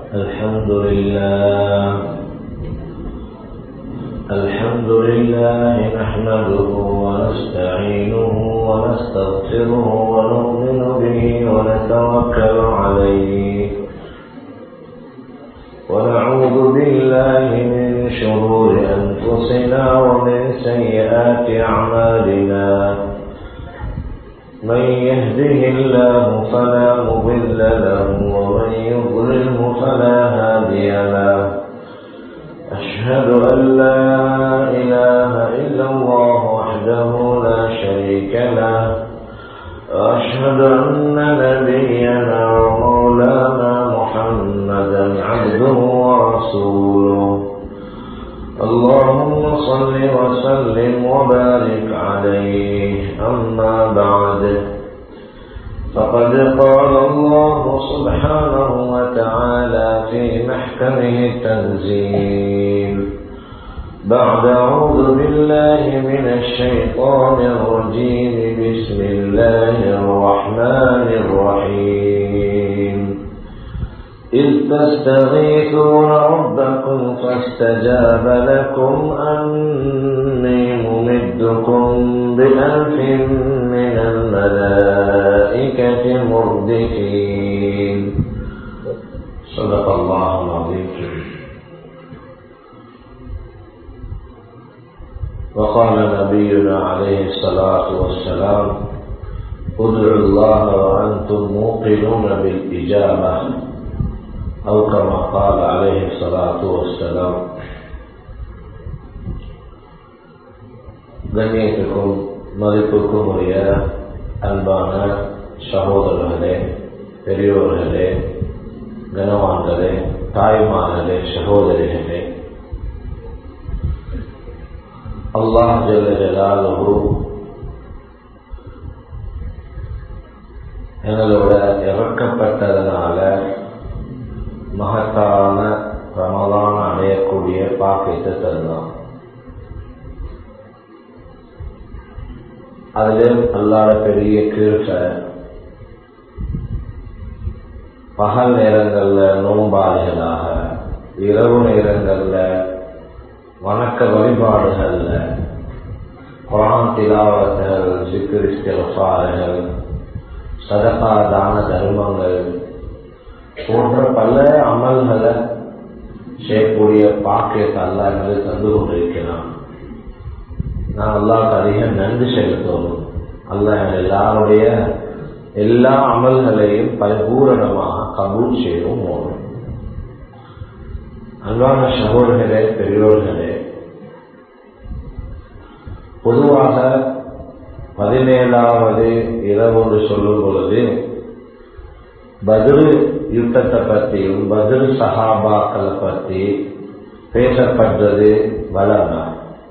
الحمد لله نحمده ونستعينه ونستغفره ونؤمن به ونتوكل عليه ونعوذ بالله من شرور أنفسنا ومن سيئات أعمالنا من يهده الله فلا مضل له ومن يضلله فلا هادي له أشهد أن لا إله إلا الله وحده لا شريك له وأشهد أن نبينا ومولانا محمدا عبده ورسوله اللهم صل وسلم وبارك عليه أما بعد فقد قال الله سبحانه وتعالى في محكمه التنزيل بعد أعوذ بالله من الشيطان الرجيم بسم الله الرحمن الرحيم إذ تستغيثون ربكم فاستجاب لكم أني ممدكم ب1000 من الملائكة مردفين صدق الله العظيم. وقال نبينا عليه الصلاة والسلام ادعوا الله وأنتم موقنون بالإجابة أو كما قال عليه الصلاة والسلام. கண்ணியத்துக்கும் மதிப்புக்கும் உரிய அன்பான சகோதரர்களே, பெரியோர்களே, கனவான்களே, தாய்மார்களே, சகோதரிகளே, அல்லாஹ் ஜல்ல ஜலாலுஹு எங்களோட இறக்கப்பட்டதனால மகத்தான ரமலான் அடையக்கூடிய பாக்கியத்தை தந்தான். அதில் அல்லாஹ் பெரிய கிருபை, பகல் நேரங்கள்ல நோன்பாளிகளாக, இரவு நேரங்கள்ல வணக்க வழிபாடுகள்ல குர்ஆன் திலாவத்துகள், ஸிக்ர், இஸ்திக்ஃபார்கள், சதகா, தான தர்மங்கள் போன்ற பல அமல்களை செய்யக்கூடிய பாக்கியத்தை அல்லாஹ் எங்களுக்கு தந்து கொண்டிருக்கிறான். நான் அல்லாஹ்வுக்கு அதிக நன்றி செலுத்தணும். அல்லாஹ் எல்லாருடைய எல்லா அமல்களையும் பரிபூரணமாக கபூல் செய்யவும் போகணும். அன்பான சகோதரர்களே, பெரியோர்களே, பொதுவாக 17வது இரவு சொல்லும் பொழுது பத்ர் யுத்தத்தை பற்றியும் பத்ர் சஹாபாக்களை பற்றி பேசப்பட்டது வளமை.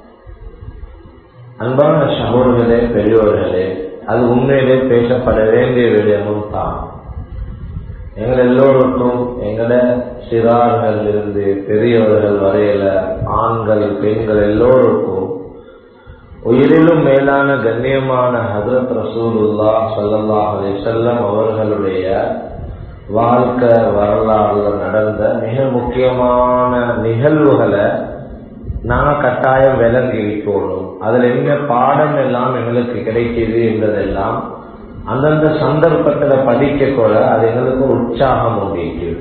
அன்பான சகோதரர்களே, பெரியோர்களே, அது உண்மையிலே பேசப்பட வேண்டிய விடயமும் தான். எங்கள் எல்லோருக்கும், எங்கள சிறார்கள் இருந்து பெரியவர்கள் வரையில, ஆண்கள் பெண்கள் எல்லோருக்கும் உயிரிலும் மேலான கண்ணியமான ஹஜ்ரத் ரசூலுல்லாஹ் ஸல்லல்லாஹு அலைஹி வஸல்லம் அவர்களுடைய வாழ்க்கை வரலாறுல நடந்த மிக முக்கியமான நிகழ்வுகளை நாங்கள் கட்டாயம் விளங்கி வைக்கணும். அதில் என்ன பாடம் எல்லாம் எங்களுக்கு கிடைக்கிது என்பதெல்லாம் அந்தந்த சந்தர்ப்பத்தில் படிக்க கூட அது எங்களுக்கு உற்சாகம் உண்டிக்குது.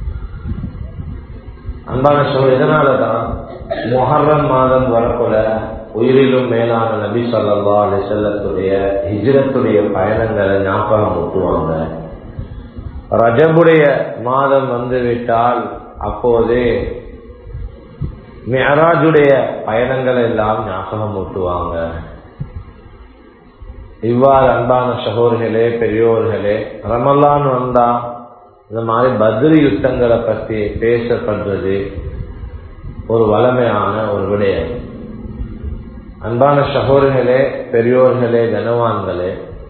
அன்பான சொல், இதனாலதான் முஹர்ரம் மாதம் வரக்கூட உயிரிலும் மேலான நபி ஸல்லல்லாஹு அலைஹி வஸல்லத்துடைய ஹிஜ்ரத்துடைய பயணங்களை ஞாபகம் ஊட்டுவாங்க. ரஜபுடைய மாதம் வந்துவிட்டால் அப்போதே மிஅராஜுடைய பயணங்கள் எல்லாம் ஞாபகம் ஊட்டுவாங்க. இவ்வாறு அன்பான சகோதரர்களே, பெரியோர்களே, ரமலான் வந்தா இந்த மாதிரி பத்ர் யுத்தங்களை பற்றி பேசப்படுறது ஒரு வளமையான ஒரு விடயம். அன்பான சகோதரர்களே, பெரியோர்களே, கனவான்களே,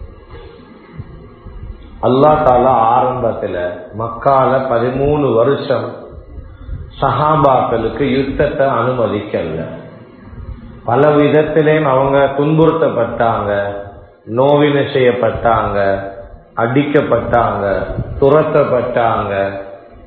அல்லாஹ் தஆலா ஆரம்பத்தில் மக்கால 13 வருஷம் சஹாபாக்களுக்கு யுத்தத்தை அனுமதிக்கல. பல விதத்திலேயும் அவங்க துன்புறுத்தப்பட்டாங்க, நோவினை செய்யப்பட்டாங்க, அடிக்கப்பட்டாங்க, துரத்தப்பட்டாங்க.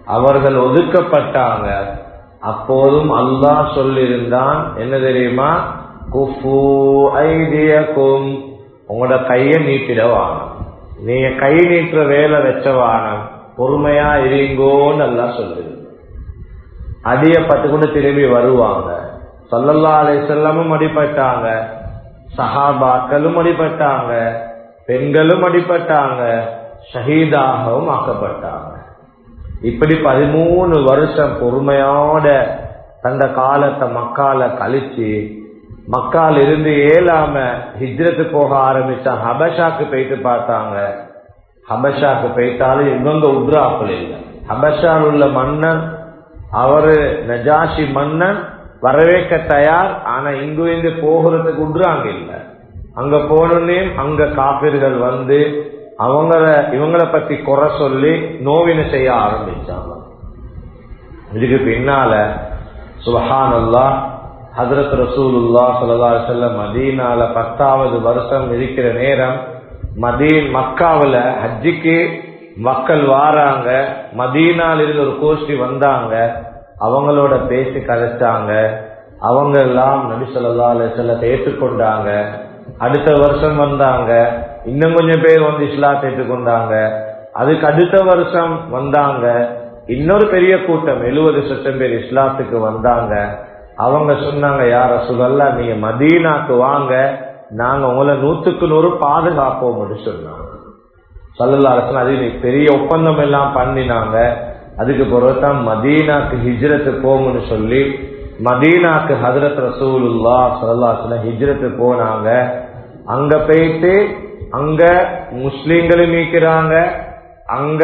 அவர்கள் ஒதுக்கப்பட்டாங்க. அப்போதும் அல்லாஹ் சொல்லியிருந்தான், என்ன தெரியுமா? குஃபு ஐதியக்கும், உங்களோட கைய நீட்டிடவான, நீங்க கை நீட்டுற வேலை வச்சவான, பொறுமையா இருங்கோன்னு அல்லாஹ் சொல்லுது. அடியப்பட்டு கொண்டு திரும்பி வருவாங்க. ஸல்லல்லாஹு அலைஹி வஸல்லமும் அடிபட்டாங்க, சஹாபாக்களும் அடிபட்டாங்க, பெண்களும் அடிபட்டாங்க, ஷஹீதாகவும் ஆக்கப்பட்டாங்க. இப்படி 13 வருஷம் பொறுமையோட தந்த காலத்தை மக்கால கழிச்சு, மக்கால் இருந்து ஏலாம ஹிஜ்ரத்து போக ஆரம்பிச்சா ஹபஷாக்கு போயிட்டு பார்த்தாங்க. ஹபஷாக்கு போயிட்டாலும் இவங்க உட்ராப்புல இல்லை. ஹபஷால் உள்ள மன்னன் அவரு நஜாஷி மன்னன் வரவேற்க தயார். ஆனா இங்கு போகிறதுக்கு உட்றாங்க இல்ல. அங்க போனோன்னே அங்க காபிர்கள் வந்து இவங்களை பத்தி குறை சொல்லி நோவினை செய்ய ஆரம்பிச்சாங்க. இதுக்கு பின்னால சுப்ஹானல்லாஹ், ஹஜ்ரத் ரசூலுல்லாஹ் ஸல்லல்லாஹு அலைஹி வஸல்லம் மதீனால 10வது வருஷம் இருக்கிற நேரம், மக்காவுல ஹஜ்ஜிக்கு மக்கள் வாராங்க. மதீனால இருந்து ஒரு கோஷ்டி வந்தாங்க, அவங்களோட பேசி கலைச்சாங்க. அவங்க எல்லாம் நபி ஸல்லல்லாஹு அலைஹி வஸல்லம் ஏற்றுக்கொண்டாங்க. அடுத்த வருஷம் வந்தாங்க, இன்னும் கொஞ்சம் பேர் வந்து இஸ்லாத்தை ஏற்றுக்கொண்டாங்க. அதுக்கு அடுத்த வருஷம் வந்தாங்க, இன்னொரு பெரிய கூட்டம் 70,000 பேர் இஸ்லாத்துக்கு வந்தாங்க. அவங்க சொன்னாங்க, யா ரசூலல்லாஹ், நீங்க மதீனாக்கு வாங்க, நாங்க உங்களை 100க்கு 100 பாதுகாப்போம் சொன்னாங்க. ஸல்லல்லாஹு அலைஹி வஸல்லம் அது பெரிய ஒப்பந்தம் எல்லாம் பண்ணினாங்க. அதுக்கு பிறகுதான் மதீனாக்கு ஹிஜ்ரத்து போகும்னு சொல்லி மதீனாக்கு ஹஜ்ரத் ரசூலுல்லாஹ் ஸல்லல்லாஹு அலைஹி வஸல்லம் ஹிஜ்ரத்து போனாங்க. அங்க போயிட்டு அங்க முஸ்லிம்களும் இருக்கிறாங்க, அங்க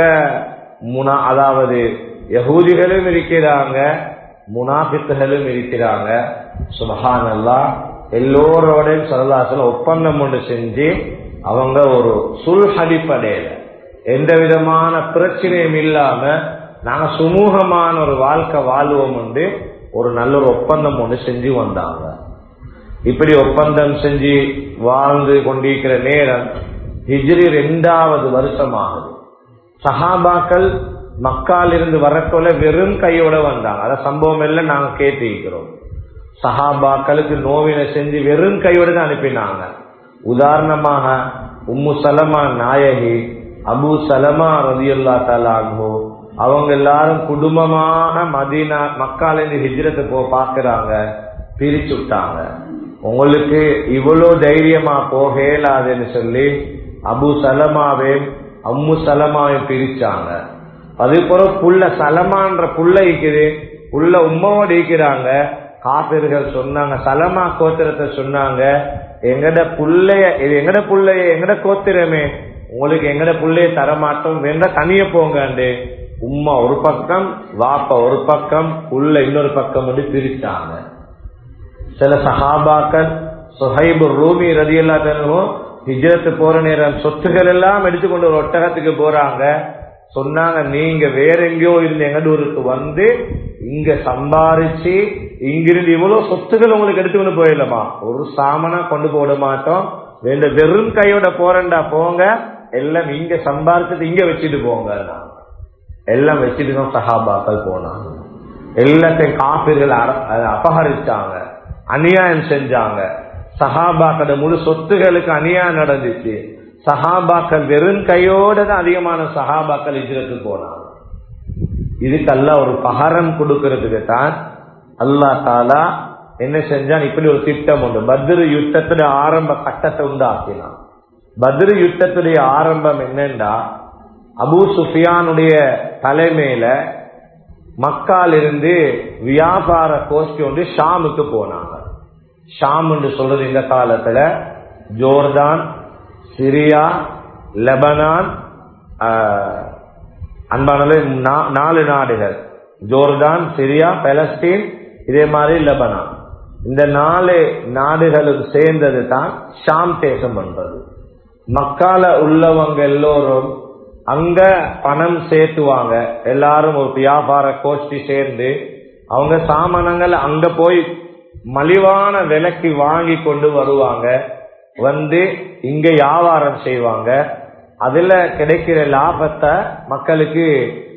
அதாவது யஹூதிகளும் இருக்கிறாங்க, முனாஃபிக்குகளும் இருக்கிறாங்க. சுப்ஹானல்லாஹ், எல்லோரோட ஸல்லல்லாஹு அலைஹி வஸல்லம் ஒப்பந்தம் ஒன்று செஞ்சு அவங்க ஒரு சுல்ஹ் அடிப்படையில எந்த விதமான பிரச்சனையும் இல்லாம நாங்க சுமூகமான ஒரு வாழ்க்கை வாழ்வோம் என்று ஒரு நல்ல ஒரு ஒப்பந்தம் ஒன்று செஞ்சு வந்தாங்க. இப்படி ஒப்பந்தம் செஞ்சு வாழ்ந்து கொண்டிருக்கிற நேரம் ஹிஜ்ரி 2வது வருஷம் ஆகுது. சஹாபாக்கள் மக்கால் இருந்து வரக்கொள்ள வெறும் கையோட வந்தாங்க. அத சம்பவம் எல்லாம் நாங்க கேட்டிருக்கிறோம். சஹாபாக்களுக்கு நோவினை செஞ்சு வெறும் கையோட தான் அனுப்பினாங்க. உதாரணமாக உம்மு சலமா நாயகி, அபு சலமா ரலியல்லாஹு தஆலா அன்ஹு, அவங்க எல்லாரும் குடும்பமாக மதீனா மக்கால இருந்து ஹிஜ்ரத்து பாக்குறாங்க. பிரிச்சு விட்டாங்க. உங்களுக்கு இவ்வளவு தைரியமா போக இயலாதுன்னு சொல்லி அபு சலமாவையும் அம்மு சலமாவையும் பிரிச்சாங்க. அதுக்கப்புறம் புள்ள சலமான்ற புள்ள இருக்குது, புள்ள உம்மோடு இருக்கிறாங்க. காபிர்கள் சொன்னாங்க, சலமா கோத்திரத்தை சொன்னாங்க, எங்கட புள்ளைய இது எங்கட புள்ளைய எங்கட கோத்திரமே, உங்களுக்கு எங்கட புள்ளைய தரமாட்டோம், வேண்டா தனிய போங்க. உம்மா ஒரு பக்கம், வாப்பா ஒரு பக்கம், புள்ள இன்னொரு பக்கம் வந்து பிரிச்சாங்க. சில சஹாபாக்கள் சுஹைபு ரூமி ரலியல்லாஹு அன்ஹு ஹிஜ்ரத் போற நேரம் சொத்துக்கள் எல்லாம் எடுத்துக்கொண்டு ஒரு ஒட்டகத்துக்கு போறாங்க. சொன்னாங்க, நீங்க வேற எங்கேயோ இருந்து எங்கட ஊருக்கு வந்து இங்க சம்பாரிச்சு இங்கிருந்து இவ்வளவு சொத்துக்கள் உங்களுக்கு எடுத்துக்கொண்டு போயிடலாமா, ஒரு சாமனா கொண்டு போட மாட்டோம், வேண்ட வெறும் கையோட போறண்டா போங்க, எல்லாம் இங்க சம்பாரிச்சது இங்க வச்சுட்டு போங்க. எல்லாம் வச்சுட்டு தான் சஹாபாக்கள் போனாங்க. எல்லாத்தையும் காபிர்கள் அபகரிச்சாங்க, அநியாயம் செஞ்சாங்க. சஹாபாக்களோட முழு சொத்துகளுக்கு அநியாயம் நடந்துச்சு. சஹாபாக்கள் வெறும் கையோட தான் அதிகமான சஹாபாக்கள் ஹிஜ்ரத்துக்கு போனாங்க. இதுக்கு அல்லாஹ் ஒரு பகரம் கொடுக்கறதுக்கு தான் அல்லாஹ் தாலா என்ன செஞ்சான், இப்படி ஒரு திட்டம் உண்டு. பத்ர் யுத்தத்துடைய ஆரம்ப கட்டத்தை உண்டாக்கினான். பத்ர் யுத்தத்துடைய ஆரம்பம் என்னன்னா, அபூ சுஃபியானுடைய தலைமையில மக்கால் இருந்து வியாபார கோஷ்டி ஒன்று ஷாமுக்கு போனாங்க. ஷாம் என்று சொல்றது இந்த காலத்துல ஜோர்தான், சிரியா, லெபனான், அன்பானது 4 நாடுகள், ஜோர்தான், சிரியா, பாலஸ்தீன், இதே மாதிரி லெபனான். இந்த 4 நாடுகளும் சேர்ந்தது தான் ஷாம் தேசம் என்பது. மக்கால உள்ளவங்க எல்லோரும் அங்க பணம் சேர்த்துவாங்க. எல்லாரும் ஒரு வியாபார கோஷ்டி சேர்ந்து அவங்க சாமானங்கள் அங்க போய் மலிவான விலைக்கு வாங்கி கொண்டு வருவாங்க. வந்து இங்க வியாபாரம் செய்வாங்க. அதுல கிடைக்கிற லாபத்தை மக்களுக்கு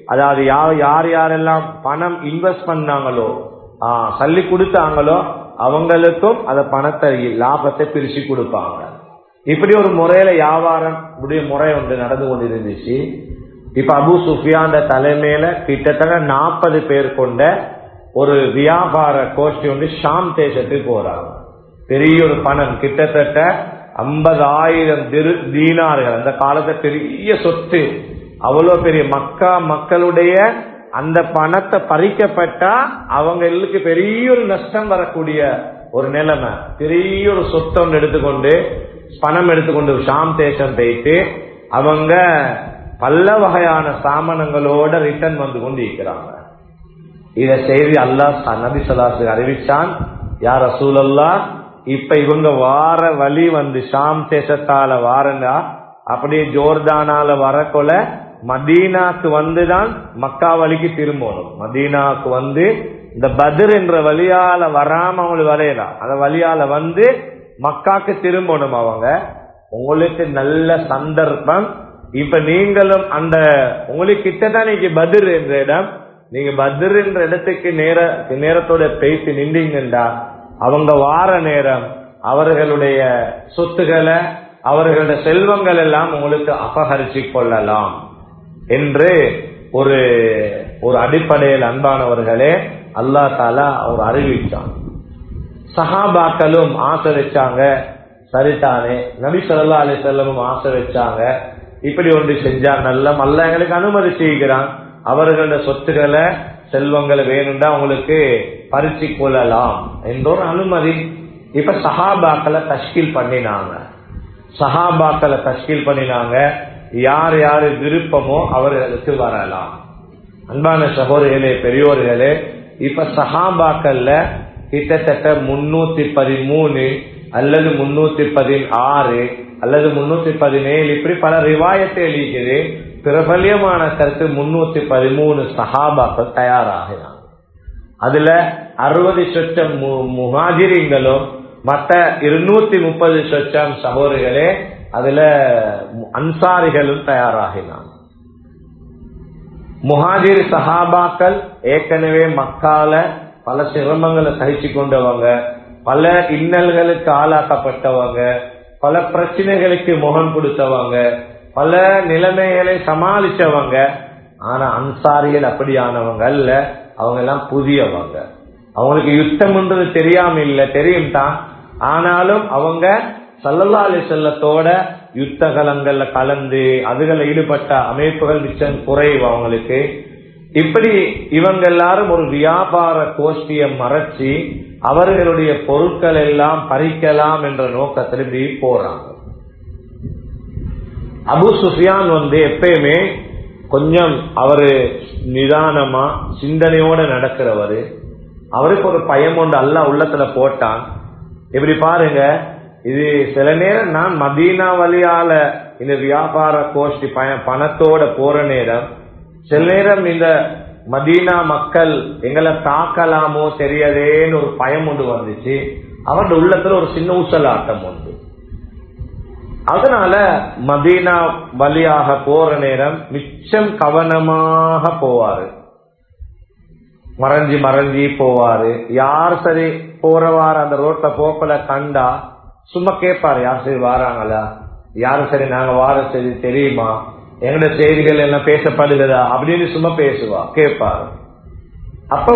அதாவது யார் யாரெல்லாம் பணம் இன்வெஸ்ட் பண்ணாங்களோ சல்லி கொடுத்தாங்களோ அவங்களுக்கும் அத பணத்தை லாபத்தை பிரிச்சு கொடுப்பாங்க. இப்படி ஒரு முறையில வியாபாரம் முறை ஒன்று நடந்து கொண்டிருந்துச்சு. இப்ப அபூ சுஃபியான் தலைமையில கிட்டத்தட்ட 40 பேர் கொண்ட ஒரு வியாபார கோஷ்டி வந்து ஷாம் தேசத்துக்கு போறாங்க. பெரிய ஒரு பணம், கிட்டத்தட்ட 50,000 தீனார்கள், அந்த காலத்தை பெரிய சொத்து. அவ்வளவு பெரிய மக்கா மக்களுடைய அந்த பணத்தை பறிக்கப்பட்டா அவங்களுக்கு பெரிய ஒரு நஷ்டம் வரக்கூடிய ஒரு நிலைமை. பெரிய ஒரு சொத்தை ஒன்று எடுத்துக்கொண்டு பணம் எடுத்துக்கொண்டு ஷாம் தேசம் போயிட்டு அவங்க பல வகையான சாமானங்களோட ரிட்டர்ன் வந்து கொண்டு இருக்கிறாங்க. இத செய்தி அல்லாஹ் நபி ஸல்லல்லாஹு அலைஹி வஸல்லம் அறிவிச்சான், யா ரசூலல்லாஹ், இப்ப இவங்க வார வழி வந்து ஷாம் தேசத்தால வாரண்டா அப்படியே ஜோர்தானால வரக்கொல மதீனாக்கு வந்துதான் மக்கா வழிக்கு திரும்பணும். மதீனாக்கு வந்து இந்த பத்ர் என்ற வழியால வராம அவங்களுக்கு வரையலாம், அந்த வழியால வந்து மக்காக்கு திரும்பணும். அவங்க உங்களுக்கு நல்ல சந்தர்ப்பம். இப்ப நீங்களும் அந்த உங்களுக்கு கிட்டதான் நீங்க பத்ர் என்ற இடம், நீங்க பத்ர் என்ற இடத்துக்கு நேரத்தோட பேசி நின்றீங்கண்டா அவங்க வார நேரம் அவர்களுடைய சொத்துக்களை அவர்களுடைய செல்வங்கள் எல்லாம் உங்களுக்கு அபகரிச்சு கொள்ளலாம் என்று ஒரு அடிப்படையில் அன்பானவர்களே அல்லாஹ் தஆலா அவர் அறிவிச்சான். சஹாபாக்களும் ஆசை வச்சாங்க, சரிதானே, நபி ஸல்லல்லாஹு அலைஹி வஸல்லம் ஆசை வச்சாங்க, இப்படி ஒன்று செஞ்சா நல்ல அல்லாஹ் எங்களுக்கு அனுமதி செய்கிறான், அவர்களுடைய சொத்துக்களை செல்வங்களை வேணும்டா உங்களுக்கு பறிச்சு கொள்ளலாம் என்ற ஒரு அனுமதி. இப்ப சஹாபாக்களை தஷ்கீல் பண்ணினாங்க. யார் யாரு விருப்பமோ அவர்களுக்கு வரலாம். அன்பான சகோதரர்களே, பெரியோர்களே, இப்ப சஹாபாக்கள்ல கிட்டத்தட்ட 313 அல்லது 316 அல்லது 317 இப்படி பல ரிவாயத்தை எழுதிக்குது. பிரபல்யமான கருத்து 313 சஹாபாக்கள் தயாராகினாங்க. அதுல 60 சொச்சம் முஹாஜிரின்களும் மற்ற 230 சொச்சம் சகோதரர்களே அதுல அன்சாரிகளும் தயாராகினாங்க. முஹாஜிர் சஹாபாக்கள் ஏற்கனவே மக்கால பல சிரமங்களை சகிச்சு கொண்டவங்க, பல இன்னல்களுக்கு ஆளாக்கப்பட்டவங்க, பல பிரச்சனைகளுக்கு முகம் கொடுத்தவங்க, பல நிலைமைகளை சமாளிச்சவங்க. ஆனா அன்சாரிகள் அப்படியானவங்க அல்ல, அவங்க எல்லாம் புதியவங்க. அவங்களுக்கு யுத்தம்ன்றது தெரியாம இல்ல, தெரியும் தான். ஆனாலும் அவங்க ஸல்லல்லாஹு அலைஹி வஸல்லத்தோட யுத்த களங்கள்ல கலந்து அதுல ஈடுபட்ட அமைப்புகள் மிச்சம் குறைவு அவங்களுக்கு. இப்படி இவங்க எல்லாரும் ஒரு வியாபார கோஷ்டியை மறைச்சி அவர்களுடைய பொருட்கள் எல்லாம் பறிக்கலாம் என்ற நோக்கத்தில் இப்படி போறாங்க. அபூ சுஃபியான் வந்து எப்பயுமே கொஞ்சம் அவரு நிதானமா சிந்தனையோட நடக்கிறவரு. அவருக்கு ஒரு பயம் ஒன்று அல்லாஹ் உள்ளத்துல போட்டான். இப்படி பாருங்க, இது சில நேரம் நான் மதீனா வழியால இந்த வியாபார கோஷ்டி பணத்தோட போற நேரம், சில நேரம் இந்த மதீனா மக்கள் எங்களை தாக்கலாமோ தெரியதேன்னு ஒரு பயம் ஒன்று வந்துச்சு. அவருடைய உள்ளத்துல ஒரு சின்ன ஊசலாட்டம் உண்டு. அதனால மதீனா வழியாக போற நேரம் மிச்சம் கவனமாக போவாரு, மறைஞ்சி போவாரு. யார் சரி போறவாறு அந்த ரோட்ல போக்கல கண்டா சும்மா கேட்பாரு, யார் சரி வாராங்களா, யாரும் சரி நாங்க வார சரி தெரியுமா, எங்களோட செய்திகள் எல்லாம் பேசப்படுகிறதா அப்படின்னு சும்மா கேட்பாரு. அப்ப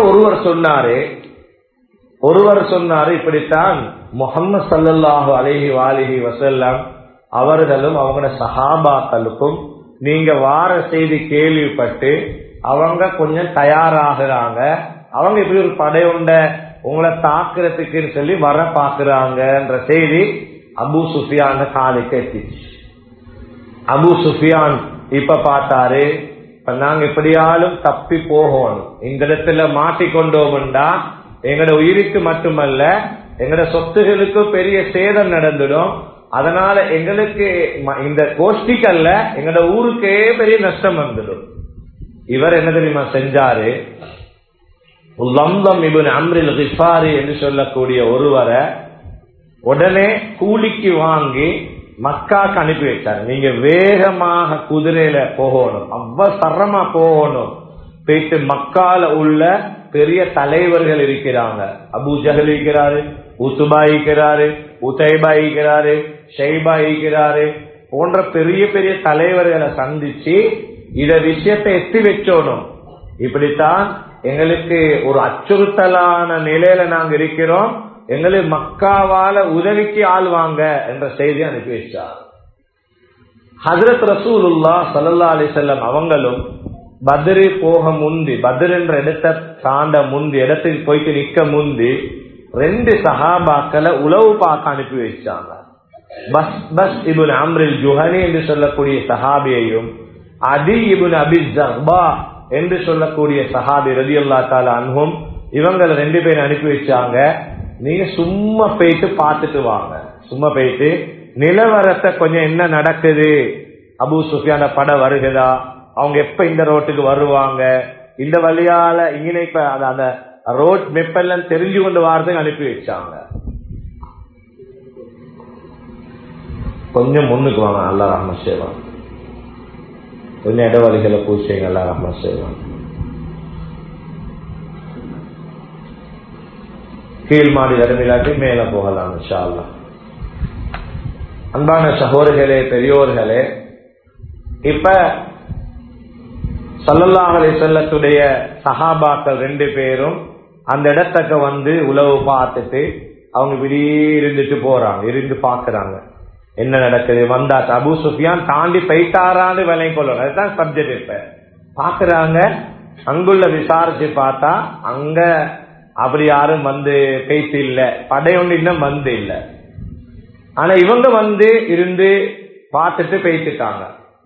ஒருவர் சொன்னாரு இப்படித்தான் முஹம்மது ஸல்லல்லாஹு அலைஹி வஸல்லம் அவர்களும் அவங்க சஹாபாக்களுக்கும் நீங்க வார செய்தி கேள்விப்பட்டு அவங்க கொஞ்சம் தயாராகிறாங்க, அவங்க இப்படி ஒரு படையுண்ட உங்களை தாக்குறதுக்கு சொல்லி வர பாக்குறாங்கன்ற செய்தி அபூ சுஃபியான் காலுக்கு எத்திச்சு. அபூ சுஃபியான் இப்ப பார்த்தாரு, இப்ப நாங்க எப்படியாலும் தப்பி போகணும், இந்த இடத்துல மாட்டிக்கொண்டோம்டா எங்கட உயிருக்கு மட்டுமல்ல எங்கட சொத்துகளுக்கு பெரிய சேதம் நடந்துடும். அதனால எங்களுக்கு இந்த கோஷ்டிக்கல்ல எங்கட ஊருக்கே பெரிய நஷ்டம் வந்துடும். இவர் என்ன தெரியுமா செஞ்சாரு, லம்லம் இப்னு அம்ரில் கிஃபாரி என்று சொல்லக்கூடிய ஒருவரை உடனே கூலிக்கு வாங்கி மக்காக்கு அனுப்பி வச்சாரு. நீங்க வேகமாக குதிரையில போகணும், அவசரமா போகணும், போயிட்டு மக்கால உள்ள பெரிய தலைவர்கள் இருக்கிறாங்க. அபூ ஜஹல் இருக்கிறாரு, உத்துபா இருக்கிறாரு, உதைபா இருக்கிறாரு, ஷைபா இருக்கிறாரு போன்ற பெரிய பெரிய தலைவர்களை சந்திச்சு இத விஷயத்தை எத்தி வச்சோனும். இப்படித்தான் எங்களுக்கு ஒரு அச்சுறுத்தலான நிலையில நாங்க இருக்கிறோம், எங்களுக்கு மக்காவால உதவிக்கு ஆள்வாங்க என்ற செய்தி அனுப்பி வச்சார். ஹஜ்ரத் ரசூலுல்லாஹ் ஸல்லல்லாஹு அலைஹி வஸல்லம் அவங்களும் பத்ரி போக முந்தி, பத்ர் என்ற இடத்தை தாண்ட முந்தி, இடத்துக்கு போயிட்டு நிக்க முந்தி 2 சஹாபாக்களை உளவு பார்க்க அனுப்பி வச்சாங்க. பஸ் இப்னு அம்ரில் ஜுஹனி என்று சொல்லக்கூடிய சஹாபியையும் அதி இப்னு அபி ஜர்பா என்று சொல்லக்கூடிய சஹாபி ரலியல்லாஹு தஆலா அன்ஹும் இவங்களை 2 பேரும் அனுப்பி வச்சாங்க. நீங்க சும்மா போயிட்டு பார்த்துட்டு வாங்க, சும்மா போயிட்டு நிலவரத்தை கொஞ்சம் என்ன நடக்குது, அபூ சுஃபியான படம் வருகிறதா, அவங்க எப்ப இந்த ரோட்டுக்கு வருவாங்க, இந்த வழியால இங்கே இப்ப அந்த ரோட் மெப்பெல்லாம் தெரிஞ்சு கொண்டு வாரத்துக்கு அனுப்பி வச்சாங்க. கொஞ்சம் முன்னுக்கு வாங்க, அல்லா ரஹ்மத் செய்வான். கொஞ்சம் இடவழிகளை பூச்சிங்க, அல்லா ரஹ்மத் செய்வான். கீழ் மாடி தடமிலாட்டி மேல போகலாம் இன்ஷா அல்லாஹ். அன்பான சகோதரர்களே, பெரியோர்களே, இப்ப ஸல்லல்லாஹு அலைஹி வஸல்லத்துடைய சஹாபாக்கள் 2 பேரும் அந்த இடத்துக்கு வந்து உளவு பார்த்துட்டு அவங்க வெளியே இருந்துட்டு போறாங்க, இருந்து பாக்குறாங்க என்ன நடக்குது. வந்தாச்சு, அபூ சுஃபியான் தாண்டி போயிட்டாரான்னு விலை கொள்ளணும், அதுதான் சப்ஜெக்ட். இப்ப பாக்குறாங்க, அங்குள்ள விசாரிச்சு பார்த்தா அங்க அப்படி யாரும் வந்து பேசி இல்ல, படையொன்று இன்னும் வந்து இல்ல. ஆனா இவங்க வந்து இருந்து பார்த்துட்டு பேசிட்டாங்க.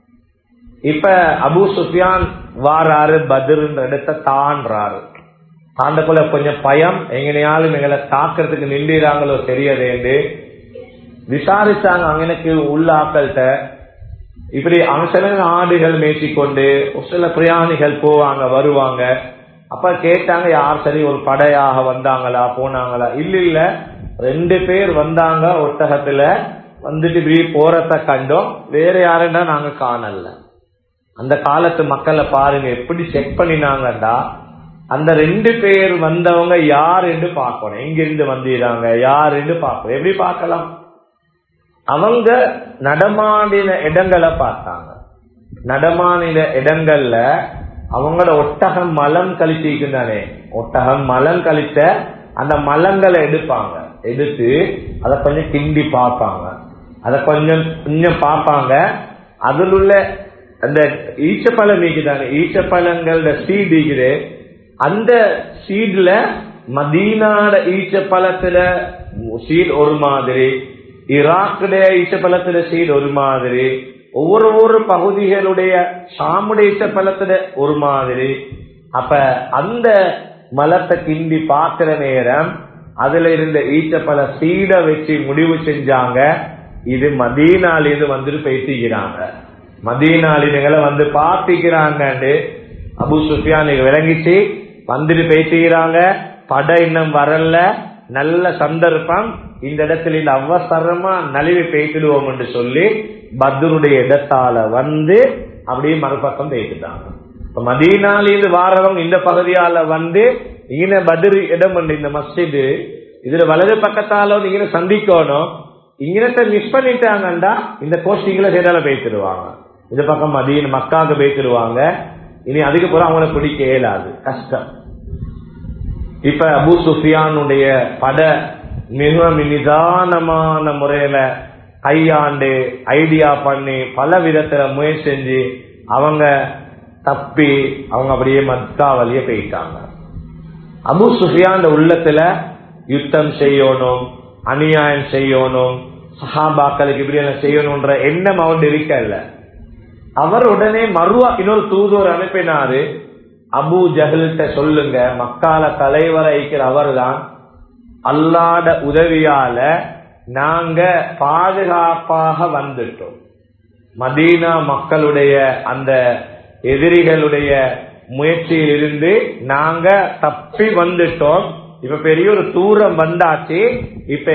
இப்ப அபூ சுஃபியான் வாராரு, பத்ர்ன்ற இடத்தை தாண்டாரு. தாண்டக்குள்ள கொஞ்சம் பயம், எங்கனையாலும் எங்களை தாக்குறதுக்கு நின்றாங்களோ தெரியாதேண்டு விசாரிச்சாங்க. அங்கனுக்கு உள்ள ஆக்கள்கிட்ட இப்படி சில ஆடுகள் மேய்ச்சிக்கொண்டு சில பிரயாணிகள் போவாங்க வருவாங்க. அப்ப கேட்டாங்க, யார் சரி ஒரு படையாக வந்தாங்களா போனாங்களா? இல்ல 2 பேர் வந்தாங்க, ஒட்டகத்துல வந்துட்டு இப்படி போறத கண்டோம், வேற யாருன்னா நாங்க காணல. அந்த காலத்து மக்களை பாருங்க எப்படி செக் பண்ணினாங்கடா, அந்த 2 பேர் வந்தவங்க யார் என்று பார்க்கணும், எங்கிருந்து வந்திருக்காங்க யார் என்று பார்க்கணும். எப்படி பார்க்கலாம்? அவங்க நடமாடின இடங்களை பார்த்தாங்க. நடமாடின இடங்கள்ல அவங்களோட ஒட்டகம் மலம் கழிச்சிருக்குதானே, ஒட்டகம் மலம் கழித்த அந்த மலங்களை எடுப்பாங்க, எடுத்து அதை கொஞ்சம் கிண்டி பார்ப்பாங்க, அதை கொஞ்சம் கொஞ்சம் பார்ப்பாங்க. அதில் உள்ள அந்த ஈச்சப்பழம் இருக்குதானே, ஈச்சப்பழங்களோட சீடு இருக்குது, அந்த சீட்ல மதீனாட ஈச்சப்பழத்துல சீட் ஒரு மாதிரி, ஈராக்குடைய ஈச்சப்பழத்துல சீட் ஒரு மாதிரி, ஒவ்வொரு பகுதிகளுடைய ஷாமுடைய ஈச்சப்பழத்துல ஒரு மாதிரி. அப்ப அந்த மலத்தை கிண்டி பார்க்கிற நேரம் அதுல இருந்த ஈச்சப்பழ சீட வச்சு முடிவு செஞ்சாங்க, இது மதீனாலிருந்து வந்துட்டு பேசிக்கிறாங்க, மதீனாலிகளை வந்து பார்த்திக்கிறாங்க. அபூ சுஃபியான் விளங்கிச்சு, வந்துட்டு பேசிக்கிறாங்க, படை இன்னும் வரல, நல்ல சந்தர்ப்பம், இந்த இடத்துல இந்த அவசரமா நழுவி பேசிடுவோம் என்று சொல்லி பத்ருடைய இடத்தால வந்து அப்படியே மறுபக்கம் பேசிட்டாங்க. மதீனாலிருந்து வாரவங்க இந்த பகுதியால வந்து இங்க பத்ரு இடம் இந்த மஸ்ஜிது, இதுல வலது பக்கத்தால நீங்க சந்திக்கணும், இங்கனத்தை மிஸ் பண்ணிட்டாங்கண்டா இந்த கோஷ்டிகளை சேதால பேசிடுவாங்க, இந்த பக்கம் மதீன மக்காவுக்கு பேசிடுவாங்க. இனி அதுக்கு பிறகு அவங்கள பிடிக்க இயலாது, கஷ்டம். இப்ப அபூ சுஃபியானுடைய பட மிக நிதானமான முறையில கையாண்டு ஐடியா பண்ணி பல விதத்துல முயற்சி செஞ்சு அவங்க தப்பி அவங்க அப்படியே மக்கா வழியே போயிட்டாங்க. அபூ சுஃபியான் உள்ளத்துல யுத்தம் செய்யணும், அநியாயம் செய்யணும், சஹாபாக்களுக்கு இப்படி எல்லாம் செய்யணும்ன்ற எண்ணம் அவன் இருக்கல. அவர் உடனே மறுவா இன்னொரு தூதுவர் அனுப்பினாரு, அபூ ஜஹல்கிட்ட சொல்லுங்க, மக்கால தலைவரை இருக்கிற அவர் தான், அல்லாஹ்வுடைய உதவியால நாங்க பாதுகாப்பாக வந்துட்டோம், மதீனா மக்களுடைய அந்த எதிரிகளுடைய முயற்சியில் இருந்து நாங்க தப்பி வந்துட்டோம், இப்ப பெரிய ஒரு தூரம் வந்தாச்சு, இப்ப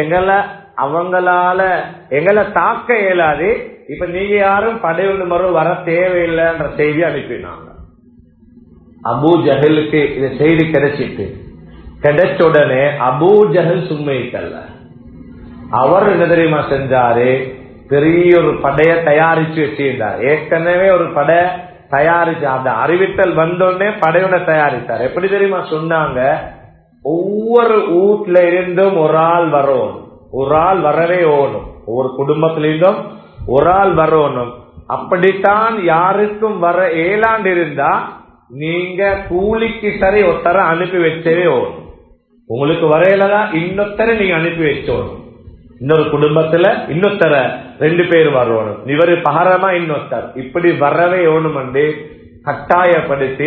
எங்களை தாக்க இயலாது, இப்ப நீங்க யாரும் படை ஒன்று மறு வர தேவையில்லைன்ற செய்தி அனுப்பினாங்க. அபூ ஜஹலுக்கு இந்த செய்தி கிடைச்ச உடனே அபூ ஜஹல் சும்மைக்கல்ல, அவர் என்ன தெரியுமா செஞ்சாரு, பெரிய ஒரு படைய தயாரிச்சு வச்சிருந்தார். ஏற்கனவே ஒரு படை தயாரிச்சு, அந்த அறிவித்தல் வந்தோடனே படையோட தயாரித்தார். எப்படி தெரியுமா சொன்னாங்க, ஒவ்வொரு வீட்டுல இருந்தும் ஒரு ஆள் வரணும், ஒரு ஆள் வரவே ஓணும், ஒவ்வொரு குடும்பத்திலிருந்தும் ஒரு ஆள் வரணும். அப்படித்தான் யாருக்கும் வர ஏழாண்டு இருந்தா நீங்க கூலிக்கு சரி ஒருத்தர அனுப்பி வச்சவே ஓணும். உங்களுக்கு வரையிலதான் இன்னொருத்தரை நீங்க அனுப்பி வச்சோணும். இன்னொரு குடும்பத்துல இன்னொருத்தர 2 பேர் வரணும், இவரு பகரமா இன்னொருத்தர், இப்படி வரவே ஓணும் என்று கட்டாயப்படுத்தி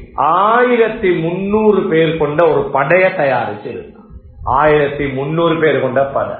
1300 பேர் கொண்ட ஒரு படைய தயாரிச்சு இருந்தார். 1300 பேர் கொண்ட படை.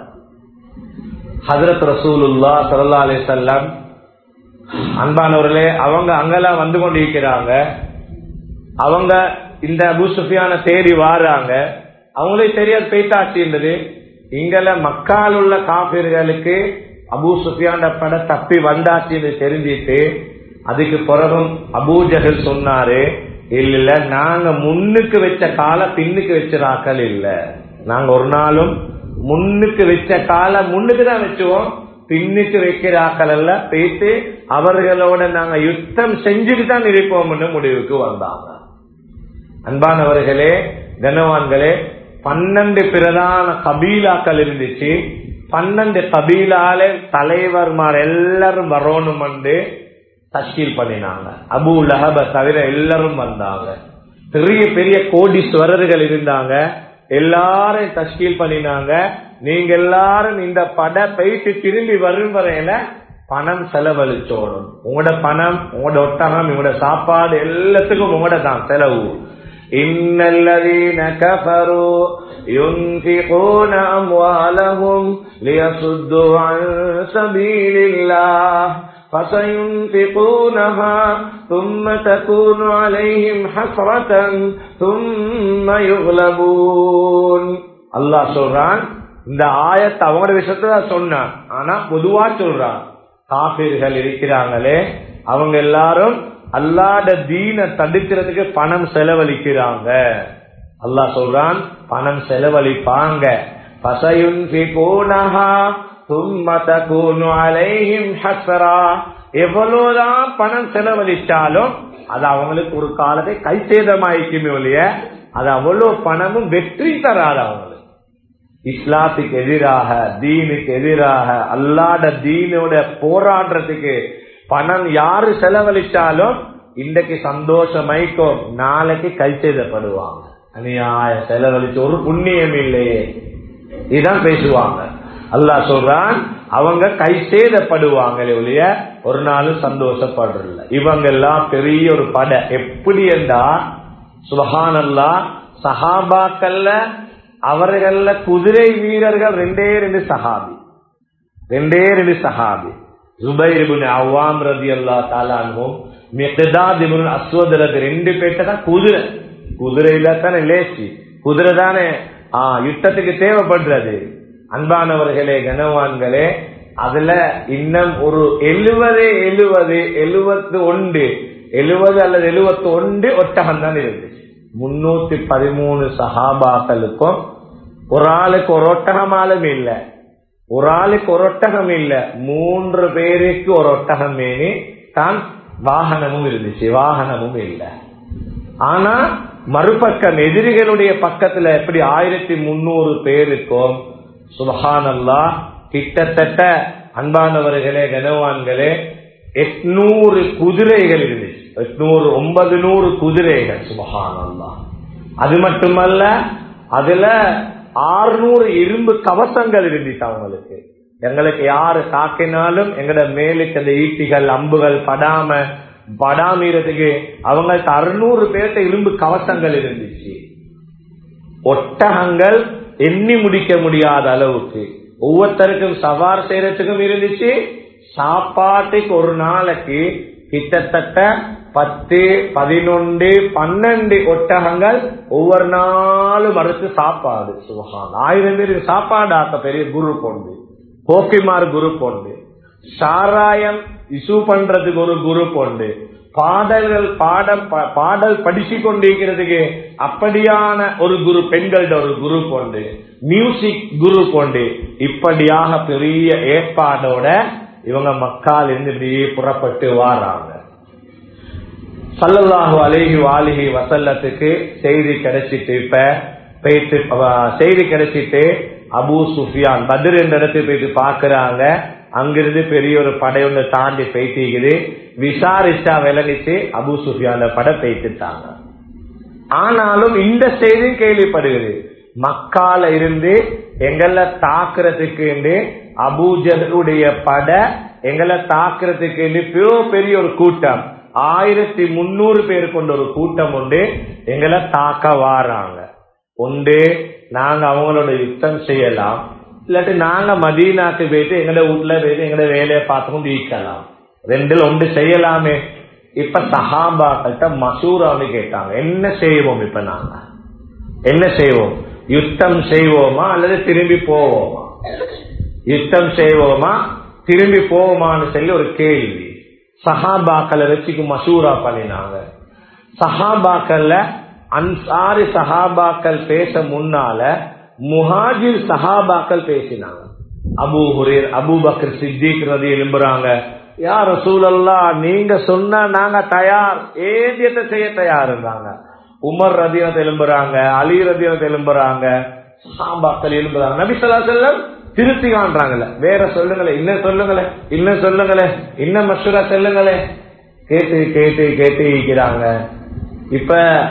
ஹஜ்ரத் ரசூலுல்லாஹ் ஸல்லல்லாஹு அலைஹி வஸல்லம் அன்பானவர்களே, அவங்க அங்கெல்லாம் வந்து கொண்டிருக்கிறாங்க. அவங்க இந்த அபூ சுஃபியான தேடி வாராங்க. அவங்களே தெரியாது பேத்தாச்சுன்றது. இங்கல மக்கால் உள்ள காபிர்களுக்கு அபூ சுஃபியான படை தப்பி வந்தாச்சுன்னு தெரிஞ்சிட்டு, அதுக்கு பிறகும் அபூ ஜஹல் சொன்னாரு, இல்ல நாங்க முன்னுக்கு வச்ச கால பின்னுக்கு வச்சிராக்கள் இல்ல, நாங்க ஒரு நாளும் முன்னுக்கு வச்ச கால முன்னுக்கு தான் வச்சுவோம், பின்னுக்கு வைக்கிறாக்கள் அல்ல, பேசி அவர்களோட நாங்க யுத்தம் செஞ்சுட்டு தான் இருப்போம்னு முடிவுக்கு வந்தாங்க. அன்பானவர்களே, கனவான்களே, 12 பிரதான கபீலாக்கள் இருந்துச்சு. 12 கபீலால தலைவர்மார் எல்லாரும் வரணும் என்று தஷ்கீல் பண்ணினாங்க. அபூ லஹப தவிர எல்லாரும் வந்தாங்க. பெரிய பெரிய கோடீஸ்வரர்கள் இருந்தாங்க. எல்லாரும் தஷ்கீல் பண்ணினாங்க. நீங்க எல்லாரும் இந்த படை போயிட்டு திரும்பி வரும் வரையில பணம் செலவழிச்சோடும். உங்களோட பணம், உங்களோட ஒட்டகம், உங்களோட சாப்பாடு எல்லாத்துக்கும் உங்களோட தான் செலவு. இன்னல்லதீன கஃபரு யுன்ஃபிகூன அம்வாலஹும் லியசுத்து அன் சபீலில்லாஹ் فَسَيُنْفِقُونَهَا ثُمَّ تَكُونُ عَلَيْهِمْ حَسْرَةً ثُمَّ يُغْلَبُونَ. அல்லாஹ் சொல்றான், இந்த ஆயத்தை அவங்களோட விஷயத்துல சொன்னான், ஆனா பொதுவா சொல்றான். காபிர்கள் இருக்கிறாங்களே, அவங்க எல்லாரும் அல்லாஹ்ட தீனை தடுக்கிறதுக்கு பணம் செலவழிக்கிறாங்க. அல்லாஹ் சொல்றான், பணம் செலவழிப்பாங்க. فَسَيُنْفِقُونَهَا ثُمَّ تَكُونُ عَلَيْهِمْ حَسْرَةً. எவ்வளவுதான் பணம் செலவழிச்சாலும் அது அவங்களுக்கு ஒரு காலத்தை கை சேதமாயிக்குமே ஒழிய அது அவ்வளவு பணமும் வெற்றி தராது அவங்களுக்கு. இஸ்லாத்துக்கு எதிராக, தீனுக்கு எதிராக, அல்லாஹ்ட தீனோட போராடுறதுக்கு பணம் யாரு செலவழிச்சாலும் இன்றைக்கு சந்தோஷமாய்க்கும், நாளைக்கு கை சேதப்படுவாங்க. அநியாய செலவழிச்சு ஒரு புண்ணியம் இல்லையே, இதான் பேசுவாங்க. அல்லாஹ் சொல்றான், அவங்க கை சேதப்படுவாங்களே ஒழிய ஒரு நாளும் சந்தோஷப்படுறதில்ல. இவங்க எல்லாம் பெரிய ஒரு படை. எப்படி என்றா, சுப்ஹானல்லாஹ், சஹாபாக்கள்ல அவர்கள குதிரை வீரர்கள் 2 சஹாபி. ஜுபைர் இப்னு அவ்வாம் ரலியல்லாஹு தஆலா அன்ஹு, மிக்தாத் இப்னு அஸ்வத் ரலியல்லாஹு 2 பேர்ட்ட தான் குதிரையில தானே லேசி, குதிரை தானே யுத்தத்துக்கு தேவைப்படுறது. அன்பானவர்களே, கனவான்களே, அதுல இன்னும் ஒரு 70 அல்லது 71 ஒட்டகம் தான் இருந்துச்சு. 313 சஹாபாக்களுக்கும் ஒரு ஆளுக்கு ஒரு ஒட்டகமாலும் இல்ல, ஒரு ஆளுக்கு ஒரு ஒட்டகம் இல்ல, 3 பேருக்கு ஒரு ஒட்டகம் மேனி தான் வாகனமும் இருந்துச்சு, வாகனமும் இல்ல. ஆனா மறுபக்கம் எதிரிகளுடைய பக்கத்துல எப்படி 1300 பேருக்கும் சுப்ஹானல்லாஹ் கிட்டத்தட்ட அன்பானவர்களே, கனவான்களே, 800 குதிரைகள் இருந்துச்சு. 900 குதிரைகள். சுப்ஹானல்லாஹ். அது மட்டுமல்ல, அதுல 600 இரும்பு கவசங்கள் இருந்துச்சு அவங்களுக்கு. எங்களுக்கு யாரு தாக்கினாலும் எங்கட மேலுக்கு அந்த ஈட்டிகள் அம்புகள் படாமீறதுக்கு அவங்களுக்கு 600 பேர்த்த இரும்பு கவசங்கள் இருந்துச்சு. ஒட்டகங்கள் எண்ணி முடிக்க முடியாத அளவுக்கு ஒவ்வொருத்தருக்கும் சவார் செய்யறதுக்கும் இருந்துச்சு. சாப்பாட்டுக்கு ஒரு நாளைக்கு கிட்டத்தட்ட 10, 11, 12 ஒட்டகங்கள் ஒவ்வொரு நாளும் மறுத்து சாப்பாடு. சுபஹான், 1000 பேருக்கு சாப்பாடு ஆக்க பெரிய குரு கொண்டு, கோக்கிமார் குரு கொண்டு, சாராயம் இசு பண்றதுக்கு ஒரு குரு கொண்டு, பாடல் படிச்சு கொண்டிருக்கிறதுக்கு அப்படியான ஒரு குரு, பெண்கள்ட ஒரு குரு கொண்டு, மியூசிக் குரு கொண்டு, இப்படியாக பெரிய ஏற்பாடோட இவங்க மக்கால் இருந்து இப்படியே புறப்பட்டு வாராங்க. ஸல்லல்லாஹு அலைஹி வஆலிஹி வஸல்லத்துக்கு செய்தி கிடைச்சிட்டு அபூ சுஃபியான் பத்ர் என்ற இடத்துக்கு போயிட்டு பாக்குறாங்க. அங்கிருந்து பெரிய ஒரு படையொன்று தாண்டி போயிட்டு விசாரிச்சா விளங்கிச்சு அபூ சுஃபியான் படை போயிட்டுட்டாங்க. ஆனாலும் இந்த செய்தி கேள்விப்படுகிறது, மக்கால இருந்து எங்களை தாக்குறதுக்கு அபூ ஜஹலுடைய படை எங்களை தாக்குறதுக்கு பெரிய ஒரு கூட்டம், 1300 பேர் கொண்ட ஒரு கூட்டம் உண்டு எங்களை தாக்க வாராங்க. ஒன்று நாங்க அவங்களோட யுத்தம் செய்யலாம், இல்லாட்டி நாங்க மதீனாக்கு போயிட்டு எங்கட வீட்டுல போயிட்டு எங்கட வேலையை பார்த்துக்கொண்டு ஈக்கலாம். ரெண்டில் ஒன்று செய்யலாமே. இப்ப சஹாபாக்கள்கிட்ட மசூரான்னு கேட்டாங்க, என்ன செய்வோம்? இப்ப நாங்க என்ன செய்வோம்? யுத்தம் செய்வோமா அல்லது திரும்பி போவோமா? யுத்தம் செய்வோமா திரும்பி போவோமான்னு சொல்லி ஒரு கேள்வி சஹாபாக்களை வச்சுக்கு மசூரா பண்ணினாங்க. சஹாபாக்கள்ல அன்சாரி சஹாபாக்கள் பேச முன்னால முஹாஜிர் சஹாபாக்கள் பேசினாங்க. அபூபக்கர் சித்திக் ரதி எழும்புறாங்க, யா ரசூலல்லாஹ் நீங்க சொன்னா நாங்க தயார், ஏதியத்தை செய்ய தயார் இருந்தாங்க. உமர் ரதியத்தை எழும்புறாங்க, அலி ரதியத்தை எழும்புறாங்க, சஹாபாக்கள் எழும்புறாங்க. நபி ஸல்லல்லாஹு அலைஹி வஸல்லம் திருத்தி காண்றாங்கல்ல, வேற சொல்லுங்களேன், இன்னும் சொல்லுங்களேன், இன்னும் மஷூரா சொல்லுங்களேன். கேட்டு இருக்கிறாங்க. இப்ப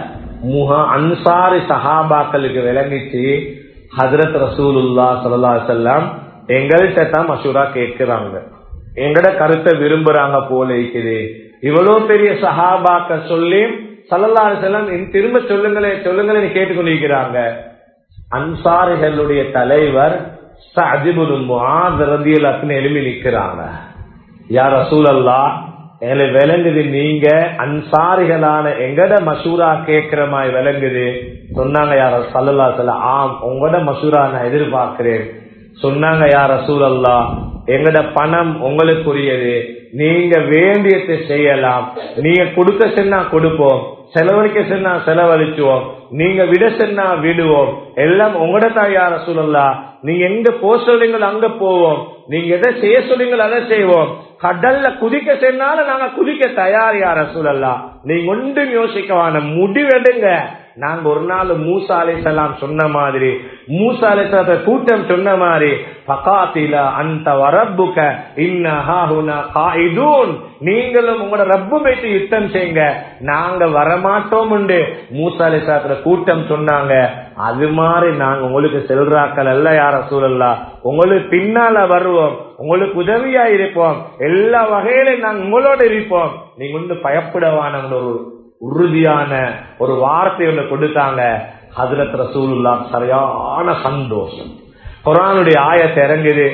அன்சாரி சஹாபாக்களுக்கு விளங்கிச்சு, ஹஜ்ரத் ரசூலுல்லாஹ் ஸல்லல்லாஹு அலைஹி வஸல்லம் எங்கள்கிட்ட தான் மஷூரா கேட்கிறாங்க, எங்கட கருத்தை விரும்புறாங்க போல இருக்குது. இவ்வளவு பெரிய சஹாபாக்கள் சொல்லி ஸல்லல்லாஹு அலைஹி வஸல்லம் திரும்ப சொல்லுங்களேன் கேட்டுக்கொண்டிருக்கிறாங்க. அன்சாரிகளுடைய தலைவர் சஅத் இப்னு முஆத் ரலியல்லாஹு அன்ஹு எழுப்பி நிற்கிறாங்க, யா ரசூலல்லாஹ் எங்களை விளங்குது, நீங்க அன்சாரிகளான எங்கட மசூரா கேட்கிற மாதிரி விளங்குது. சொன்னாங்க யார் ஸல்லல்லாஹு அலைஹி வஸல்லம், ஆம் உங்களோட மசூரா நான் எதிர்பார்க்கிறேன். சொன்னாங்க யா ரசூலல்லாஹ் எங்கட பணம் உங்களுக்குரியது, நீங்க வேண்டியதை செய்யலாம், நீங்க கொடுக்க சொன்னா கொடுப்போம், செலவழிக்க சொன்னா செலவழிச்சுவோம், நீங்க விட சொன்னா விடுவோம், எல்லாம் உங்களோட தான் யா ரசூலல்லாஹ். நீங்க எங்க போக சொல்றீங்களோ அங்க போவோம், நீங்க எதை செய்ய சொல்றீங்களோ அதை செய்வோம், கடல்ல குதிக்க சொன்னாலும் நாங்க குதிக்க தயார் யா ரசூலல்லாஹ். நீங்க ஒன்றும் யோசிக்க வேணாம், முடிவெடுங்க. நாங்க ஒரு நாள் மூசா அலைஹிஸ்ஸலாம் சொன்ன மாதிரி, மூசா அலைஹிஸ்ஸலாம் கூட்டம் சொன்ன மாதிரி, ஃபகாத்தில அன்த வரப்புக இன்ன ஹாஹுனா காயிதூன், நீங்களும் உங்களோட ரப்பு வைத்து யுத்தம் செய்யுங்க, நாங்க வரமாட்டோம் என்று மூசா அலைஹிஸ்ஸலாம் கூட்டம் சொன்னாங்க. அது மாதிரி நாங்க உங்களுக்கு செல்றாக்கள் அல்ல யா ரசூலல்லாஹ், உங்களுக்கு பின்னால வருவோம், உங்களுக்கு உதவியா இருப்போம், எல்லா வகையிலும் நாங்க உங்களோட இருப்போம், நீங்க ஒன்றும் பயப்படவான ஒரு உறுதியான ஒரு வார்த்தை ஒன்று கொடுத்தாங்க. ஹஜ்ரத் ரசூலுல்லாஹ் சரியான சந்தோஷம். குர்ஆனுடைய ஆயத்து இறங்குது,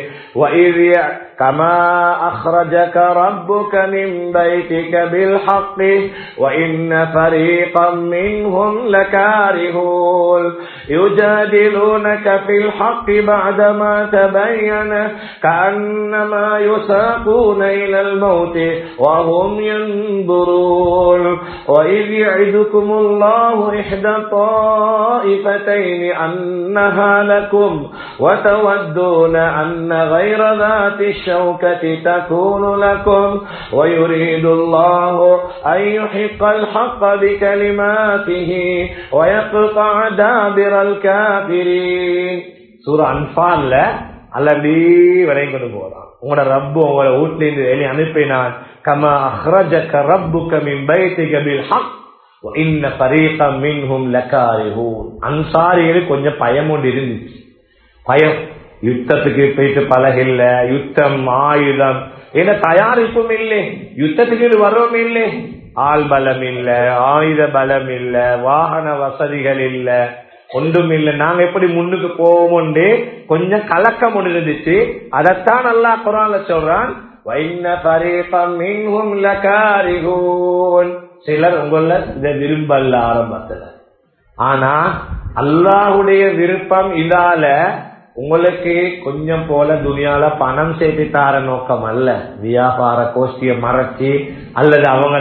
كما أخرجك ربك من بيتك بالحق وإن فريقا منهم لكارهون يجادلونك في الحق بعدما تبين كأنما يساقون إلى الموت وهم ينظرون وإذ يعدكم الله إحدى الطائفتين أنها لكم وتودون أن غير ذات الشوكة تكون لكم ويريد الله أن يحق الحق بكلماته ويقطع دابر الكافرين. சூரா அன்ஃபால்ல அல்லபி வரையும் கொண்டு போறான். உங்களோட ரப்பு உங்களோட வீட்டுல இருந்து வெளியே அனுப்பினான். கமா அஹ்ரஜக ரப்புக மின் பைத்திக பில் ஹக் வ இன்ன ஃபரீகன் மின்ஹும் லகாரிஹூன். அன்சாரிகளுக்கு கொஞ்சம் பயம் ஒன்று இருந்துச்சு. பயம், யுத்தத்துக்கு போயிட்டு பழகில்ல, யுத்தம் ஆயுதம் என்ன தயாரிப்பும் இல்லை, யுத்தத்துக்கு வரவும் இல்லை, ஆள் பலம் இல்ல, ஆயுத பலம் இல்ல, வாகன வசதிகள் இல்ல, ஒன்றும் இல்லை, நாங்க எப்படி முன்னுக்கு போவோம் கொஞ்சம் கலக்கம் ஒன்று இருந்துச்சு. அதத்தான் அல்லாஹ் குர்ஆன்ல சொல்றான், வைன்ன ஃபரீகன் மின்ஹும் லகாரிஹூன். சிலர் உங்கள இதை விரும்பல ஆரம்பத்துல, ஆனா அல்லாஹ்வுடைய விருப்பம் இதால உங்களுக்கு கொஞ்சம் போல துனியால பணம் சேர்த்து தார நோக்கம் அல்ல, வியாபார கோஷ்டிய மறைச்சி அல்லது அவங்கள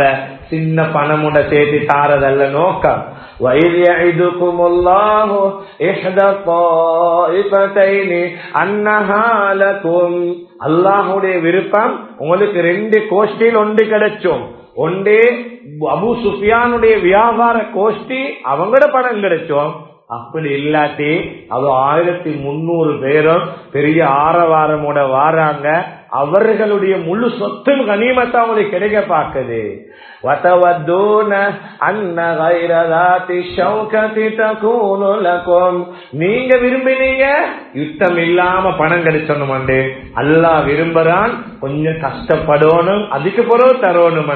சின்ன பணமுட சேர்த்து தாரதல்ல நோக்கம். وَإِذْ يَعِدُكُمُ اللَّهُ إِحْدَى الطَّائِفَتَيْنِ أَنَّهَا لَكُمْ. அல்லாஹ்வுடைய விருப்பம் உங்களுக்கு 2 கோஷ்டியில் ஒன்று கிடைச்சோம். ஒன்றே அபூ சுஃபியானுடைய வியாபார கோஷ்டி, அவங்களோட பணம் கிடைச்சோம். அப்படி இல்லாட்டி அது 1300 பேரும் பெரிய ஆரவாரமோட வாராங்க. அவர்களுடைய முழு சொத்தும் கனிமத்தை அவங்களுக்கு கிடைக்க பார்க்குது. நீங்க விரும்பினீங்க யுத்தம் இல்லாம பணம் கிடைச்சோம். அல்லாஹ் விரும்புறான் கொஞ்சம் கஷ்டப்படணும், அதுக்கு பிறகு தரணும்.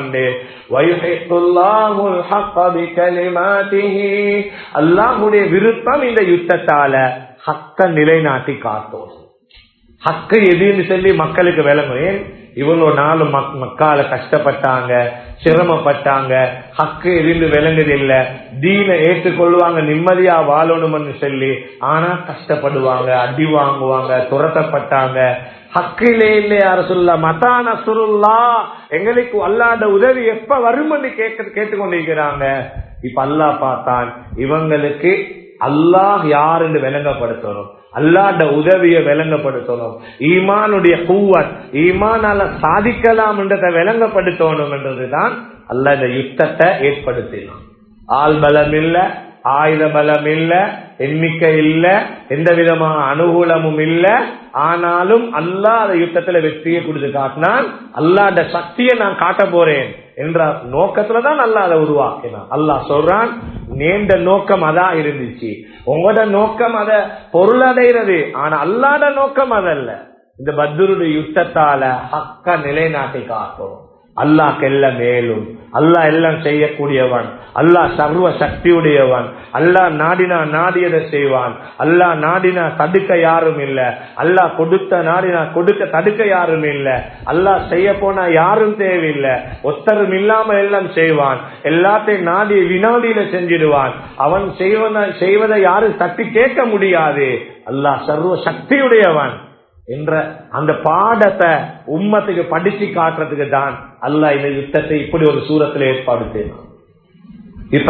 அல்லாஹ்வுடைய விருப்பம் இந்த யுத்தத்தால ஹக்க நிலைநாட்டி காட்டும். ஹக்கு எதுன்னு சொல்லி மக்களுக்கு விளங்கும். இவ்வளவு நாளும் மக்கால கஷ்டப்பட்டாங்க, சிரமப்பட்டாங்க, ஹக்கு எதிர்ந்து விளங்குது இல்ல, தீன ஏற்றுக்கொள்வாங்க, நிம்மதியா வாழணும்னு சொல்லி. ஆனா கஷ்டப்படுவாங்க, அடி வாங்குவாங்க, துரத்தப்பட்டாங்க. ஹக்கிலே இல்லையா ரசூலுல்லாஹ், மதா நஸ்ருல்லாஹ், எங்களுக்கு அல்லாஹ்வுடைய உதவி எப்ப வரும்னு கேட்டுக்கொண்டிருக்கிறாங்க. இப்ப அல்லாஹ் பார்த்தான், இவங்களுக்கு அல்லாஹ் யார் என்று விளங்கப்படுத்தணும், அல்லாஹ்வுடைய உதவியை விளங்கப்படுத்தணும், ஈமானுடைய குவத், ஈமானால சாதிக்கலாம் என்றதை விளங்கப்படுத்தணும் என்றதுதான் அல்லாஹ் இந்த யுத்தத்தை ஏற்படுத்தினான். ஆள் பலம் இல்ல, ஆயுத பலம் இல்ல, எண்ணிக்கை இல்ல, எந்த விதமான அனுகூலமும் இல்ல. ஆனாலும் அல்லாஹ் அந்த யுத்தத்துல வெற்றியை கொடுத்து காட்டினான். அல்லாஹ்வுடைய சக்தியை நான் காட்ட போறேன் என்ற நோக்கத்துலதான் அல்லாஹ் அதை உருவாக்கினான். அல்லாஹ் சொல்றான், நீண்ட நோக்கம் அதான் இருந்துச்சு, உங்களோட நோக்கம் அத பொருளடைகிறது, ஆனா அல்லாஹ்வுடைய நோக்கம் அதல்ல. இந்த பத்ருடைய யுத்தத்தால ஹக்க நிலைநாட்டி காட்டும். அல்லாஹ் எல்லாம் மேலும், அல்லாஹ் எல்லாம் செய்யக்கூடியவன், அல்லாஹ் சர்வ சக்தியுடையவன். அல்லாஹ் நாடினா நாடியதை செய்வான், அல்லாஹ் நாடினா தடுக்க யாரும் இல்ல, அல்லாஹ் கொடுத்த நாடினா கொடுக்க தடுக்க யாரும் இல்ல, அல்லாஹ் செய்ய போனா யாரும் தேவையில்லை, ஒத்தரும் இல்லாம எல்லாம் செய்வான், எல்லாத்தையும் நாடி வினாடியில செஞ்சிடுவான். அவன் செய்வதை யாரும் தட்டி கேட்க முடியாது. அல்லாஹ் சர்வ சக்தியுடையவன் என்ற அந்த பாடத்தை உம்மத்துக்கு படிச்சு காட்டுறதுக்கு தான் அல்லாஹ் இந்த யுத்தத்தை இப்படி ஒரு சூரத்தில் ஏற்பாடு செய்யணும். இப்ப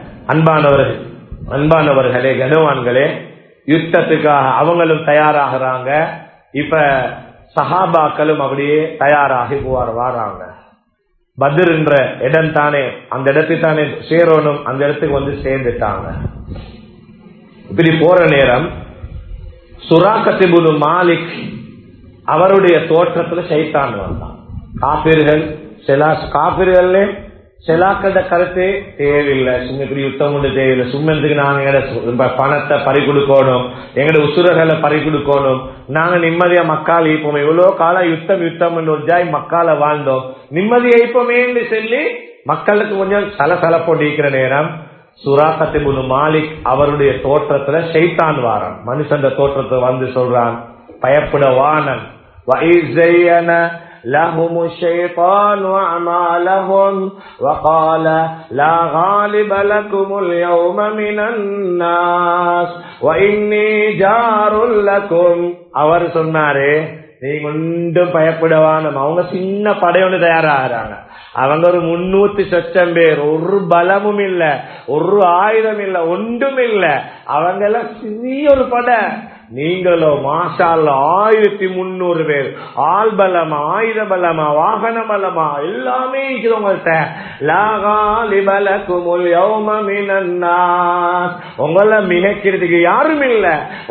அன்பானவர்களே, கனவான்களே, யுத்தத்துக்காக அவங்களும் தயாராகிறாங்க. இப்ப சஹாபாக்களும் அப்படியே தயாராகி வராங்க. பத்ர் என்ற இடம் தானே, அந்த இடத்துக்கு தானே சேரணும், அந்த இடத்துக்கு வந்து சேர்ந்துட்டாங்க. இப்படி போற நேரம் சுராக்கத் இப்னு மாலிக் அவருடைய தோற்றத்துல ஷைத்தான் வந்தான். காபிர்கள் செலாக்கள கருத்து தேவையில்லை, சும்மா இப்படி யுத்தம் ஒன்று தேவையில்லை, சும்மத்துக்கு நாங்க எங்கட பணத்தை பறி கொடுக்கணும், எங்கட உசுரகளை பறி கொடுக்கணும், நாங்க நிம்மதியா மக்கால் ஈப்போம், எவ்வளவு காலம் யுத்தம் ஒரு ஜாய் மக்கால வாழ்ந்தோம், நிம்மதியை ஈப்போமே சொல்லி மக்களுக்கு கொஞ்சம் சலசலப்போட்டு இருக்கிற நேரம் சுராக்கத் இப்னு மாலிக் அவருடைய தோற்றத்துல ஷைத்தான் வாரான். மனுஷன் தோற்றத்தை வந்து சொல்றான், பயப்பட வானன். لهم الشيطان أعمالهم وقال لا غالب لكم اليوم من الناس وإني جار لكم. அவர் சொன்னாரு, நீங்க ஒன்றும் பயப்படவான, அவங்க சின்ன படையோடு தயாராகிறாங்க. அவங்க ஒரு 300 லட்சம் பேர், ஒரு பலமும் இல்ல, ஒரு ஆயுதம் இல்ல, ஒன்றும் இல்ல, அவங்க எல்லாம் சிறிய ஒரு படை. நீங்களோ மாஷா அல்லாஹ் 1300 பேர், ஆள் பலமா, ஆயுத பலமா, வாகன பலமா, எல்லாமே இருக்குது உங்கள்கிட்ட. உங்களை மிகைக்கிறதுக்கு யாரும் இல்ல.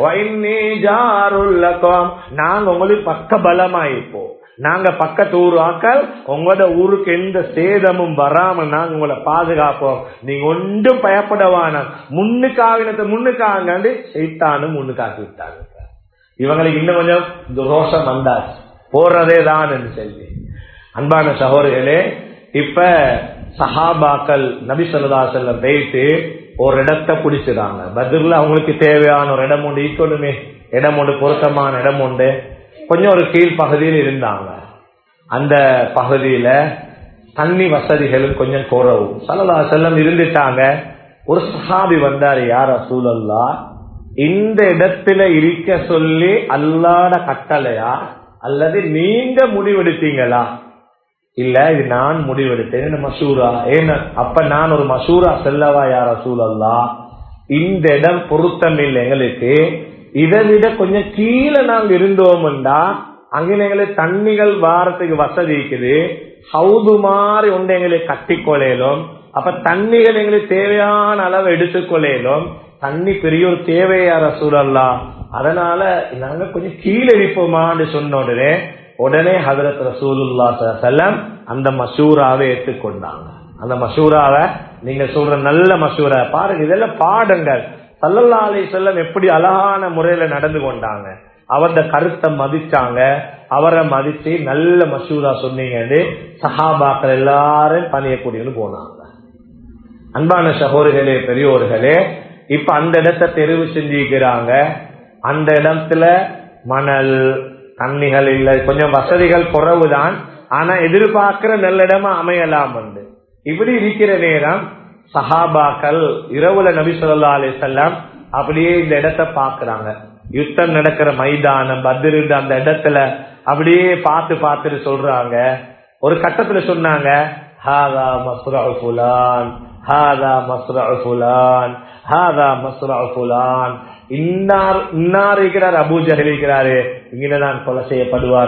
நாங்க உங்களுக்கு பக்க பலமாயிருப்போம், நாங்க பக்கத்து ஊர் ஆக்கள், உங்களோட ஊருக்கு எந்த சேதமும் வராம நாங்க உங்களை பாதுகாப்போம், நீங்க ஒன்றும் பயப்படவான, முன்னுக்காக சைத்தானும் முன்னுக்காக்கி விட்டாங்க. இவங்களுக்கு இன்னும் கொஞ்சம் ரோஷம் வந்தாச்சு, போறதே தான் என்று சொல்லி. அன்பான சகோதரர்களே, இப்ப சஹாபாக்கள் நபி ஸல்லல்லாஹு அலைஹி வஸல்லம் போயிட்டு ஒரு இடத்தை பிடிச்சிடாங்க. பத்ர்ல அவங்களுக்கு தேவையான ஒரு இடம் உண்டு, ஈக்கணுமே இடம் உண்டு, பொருத்தமான இடம் உண்டு. கொஞ்சம் ஒரு கீழ் பகுதியில் இருந்தாங்க. அந்த பகுதியில தண்ணி வசதிகளும் கொஞ்சம் குறவு. ஸல்லல்லாஹு அலைஹி வஸல்லம் இருந்துட்டாங்க. ஒரு சஹாபி வந்தாரு, யார் ரசூலல்லாஹ், இந்த இடத்துல இருக்க சொல்லி அல்லாஹ்வுடைய கட்டளையா அல்லது நீங்க முடிவெடுத்தீங்களா? இல்ல இது நான் முடிவெடுத்தேன் மசூரா. ஏன்னா அப்ப நான் ஒரு மசூரா செல்லவா யார் ரசூலல்லாஹ், இந்த இடம் பொருத்தம் இல்லை எங்களுக்கு, இதை விட கொஞ்சம் கீழே நாங்க இருந்தோம்டா அங்க எங்களுக்கு தண்ணிகள் வாரத்துக்கு வசதி இருக்குது, ஹவுது மாதிரி ஒன்று எங்களுக்கு கட்டிக்கொள்ளையிலும், அப்ப தண்ணிகள் எங்களுக்கு தேவையான அளவு எடுத்துக்கொள்ளையிலும், தண்ணி பெரிய ஒரு தேவையா ரசூலல்லாஹ், அதனால நாங்க கொஞ்சம் கீழே இருப்போமான்னு சொன்ன உடனே ஹஜ்ரத் ரசூலுல்லாஹி ஸல்லல்லாஹு அலைஹி வஸல்லம் அந்த மஷூராவை ஏற்றுக்கொண்டாங்க. அந்த மஷூராவை நீங்க சொல்ற நல்ல மஷூரா பாருங்க, இதெல்லாம் பாடங்கள். ஸல்லல்லாஹு அலைஹி வஸல்லம் எப்படி அழகான முறையில நடந்து கொண்டாங்க, அவருடைய கருத்தை மதிச்சாங்க, அவரை மதிச்சு நல்ல மஷூரா சொன்னீங்க, சஹாபாக்கள் எல்லாரும் பணியக்கூடியன்னு போனாங்க. அன்பான சகோதரர்களே பெரியோர்களே, இப்ப அந்த இடத்தை தெரிவு செஞ்சிருக்கிறாங்க. அந்த இடத்துல மணல் தண்ணிகள் இல்லை, கொஞ்சம் வசதிகள் குறைவுதான், ஆனா எதிர்பார்க்கிற நல்ல இடமா அமையலாம். இப்படி இருக்கிற நேரம் சஹாபாக்கள் இரவுல நபி ஸல்லல்லாஹு அலைஹி வஸல்லம் அப்படியே இந்த இடத்தை பாக்குறாங்க. யுத்தம் நடக்கிற மைதானம் பத்ர் அந்த இடத்துல அப்படியே பார்த்துட்டு சொல்றாங்க. ஒரு கட்டத்துல சொன்னாங்க, ஹாதா மஸ்ரஉ ஃபுலான், ஹாதா மஸ்ரஉ ஃபுலான், ஹாதா மஸ்ரஉ ஃபுலான். இன்னார் இருக்கிறார், அபூ ஜஹல் இருக்கிறாரு, இங்கதான் கொலை செய்யப்படுவார்.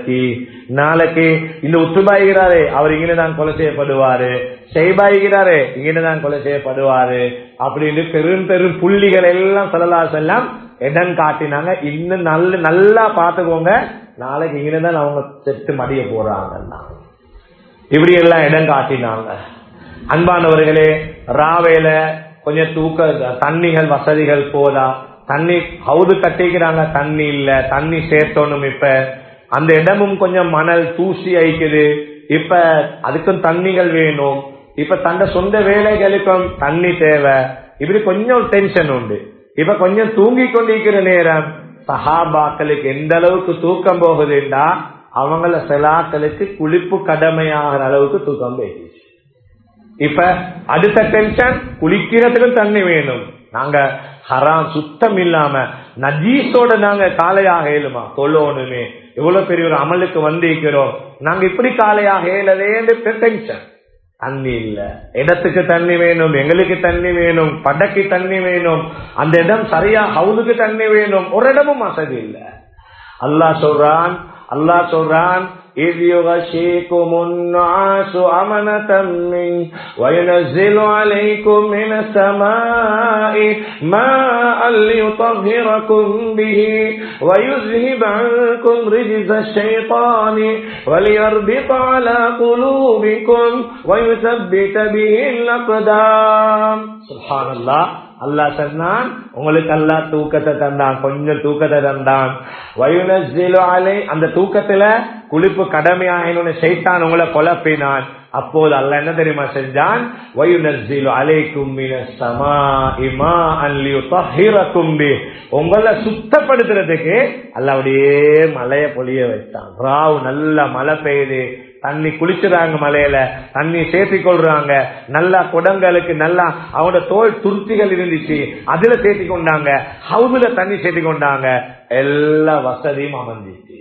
நாளைக்கு இந்த உத்துபா இருக்கிறாரு, அவர் இங்கதான் கொலை செய்யப்படுவாரு. ஷைபா இருக்கிறாரு, இங்கதான் கொலை செய்யப்படுவாரு அப்படின்னு பெரும் பெரும் புள்ளிகள் எல்லாம் ஸல்லல்லாஹு அலைஹி வஸல்லம் இடம் காட்டினாங்க. இன்னும் நல்லா பாத்துக்கோங்க, நாளைக்கு இங்கதான் அவங்க செத்து மடிய போறாங்க. இப்படி எல்லாம் இடம் காட்டினாங்க. அன்பானவர்களே, ராவேல கொஞ்சம் தண்ணிகள் வசதிகள் போதா, தண்ணி ஹவுது கட்டிக்கிறாங்க, தண்ணி இல்ல, தண்ணி சேர்த்தோணும். இப்ப அந்த இடமும் கொஞ்சம் மணல் தூசி ஆயிக்குது, இப்ப அதுக்கும் தண்ணிகள் வேணும். இப்ப தந்த சொந்த வேலைகளுக்கும் தண்ணி தேவை. இப்படி கொஞ்சம் டென்ஷன் உண்டு. இப்ப கொஞ்சம் தூங்கி கொண்டிருக்கிற நேரம் சஹாபாக்களுக்கு எந்த அளவுக்கு தூக்கம் போகுதுண்டா, அவங்கள செலாக்களுக்கு குளிப்பு கடமையாகிற அளவுக்கு தூக்கம் போயிடுச்சு. இப்ப அடுத்த டென்ஷன், குளிக்கிறதுக்கும் தண்ணி வேணும். நாங்க ஹராம் சுத்தம் இல்லாம நஜீஸோட நாங்க காலையாக ஏழுமா தொழணுமே, எவ்வளவு பெரிய ஒரு அமலுக்கு வந்திருக்கிறோம், நாங்க இப்படி காலையாக ஏழதேன்னு டென்ஷன். தண்ணி இல்ல, இடத்துக்கு தண்ணி வேணும், எங்களுக்கு தண்ணி வேணும், படக்கு தண்ணி வேணும், அந்த இடம் சரியா ஹவுதுக்கு தண்ணி வேணும், ஒரு இடமும் வசதி இல்ல. அல்லாஹ் சொல்றான் إذ يغشيكم النعاس أمنة منه وينزل عليكم من السماء ماء ليطهركم به ويذهب عنكم رجز الشيطان وليربط على قلوبكم ويثبت به الأقدام. سبحان الله. அல்லாஹ் சொன்னான், உங்களுக்கு அல்லாஹ் தூக்கத்தை தந்தான், கொஞ்சம் தூக்கத்தை தந்தான். வயுனஸ்ஸிலு அலை, அந்த தூக்கத்துல குளிப்பு கடமையாயினு ஷைத்தான் உங்களை குழப்பினான். அப்போது அல்லாஹ் என்ன தெரியுமா செஞ்சான், வயுனஸ்ஸிலு அலைக்கும் மினஸ் ஸமாஇ மாஅன் லியுطஹிரக்கும் பி, உங்களை சுத்தப்படுத்துறதுக்கு அல்லாஹ் அப்படியே மழைய பொழிய வைத்தான். ராவு நல்ல மழை பெய்யுது, தண்ணி குளிச்சுறாங்க, மலையில தண்ணி சேர்த்தி கொள்றாங்க, நல்லா குடங்களுக்கு நல்லா அவனோட தோல் துருத்திகள் இருந்துச்சு, அதுல சேர்த்தி கொண்டாங்க, ஹவுதுல தண்ணி சேர்த்தி கொண்டாங்க, எல்லா வசதியும் அமைஞ்சிச்சு.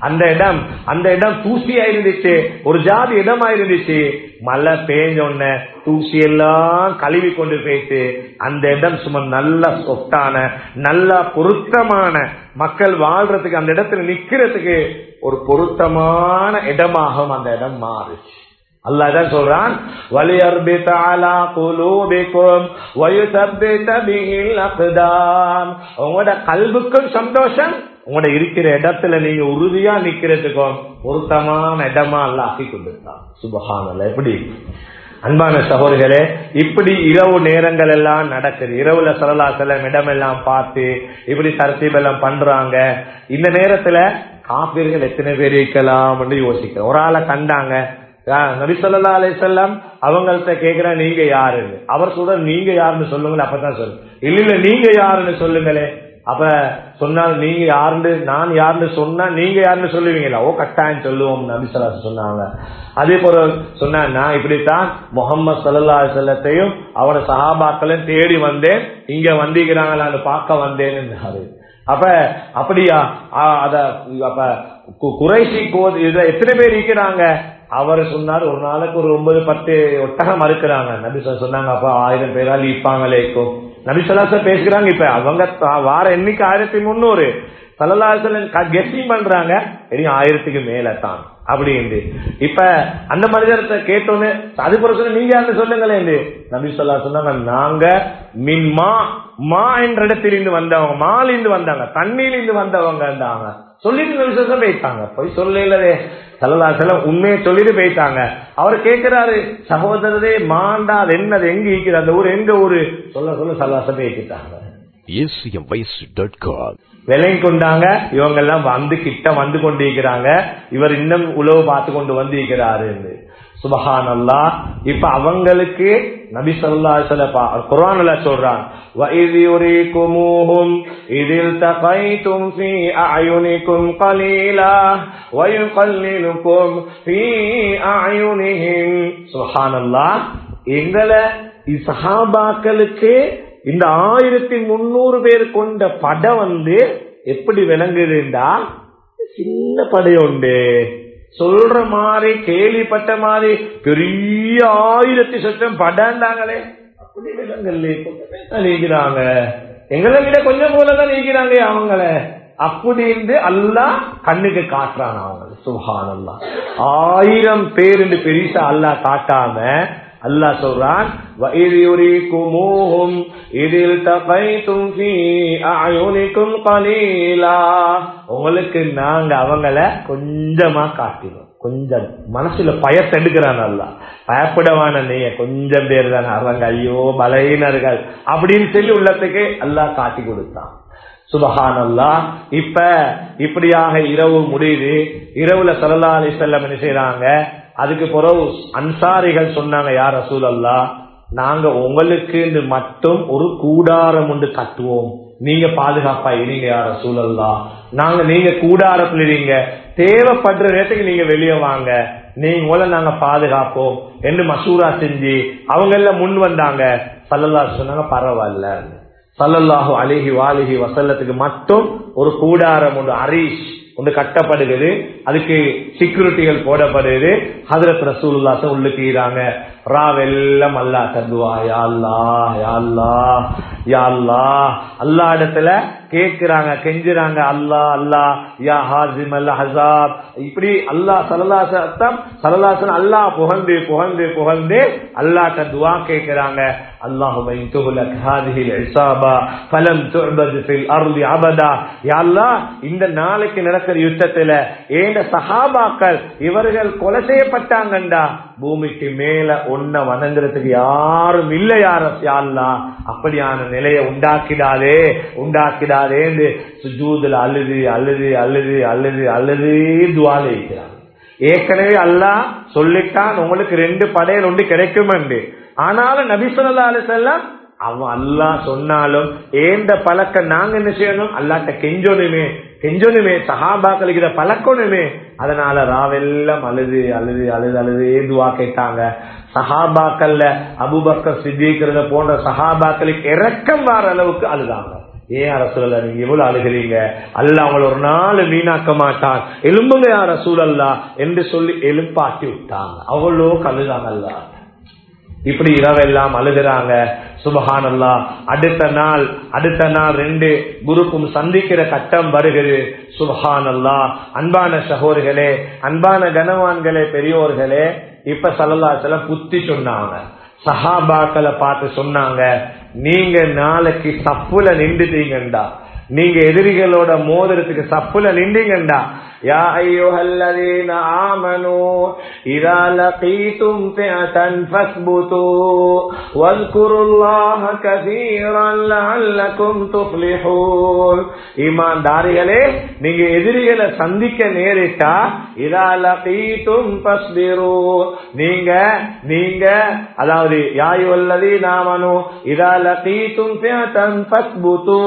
அந்த இடம் தூசியா இருந்துச்சு, ஒரு ஜாதி இடமா இருந்துச்சு. மழை பெய்ஞ்ச தூசி எல்லாம் கழுவி கொண்டு போயிட்டு அந்த இடம் சும்மா நல்ல சொட்டான நல்ல பொருத்தமான மக்கள் வாழ்றதுக்கு, அந்த இடத்துல நிக்கிறதுக்கு ஒரு பொருத்தமான இடமாகவும் அந்த இடம் மாறுச்சு. அல்லாஹ் தான் சொல்றான், வலியர்பித அலா குலூபிக்கும் வயுஸப்பித பிஹில் அக்தாம். உங்களோட கல்புக்கும் சந்தோஷம், உங்களோட இருக்கிற இடத்துல நீங்க உறுதியா நிக்கிறதுக்கும் பொருத்தமான இடமா அல்லாஹ் ஆக்கி கொண்டிருக்கான். சுப்ஹானல்லாஹ். எப்படி அன்பான சகோதரர்களே, இப்படி இரவு நேரங்கள் எல்லாம் நடக்குது. இரவுல ஸல்லல்லாஹு அலைஹி வஸல்லம் இடமெல்லாம் பார்த்து இப்படி தர்தீப் எல்லாம் பண்றாங்க. இந்த நேரத்துல காபிர்கள் எத்தனை பேர் இருக்கலாம் என்று யோசிக்கிறோம். ஒரு ஆளை கண்டாங்க, நபி ஸல்லல்லாஹு அலைஹி வஸல்லம் அவங்கள்ட்ட கேக்குற, நீங்க யாருன்னு. அவர் சொல்ற, நீங்க யாருன்னு சொல்லுங்களேன். அப்பதான் சொல்லு. இல்ல நீங்க யாருன்னு சொல்லுங்களே. அப்ப சொன்னால், நீங்க யாருன்னு, நான் யாருன்னு சொன்னா நீங்க யாருன்னு சொல்லுவீங்களா? ஓ கட்டாயம் சொல்லுவோம் நபி ஸல்லல்லாஹு அலைஹி வஸல்லம் சொன்னாங்க. அதே போல சொன்னா, நான் இப்படித்தான் முஹம்மது ஸல்லல்லாஹு அலைஹி வஸல்லத்தையும் அவரோட சஹாபாக்களையும் தேடி வந்தேன், இங்க வந்திருக்கிறாங்களான்னு பார்க்க வந்தேன்னு. அப்ப அப்படியா? அத அப்ப குறைசி எத்தனை பேர் இருக்கிறாங்க? அவர் சொன்னார் ஒரு நாளைக்கு ஒரு 9-10 ஒட்டகம் மறுக்கிறாங்க. நபி சொன்னாங்க அப்ப 1000 பேரால் ஈப்பாங்களேக்கும். நபி ஸல்லல்லாஹு பேசுகிறாங்க. இப்ப அவங்க வார எண்ணிக்கை 1300 ஸல்லல்லாஹு அலைஹி வஸல்லம் கெஸ்டிங் பண்றாங்க 1000க்கு மேல தான் அப்படின்னு. இப்ப அந்த மனிதர்கிட்ட கேட்டோன்னு அது பொறுத்த நீங்க யாரு சொல்லுங்களேன். நபி ஸல்லல்லாஹு அலைஹி வஸல்லம் நாங்க மின்மா மா என்ற இடத்திலிருந்து வந்தவங்க, மாலிருந்து வந்தாங்க, தண்ணீரிலிருந்து வந்தவங்க சொல்லிட்டு விசேஷம் போயிட்டாங்க. போய் சொல்லவே ஸல்லல்லாஹு அலைஹி வஸல்லம் உண்மையை சொல்லிட்டு போயிட்டாங்க. அவர் கேட்கிறாரு சகோதரரே மாண்டா அது என்னது, எங்க இருக்கிற அந்த ஊர், எங்க ஊரு சொல்ல ஸல்லல்லாஹு அலைஹி வஸல்லம் கேட்டாங்க. விலங்கி கொண்டாங்க. இவங்க எல்லாம் வந்து கொண்டிருக்கிறாங்க. இவர் இன்னும் உழவு பார்த்து கொண்டு வந்திருக்கிறாரு. சுப்ஹானல்லாஹ். இப்ப அவங்களுக்கு நபி ஸல்லல்லாஹு அலைஹி வஸல்லம் குர்ஆன்ல சொல்றான் وَإِذْ يُرِيكُمُوهُمْ إِذِ الْتَقَيْتُمْ فِي أَعْيُنِكُمْ قَلِيلًا وَيُقَلِّلُكُمْ فِي أَعْيُنِهِمْ. சுப்ஹானல்லாஹ். எங்களை சஹாபாக்களுக்கு இந்த 1300 பேர் கொண்ட படம் எப்படி விளங்குதுண்டா, சின்ன படையுண்டு சொல்ற மாதிரி கேள்விப்பட்ட மாதிரி பெரிய 1000 சட்டம் படாண்டாங்களே அப்படி விலங்கல்ல நீக்கிறாங்க. எங்களை விட கொஞ்சம் போலதான் நீக்கிறாங்க அவங்கள அப்படின்னு அல்லாஹ் கண்ணுக்கு காட்டுறான் அவங்க. சுப்ஹானல்லாஹ். 1000 பேர் பெருசா அல்லாஹ் காட்டாம அல்லாஹ் சொல்றான் وَإِذْ يُرِيكُمُوهُمْ إِذِ الْتَقَيْتُمْ فِي أَعْيُنِكُمْ قَلِيلًا. உங்களுக்கு நாங்க அவங்கள கொஞ்சமா காட்டினோம். கொஞ்சம் மனசுல பயத்தை எடுக்கிறான் அல்லாஹ். பயப்படவான நீங்க கொஞ்சம் பேர் தானே அவங்க, ஐயோ பலவீனர்கள் அப்படின்னு சொல்லி உள்ளத்துக்கு அல்லாஹ் காட்டி கொடுத்தான். சுப்ஹானல்லாஹ். இப்ப இப்படியாக இரவு முடியுது. இரவுல ஸல்லல்லாஹு அலைஹி வஸல்லம் என்ன செய்றாங்க, அதுக்கு பிறகு அன்சாரிகள் சொன்னாங்க யா ரசூலல்லாஹ் நாங்க உங்களுக்கு மட்டும் ஒரு கூடாரம் ஒன்று கட்டுவோம், நீங்க பாதுகாப்பா இருங்க யா ரசூலல்லாஹ். நீங்க கூடாரத்துல இருங்க, தேவைப்படுற நேரத்துக்கு நீங்க வெளியே வாங்க, நீங்க நாங்க பாதுகாப்போம் என்று மசூரா செஞ்சு அவங்க எல்லாம் முன் வந்தாங்க. ஸல்லல்லாஹு சொன்னாங்க பரவாயில்ல. ஸல்லல்லாஹு அலைஹி வஸல்லத்துக்கு மட்டும் ஒரு கூடாரம் ஒன்று அரீஷ் ஒன்று கட்டப்படுகிறது, அதுக்கு செக்யூரிட்டிகள் போடப்படுது. ஹஜ்ரத் ரசூலுல்லாஹ் உள்ளுக்கிறாங்க. ராவெல்லாம் அல்லாஹ் தந்துவா யா அல்லாஹ் யா அல்லாஹ் யா அல்லாஹ் அல்லாஹ் இடத்துல கேட்கிறாங்க, கெஞ்சுறாங்க. அல்லாஹ் அல்லாஹ் யா ஹாசிம் அல் அஹ்ஸாப் இப்படி அல்லாஹ் ஸல்லல்லாஹு அலைஹி வஸல்லம் அல்லாஹ் புகழ்ந்து புகழ்ந்து புகழ்ந்து அல்லாஹ்ட்ட துஆ கேட்கிறாங்க. அல்லாஹும்ம இன் துஹ்லக் ஹாதிஹில் இஸாபா ஃபலம் துஅபத் ஃபில் அர்தி அபதா. யா அல்லாஹ் இந்த நாளைக்கு நடக்கிற யுத்தத்துல ஏண்ட சஹாபாக்கள் இவர்கள் கொலை செய்யப்பட்டாங்கண்டா பூமிக்கு மேல ஒன்ன வணங்குறதுக்கு யாரும் இல்லை யா அல்லாஹ். அப்படியான நிலையை உண்டாக்கிடாதே உண்டாக்கிடாதே சுஜூதுல அழுது அழுது அழுது அழுது அழுது துஆ செய்கிறாங்க. ஏற்கனவே அல்லாஹ் சொல்லிட்டான் உங்களுக்கு 2 படையல் ஒன்று கிடைக்கும் என்று. ஆனாலும் நபி ஸல்லல்லாஹு அலைஹி வஸல்லம் அவன் அல்லாஹ் சொன்னாலும் ஏந்த பழக்கம் நாங்க என்ன செய்யணும், அல்லாஹ்ட்ட கெஞ்சோனுமே சஹாபாக்களுக்கு இத பழக்கணுமே. அதனால ராவெல்லாம் அழுது அழுது அழுது அழுது துஆ கேட்டாங்க. சஹாபாக்கள்ல அபூபக்கர் சித்திக் போன்ற சஹாபாக்களுக்கு இரக்கம் வர அளவுக்கு அழுதாங்க. ஏன் ரசூலல்லாஹ் நீங்க எவ்வளவு அழுகிறீங்க, அல்லாஹ் அவங்கள ஒரு நாள் வீணாக்க மாட்டான், எலும்புங்க யா ரசூலல்லாஹ் என்று சொல்லி எழுப்பாட்டி விட்டாங்க. அவ்வளோ அழுதாங்க அல்லாஹ். இப்படி இரவெல்லாம் அழுகிறாங்க. சுப்ஹானல்லாஹ். அடுத்த நாள் 2 குரூப்பும் சந்திக்கிற கட்டம் வருகிறது. சுப்ஹானல்லாஹ். அன்பான சகோதரர்களே, அன்பான கனவான்களே, பெரியோர்களே, இப்ப ஸல்லல்லாஹு அலைஹி வஸல்லம் புத்தி சொன்னாங்க. சஹாபாக்களை பார்த்து சொன்னாங்க, நீங்க நாளைக்கு சப்புல நின்றுட்டீங்கண்டா, நீங்க எதிரிகளோட மோதிரத்துக்கு சப்புல நின்றீங்கண்டா, யா அய்யுஹல்லதீன ஆமனூ இதா லகீதும் ஃபிஅதன் ஃபஸ்புது வஸ்குருல்லாஹ கஸீரன் லஅல்லகும் துஃப்லிஹூன். ஈமான்தாரிகளே, நீங்க எதிரிகளை சந்திக்க நேரிட்டா இதா லகீதும் ஃபஸ்பிரு, நீங்க அதாவது யா அய்யுஹல்லதீன ஆமனூ இதா லகீதும் ஃபிஅதன் ஃபஸ்புது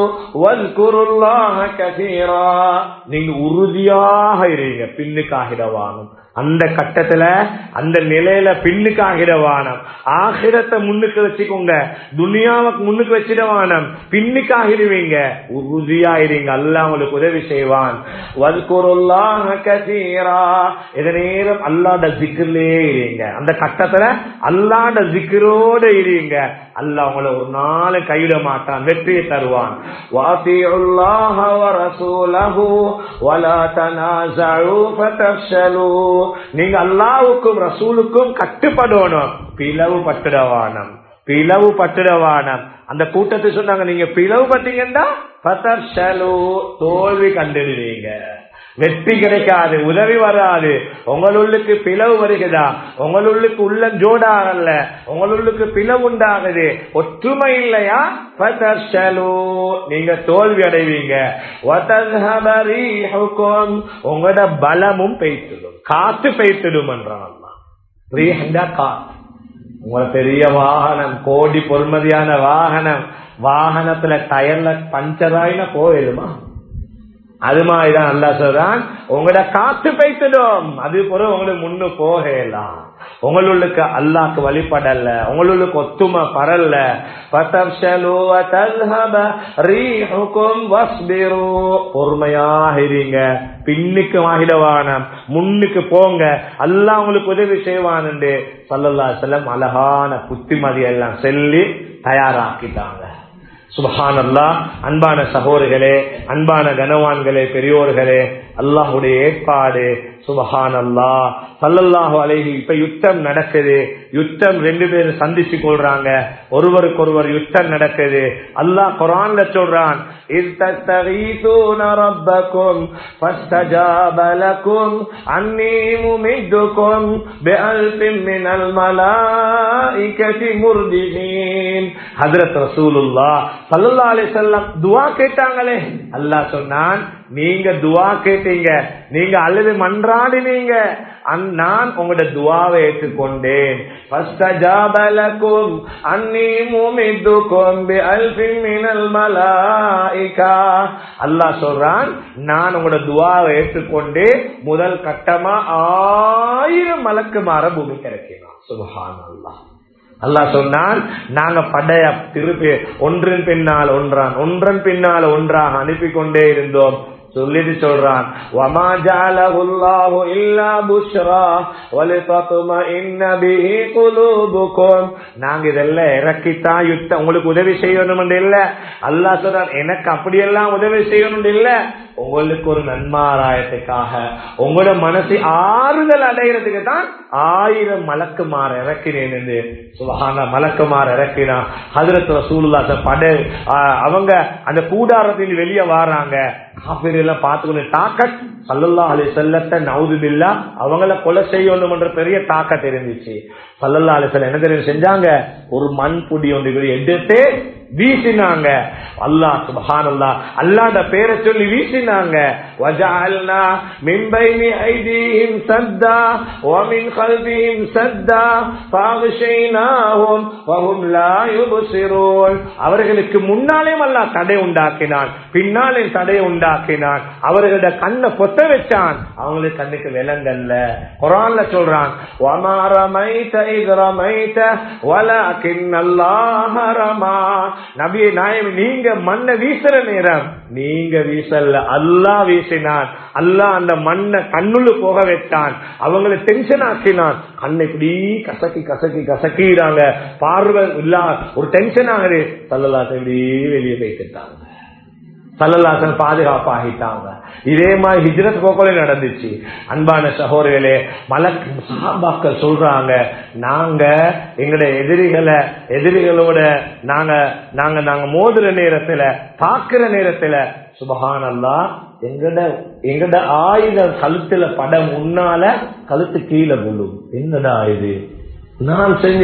வஸ்குருல்லாஹ கஸீரா, நீங்க உறுதியாக இருங்க, பின்னுக்காகிடவானும் அந்த கட்டத்துல அந்த நிலையில பின்னுக்கு ஆகிடவானம். ஆகிரத்தை முன்னுக்கு வச்சுக்கோங்க, துனியாவுக்கு முன்னுக்கு வச்சிடவானம். பின்னுக்கு ஆகிடுவீங்க, உறுதியாயிருங்க. அல்லாஹ் உங்களுக்கு உதவி செய்வான். வذ்குருல்லாஹ கஸீரா, இந்த நேரம் அல்லாஹ்வுடைய zikriலே இருங்க. அந்த கட்டத்துல அல்லாஹ்வுடைய zikரோட இருங்க. அல்லாஹ் உங்களை ஒரு நாள் கைவிட மாட்டான், வெற்றியை தருவான். வஅதீஉல்லாஹ வரசூலஹு வலா தனாஸஉ ஃபதஃஷலு, நீங்க அல்லாஹ்வுக்கும் ரசூலுக்கும் கட்டுப்படணும், பிளவு பட்டுடவானம், பிளவு பட்டுடவானம். அந்த கூட்டத்தை சொன்னாங்க, நீங்க பிளவு பட்டீங்கன்னா ஃபதஃஷலு, தோல்வி கண்டுடுவீங்க, வெற்றி கிடைக்காது, உதவி வராது. உங்களுள்ளுக்கு பிளவு வருகிறதா, உங்களுள்ளுக்கு உள்ளம் ஜோடாகல, உங்களுள்ளுக்கு பிளவு உண்டாகுது, ஒற்றுமை இல்லையா, ஃபதர்ஷலு, நீங்க தோல்வி அடைவீங்க. வதஸ்ஹப ரீஹுக்கும், உங்களோட பலமும் பெய்திடும், காத்து பெய்திடும் என்றான் அல்லாஹ். ரீஹ்னா காத்து. உங்களோட பெரிய வாகனம், கோடி பொறுமதியான வாகனம், வாகனத்துல டயர்ல பஞ்சர் ஆயினா போயிடுமா? அது மாதிரிதான் அல்லாஹ் சொல்றான், உங்களோட காத்து பைத்திடும், அது பிறகு உங்களுக்கு முன்னு போகலாம். உங்களுக்கு அல்லாஹ்க்கு வழிபடல, உங்களுக்கு ஒத்துமை பரல்ல. பொறுமையாக இருங்க, பின்னுக்கு வாகிடவானம், முன்னுக்கு போங்க, அல்லாஹ் உங்களுக்கு உதவி செய்வான் என்று ஸல்லல்லாஹு அலைஹி வஸல்லம் அழகான புத்திமதி எல்லாம் சொல்லி தயாராக்கிட்டாங்க. சுப்ஹானல்லாஹ். அன்பான சகோதரர்களே, அன்பான கனவான்களே, பெரியோர்களே, அல்லாஹ்வுடைய ஏற்பாடு. சுப்ஹானல்லாஹ். ஸல்லல்லாஹு அலைஹி, இப்ப யுத்தம் நடக்குது, யுத்தம் ரெண்டு பேரும் சந்திச்சு கொள்றாங்க, ஒருவருக்கு ஒருவர் யுத்தம் நடக்குது. அல்லாஹ் குர்ஆன்ல சொல்றான், இஸ் தஸ்தகீஸூன ரப்பக்கும் ஃபஸ்தஜாப லக்கும் அன்னீ முமித்துக்கும் பிஅல்ஃபின் மினல் மலாயிகதி முர்திஃபீன். ஹஜ்ரத் ரசூலுல்லாஹ் ஸல்லல்லாஹு அலைஹி வஸல்லம் துஆ கேட்டாங்களே, அல்லாஹ் சொன்னான், நீங்க துஆ கேட்டீங்க, நீங்க அழுது மன்றாடினீங்க, நான் உங்களோட துஆவை ஏற்றுக்கொண்டேன். ஃபஸ்தஜாப லக்கும் அன்னீ முமித்துக்கும் பிஅல்ஃபின் மினல் மலாயிகா. அல்லாஹ் சொல்றான், நான் உங்களோட துஆவை ஏற்றுக்கொண்டு முதல் கட்டமா 1000 மலக்குமார பூமிக்கு இறக்கினான். சுப்ஹானல்லாஹ். அல்லாஹ் சொன்னான், நாங்க படைய திருப்பி ஒன்றன் பின்னால் ஒன்றன் பின்னால் ஒன்றாக அனுப்பி கொண்டே இருந்தோம். சொல்லிட்டு சொல்றான், வமா ஜஅலஹுல்லாஹு இல்லா புஷ்ரா வலிதத்மஇன்ன பிஹி குலூபுக்கும். நாங்க இதெல்லாம் இறக்கித்தான் யுத்தம் உங்களுக்கு உதவி செய்யணும் இல்ல. அல்லாஹ் சொல்றான், எனக்கு அப்படியெல்லாம் உதவி செய்யணும் இல்ல, உங்களுக்கு ஒரு நன்மாராயத்துக்காக, உங்களோட மனசு ஆறுதல் அடைகிறதுக்கு தான் 1000 மலக்குமார் இறக்கினேன் என்று. சுப்ஹான, மலக்குமார் இறக்கினா. ஹஜ்ரத் ரசூலுல்லாஹ் படை அவங்க அந்த கூடாரத்தில் வெளியே வராங்க. காஃபிரெல்லாம் பார்த்துக்கொண்டு தாக்கத் ஸல்லல்லாஹு அலைஹி வஸல்லம் நவுதுபில்லா அவங்கள கொலை செய்யணும் என்ற பெரிய தாக்கத் இருந்துச்சு. ஸல்லல்லாஹு அலைஹி வஸல்லம் என்ன தெரியும் செஞ்சாங்க, ஒரு மண் புடி ஒன்று எடுத்து வீசினாங்க. அல்லாஹ் சுப்ஹானல்லாஹ் அல்லாஹ்ட பேரை சொல்லி வீசினாங்க. வஜஅல்னா மின் பைனி ஐதீஹிம் சத்தா வ மின் கல்பிஹிம் சத்தா ஃபஅக்ஷைனாஹும் வஹும் லா யுப்சிரூன். அவர்களுக்கு முன்னாலேயும் அல்லாஹ் தடை உண்டாக்கினான், பின்னாலே தடை உண்டாக்கினான், அவர்களுடைய கண்ணை பொத்த வச்சான், அவங்களுக்கு கண்ணுக்கு விலங்கல்ல. குர்ஆன்ல சொல்றான், வமா ரமைத இஸ் ரமைத வலக்கின்னல்லாஹ ரமா. நபியே நாயகம், நீங்க மண்ணை வீசுற நேரம் நீங்க வீசல்ல, அல்லாஹ் வீசினான். அல்லாஹ் அந்த மண்ணை கண்ணுள்ள போக வச்சான், அவங்களை டென்ஷன் ஆக்கினான். கண்ணை இப்படி கசக்கி கசக்கி கசக்கிறாங்க, பார்வை இல்ல, ஒரு டென்ஷன் ஆகுது. ஸல்லல்லாஹு இப்படி வெளியே போயிட்டாங்க, ஸல்லல்லாஹு பாதுகாப்பாகிட்டாங்க. இதே மாதிரி ஹிஜ்ரத் போக்கோல நடந்துச்சு. அன்பான சகோதரர்களே, சஹாபாக்கள் சொல்றாங்க, நாங்க எங்களுடைய எதிரிகளோட நாங்க மோதுற நேரத்துல, தாக்குற நேரத்துல, சுப்ஹானல்லாஹ், எங்கட ஆயுதம் கழுத்துல பட முன்னால கழுத்து கீழே விழும். என்னடா இது நான் செஞ்சு,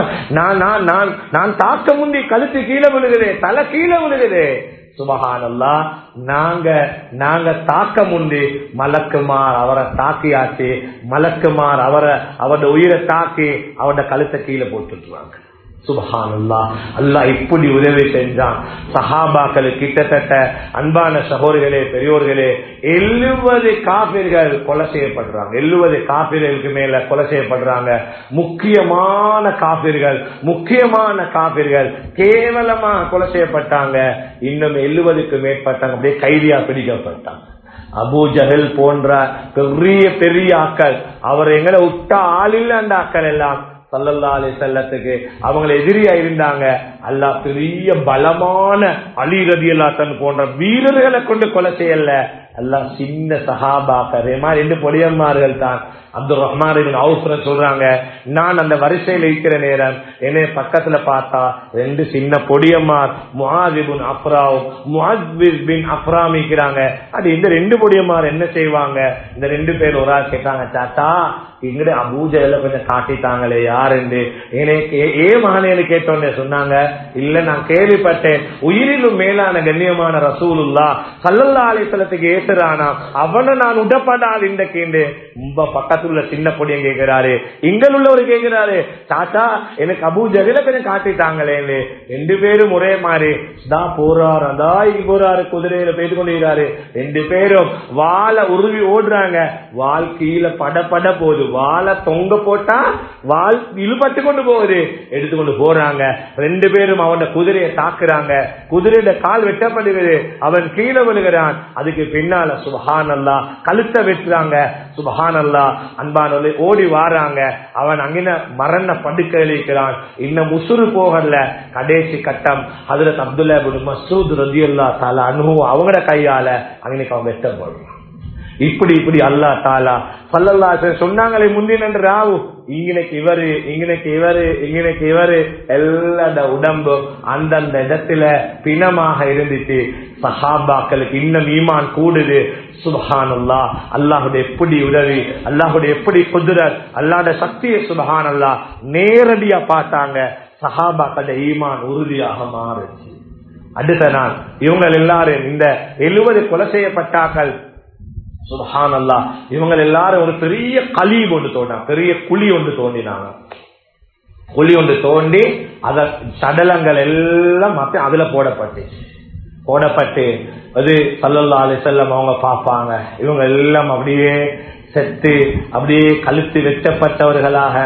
நான் தாக்க முந்தி கழுத்து கீழே விழுகுதே, தலை கீழே விழுகுதே. சுப்ஹானல்லாஹ், நாங்க தாக்க முந்தி மலக்குமார் அவரை தாக்கியாச்சு, மலக்குமார் அவரோட உயிரை தாக்கி அவரோட கழுத்தை கீழே போட்டுருவாங்க. சுப்ஹானல்லாஹ். அல்லாஹ் இப்படி உதவி செஞ்சான். சஹாபாக்கள் கிட்டத்தட்ட அன்பான சகோதரர்களே பெரியோர்களே 70 காபிர்கள் கொலை செய்யப்படுறாங்க. 70 காபிர்களுக்கு மேல கொலை செய்யப்படுறாங்க. முக்கியமான காபிர்கள் கேவலமா கொலை செய்யப்பட்டாங்க. இன்னும் 70க்கு மேற்பட்டாங்க அப்படியே கைதியா பிடிக்கப்பட்டாங்க. அபூ ஜஹல் போன்ற பெரிய ஆக்கள், அவர் எங்களை விட்டா ஆள் இல்ல, அந்த ஆக்கள் எல்லாம் ஸல்லல்லாஹு அலைஹி வஸல்லத்துக்கு அவங்களை எதிரியா இருந்தாங்க. அல்லாஹ் பெரிய பலமான அலி ரலியல்லாஹு அன்ஹு போன்ற வீரர்களை கொண்டு கொலை செய்யல. அல்லாஹ் சின்ன சஹாபாக்கள் 2 பொடியம்மார்கள் தான். அப்துல் ரஹ்மான் இப்னு அவுஃப் சொல்றாங்க, நான் அந்த வரிசையில் இருக்கிற நேரம் என்னை பக்கத்துல பார்த்தா 2 சின்ன பொடியம்மார் முஆத் இப்னு அஃப்ராம் இருக்கிறாங்க. அது இந்த 2 பொடியம்மார் என்ன செய்வாங்க? இந்த 2 பேர் ஒரு ஆள் கேட்டாங்க, சாத்தா இங்கட அபூ ஜஹல கொஞ்சம் காட்டிட்டாங்களே யார் என்று மகனேன்னு கேட்டோன்னு சொன்னாங்க, இல்ல நான் கேள்விப்பட்டேன் உயிரிலும் மேலான கண்ணியமான ரசூலுல்லாஹ் ஸல்லல்லாஹு அலைஹி வஸல்லத்துக்கு ஏசுறானா, அவனை நான் உடப்படாது இந்த கேண்டு. பக்கத்துல சின்ன பொடியும் கேட்கிறாரு, இங்க உள்ளவரு கேட்கிறாரு, சாச்சா எனக்கு அபூ ஜஹல கொஞ்சம் காட்டிட்டாங்களே. 2 பேரும் ஒரே மாதிரி போறாரு, போறாரு, குதிரையில போயிட்டு கொண்டிருக்கிறாரு. 2 பேரும் வாழை உருவி ஓடுறாங்க. வால் கீழே பட போகுது. வாழை தொங்க போட்டா வால் இழுபட்டு கொண்டு போகுது. எடுத்துக்கொண்டு போறாங்க. 2 பேரும் அவன் குதிரையை தாக்குறாங்க. குதிரையில கால் வெட்டப்படுகிறது. அவன் கீழே விழுகிறான். அதுக்கு பின்னால சுப்ஹானல்லாஹ் கழுத்தை வெட்டுறாங்க. சுப்ஹானல்லாஹ் அன்பானோலே ஓடி வாராங்க. அவன் அங்கின மரண படுக்கையில் இருக்கிறான். இன்னும் உசுறு போகல. கடைசி கட்டம் ஹஜ்ரத் அப்துல்லாஹ் இப்னு மஸ்ஊத் ரலியல்லாஹு தஆலா அன்ஹு அவங்களோட கையால அன்னைக்கு அவன் வெட்டப்படுறான். இப்படி அல்லாஹ் தஆலா ஸல்லல்லாஹு அலைஹி வஸல்லம் சொன்னாங்களே முந்தின ராவு, இங்கனைக்கு இவரு எல்லா உடம்பு அந்தந்த இடத்துல பிணமாக இருந்துச்சு. சஹாபாக்களுக்கு இன்னும் ஈமான் கூடுது. சுப்ஹானல்லாஹ். அல்லாஹ்வுடைய எப்படி உதவி, அல்லாஹ்வுடைய எப்படி குத்ரத், அல்லாஹ்வுடைய சக்தியை சுப்ஹானல்லாஹ் நேரடியா பார்த்தாங்க. சஹாபாக்களுடைய ஈமான் உறுதியாக மாறுச்சு. அடுத்த நாள் இவங்க எல்லாரும் இந்த 70 கொலை செய்யப்பட்டார்கள். சுப்ஹானல்லாஹ். இவங்க எல்லாரும் ஒரு பெரிய கலீப் ஒன்று தோண்டினாங்க, பெரிய குழி ஒன்று தோண்டினாங்க. குழி ஒன்று தோண்டி அத சடலங்கள் எல்லாம் அதுல போடப்பட்டு அது ஸல்லல்லாஹு அலைஹி வஸல்லம் அவங்க பார்ப்பாங்க. இவங்க எல்லாம் அப்படியே செத்து அப்படியே கழுத்து வெட்டப்பட்டவர்களாக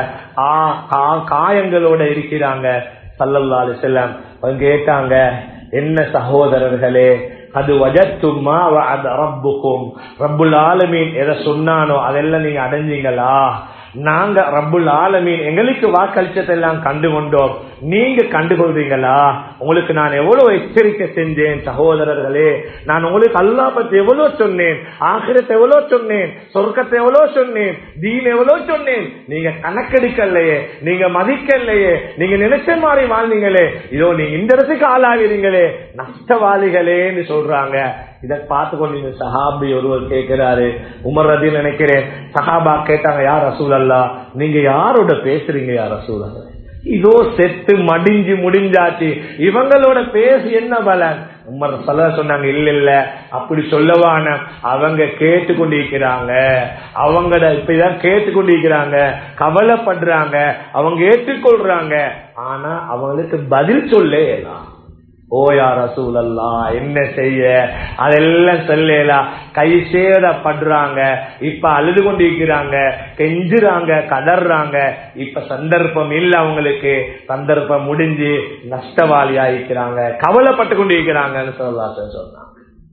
காயங்களோட இருக்கிறாங்க. ஸல்லல்லாஹு அலைஹி வஸல்லம் அவங்க கேட்டாங்க, என்ன சகோதரர்களே, அது வஜத்துமா வஅத ரப்புக்கும், ரப்புல் ஆலமீன் எதை சொன்னானோ அதெல்லாம் நீங்க அடைஞ்சீங்களா? நாங்க ரப்புல் ஆலமீன் எங்களுக்கு வாக்களிச்சதெல்லாம் கண்டுகொண்டோம், நீங்க கண்டுகொள்றீங்களா? உங்களுக்கு நான் எவ்வளவு எச்சரிக்கை செஞ்சேன் சகோதரர்களே. நான் உங்களுக்கு அல்லாஹ் பத்தி எவ்வளவு சொன்னேன், ஆகிரத்தை எவ்வளவு சொன்னேன், சொர்க்கத்தை எவ்வளவு சொன்னேன், தீன் எவ்வளவு சொன்னேன். நீங்க கணக்கெடுக்கலையே, நீங்க மதிக்கலையே, நீங்க நினைச்ச மாதிரி வாழ்ந்தீங்களே. இதோ நீங்க இந்த இடத்துக்கு ஆளாகிறீங்களே, நஷ்டவாளிகளேன்னு சொல்றாங்க. இதை பார்த்து கொண்டு சஹாபி ஒருவர் கேட்கிறாரு, உமர் ரதி நினைக்கிறேன். சஹாபா கேட்டாங்க, யார் ரசூலல்லாஹ், நீங்க யாரோட பேசுறீங்க யார் ரசூலல்லாஹ்? இதோ செத்து மடிஞ்சு முடிஞ்சாச்சு, இவங்களோட பேசி என்ன பலன்? உமர் சொன்னாங்க, இல்ல அப்படி சொல்லவான, அவங்க கேட்டுக்கொண்டிருக்கிறாங்க, அவங்கள இப்பதான் கேட்டுக்கொண்டிருக்கிறாங்க, கவலைப்படுறாங்க, அவங்க ஏற்றுக்கொள்றாங்க, ஆனா அவங்களுக்கு பதில் சொல்லலாம். ஓ யா ரசூலல்லாஹ், என்ன செய்ய, அதெல்லாம் சொல்லலாம். கை சேதப்படுறாங்க, இப்ப அழுது கொண்டிருக்கிறாங்க, கெஞ்சுறாங்க, கதறாங்க. இப்ப சந்தர்ப்பம் இல்ல, அவங்களுக்கு சந்தர்ப்பம் முடிஞ்சு நஷ்டவாளி ஆகிக்கிறாங்க, கவலைப்பட்டு கொண்டிருக்கிறாங்கன்னு சொன்னாங்க.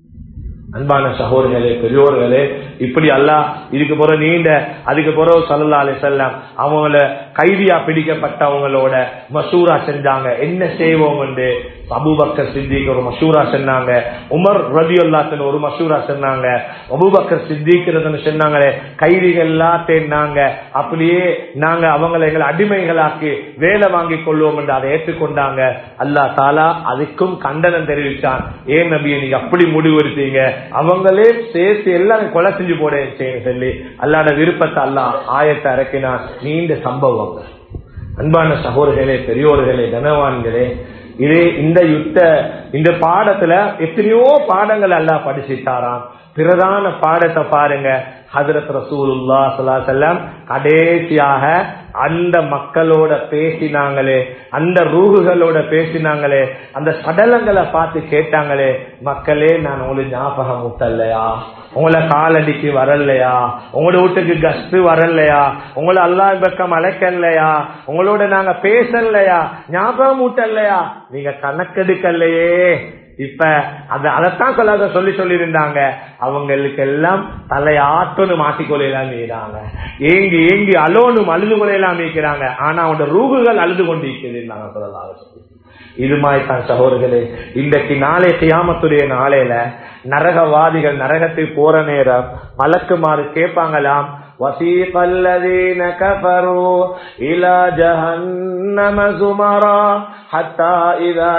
அன்பான சகோதரர்களே பெரியோர்களே, இப்படி அல்லாஹ் இதுக்கு பிறகு அதுக்கு பிறகு ஸல்லல்லாஹு அலைஹி வஸல்லம் அவங்கள கைதியா பிடிக்கப்பட்டவங்களோட மஷூரா செஞ்சாங்க, என்ன செய்வோம் என்று. அபூபக்கர் சித்திக் ஒரு மஷூரா சொன்னாங்க, உமர் ரலியல்லாஹு அன்ஹு ஒரு மஷூரா சொன்னாங்க, அபூபக்கர் சித்திக் சொன்னாங்களே, கைதிகள் எல்லாத்தையும் நாங்க அப்படியே நாங்க அவங்களை எங்களை அடிமைகளாக்கி வேலை வாங்கி கொள்வோம் என்று அதை ஏற்றுக்கொண்டாங்க. அல்லாஹ் தஆலா அதுக்கும் கண்டனம் தெரிவித்தான். ஏன் நபியை நீங்க அப்படி முடிவெடுத்தீங்க, அவங்களே சேர்த்து எல்லாம் கொலை செஞ்சு போட சொல்லி அல்லாஹ்வுடைய விருப்பத்தை அல்லாஹ் ஆயத்தை இறக்கினான். நீண்ட சம்பவங்கள். அன்பான சகோதரர்களே பெரியோர்களே கனவான்களே, இதே இந்த பாடத்துல எத்தனையோ பாடங்கள் அல்லாஹ் படிச்சுட்டாராம். பிரதான பாடத்தை பாருங்க. ஹஜ்ரத் ரசூலுல்லாஹ் ஸல்லல்லாஹு அலைஹி வஸல்லம் கடைசியாக அந்த மக்களோட பேசினாங்களே, அந்த ரூஹுகளோட பேசினாங்களே, அந்த சடலங்களை பார்த்து கேட்டாங்களே, மக்களே நான் உங்களுக்கு ஞாபகம் ஊட்டலையா, உங்களை காலடிக்கு வரலையா, உங்களோட வீட்டுக்கு கஸ்து வரலையா, உங்களை அல்லாஹ் பக்கம் அழைக்கலையா, உங்களோட நாங்க பேசலையா, ஞாபகம் ஊட்டலையா, நீங்க கணக்கெடுக்கலையே. இப்ப அதத்தான் சொல்லி இருந்தாங்க. அவங்களுக்கு எல்லாம் தலையாட்டோன்னு மாட்டிக்கொள்ளையெல்லாம் மீறாங்க, ஏங்கி ஏங்கி அலோனும் அழுது கொள்ளையெல்லாம் மீக்கிறாங்க. ஆனா அவனோட ரூகுகள் அழுது கொண்டு சொல்லலாம். இது மாதிரிதான் சகோதரர்களே, இன்றைக்கு நாளை கியாமத்துடைய நாளையில நரகவாதிகள் நரகத்துக்கு போற நேரம் மலக்குமாறு கேட்பாங்களாம், وَسِيقَ الَّذِينَ كَفَرُوا إِلَى جَهَنَّمَ زُمَرًا حَتَّى إِذَا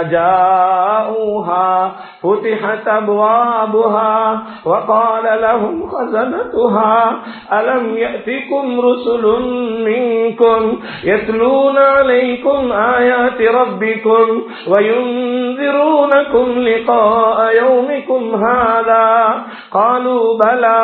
جَاءُوهَا فُتِحَتْ أَبْوَابُهَا وَقَالَ لَهُمْ خَزَنَتُهَا أَلَمْ يَأْتِكُمْ رُسُلٌ مِّنكُمْ يَتْلُونَ عَلَيْكُمْ آيَاتِ رَبِّكُمْ وَيُنذِرُونَكُمْ لِقَاءَ يَوْمِكُمْ هَذَا قَالُوا بَلَى.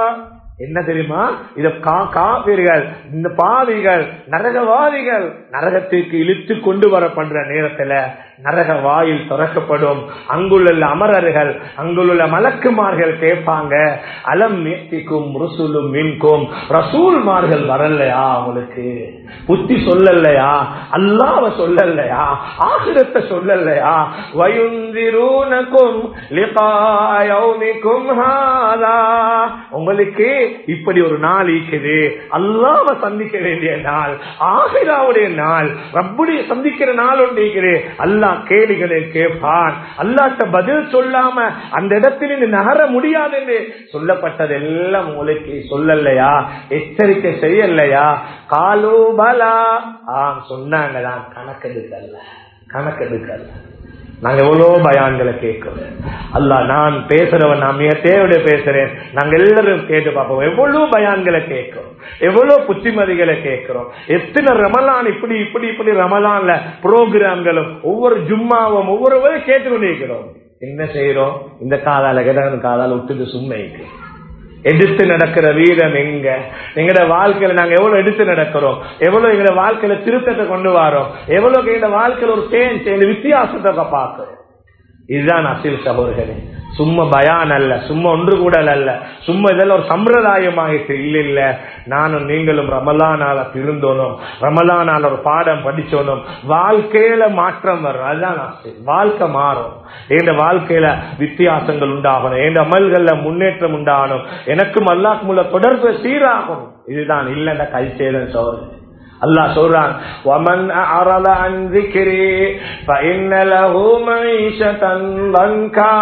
என்ன தெரியுமா, இத காபிர்கள், இந்த பாவிகள், நரகவாதிகள் நரகத்திற்கு இழுத்து கொண்டு வரப்படுற நேரத்துல நரக வாயில் திறக்கப்படும். அங்குள்ள அமரர்கள், அங்குள்ள மலக்குமார்கள் கேட்பாங்க, அலம் நித்திக்கும் ருசுலும் மின்கும், ரசூல்மார்கள் வரலையா, அவங்களுக்கு புத்தி சொல்லலையா, அல்லாஹ்வை சொல்லலையா, ஆகிரத்தை சொல்லலையா, வயுந்திரூனகும் லிகாஅ யௌமிக்கும் ஹாதா, உங்களுக்கு இப்படி ஒரு நாள் இருக்குது, அல்லாஹ்வை சந்திக்க வேண்டிய நாள், ஆகிராவுடைய நாள், ரப்புடைய சந்திக்கிற நாள் ஒன்று இருக்குது. அல்லாஹ் கேள்விகளை கேட்பான், அல்லாஹ்ட்ட பதில் சொல்லாம அந்த இடத்தில் நகர முடியாது என்று சொல்லப்பட்டது எல்லாம் உங்களுக்கு சொல்லலையா, எச்சரிக்கை செய்யலையா? காலு பலா, சொன்னாங்கதான், கணக்கெடுக்கல்ல. நாங்க எவ்வளவு பயான்களை கேட்கிறோம். அல்லாஹ் நான் பேசுறவன், நான் மிக தேவையோட பேசுறேன், நாங்க எல்லாரும் கேட்டு பார்ப்போம். எவ்வளவு பயான்களை கேட்கிறோம், எவ்வளவு புத்திமதிகளை கேட்கிறோம். எத்தனை ரமலான் இப்படி இப்படி இப்படி ரமலான்ல புரோகிராம்களும் ஒவ்வொரு ஜும்மாவும் ஒவ்வொரு கேட்டுக்கொண்டிருக்கிறோம். என்ன செய்யறோம்? இந்த காதால கிடக்கு காதால விட்டுட்டு சும்மா எடுத்து நடக்கிற வீதம் எங்க? எங்கட வாழ்க்கையில நாங்க எவ்வளவு எடுத்து நடக்கிறோம், எவ்வளவு எங்க வாழ்க்கையில திருத்தத்தை கொண்டு வரோம், எவ்வளவு எங்க வாழ்க்கையில ஒரு சேஞ்ச் வித்தியாசத்தை பார்க்கிறோம். இதுதான் அசில் சகோதரர்களே. சும்மா பயான் அல்ல, சும்மா ஒன்று கூட அல்ல, சும்மா இதெல்லாம் ஒரு சம்பிரதாயமாகிட்டு இல்ல. நானும் நீங்களும் ரமலானால திருந்தோனும், ரமலானால ஒரு பாடம் படிச்சோனும், வாழ்க்கையில மாற்றம் வரும். அதுதான் வாழ்க்கை மாறும், என் வாழ்க்கையில வித்தியாசங்கள் உண்டாகணும், என் அமல்கள்ல முன்னேற்றம் உண்டாகணும், எனக்கும் அல்லாஹ்வுக்கும் உள்ள தொடர்பு சீராகும். இதுதான் இல்லைன்னா கை சேதம் சோறு. அல்லாஹ் சொல்றான், வமன் அஅரத அன் ذِكْرِي فإن له معيشة ضنكا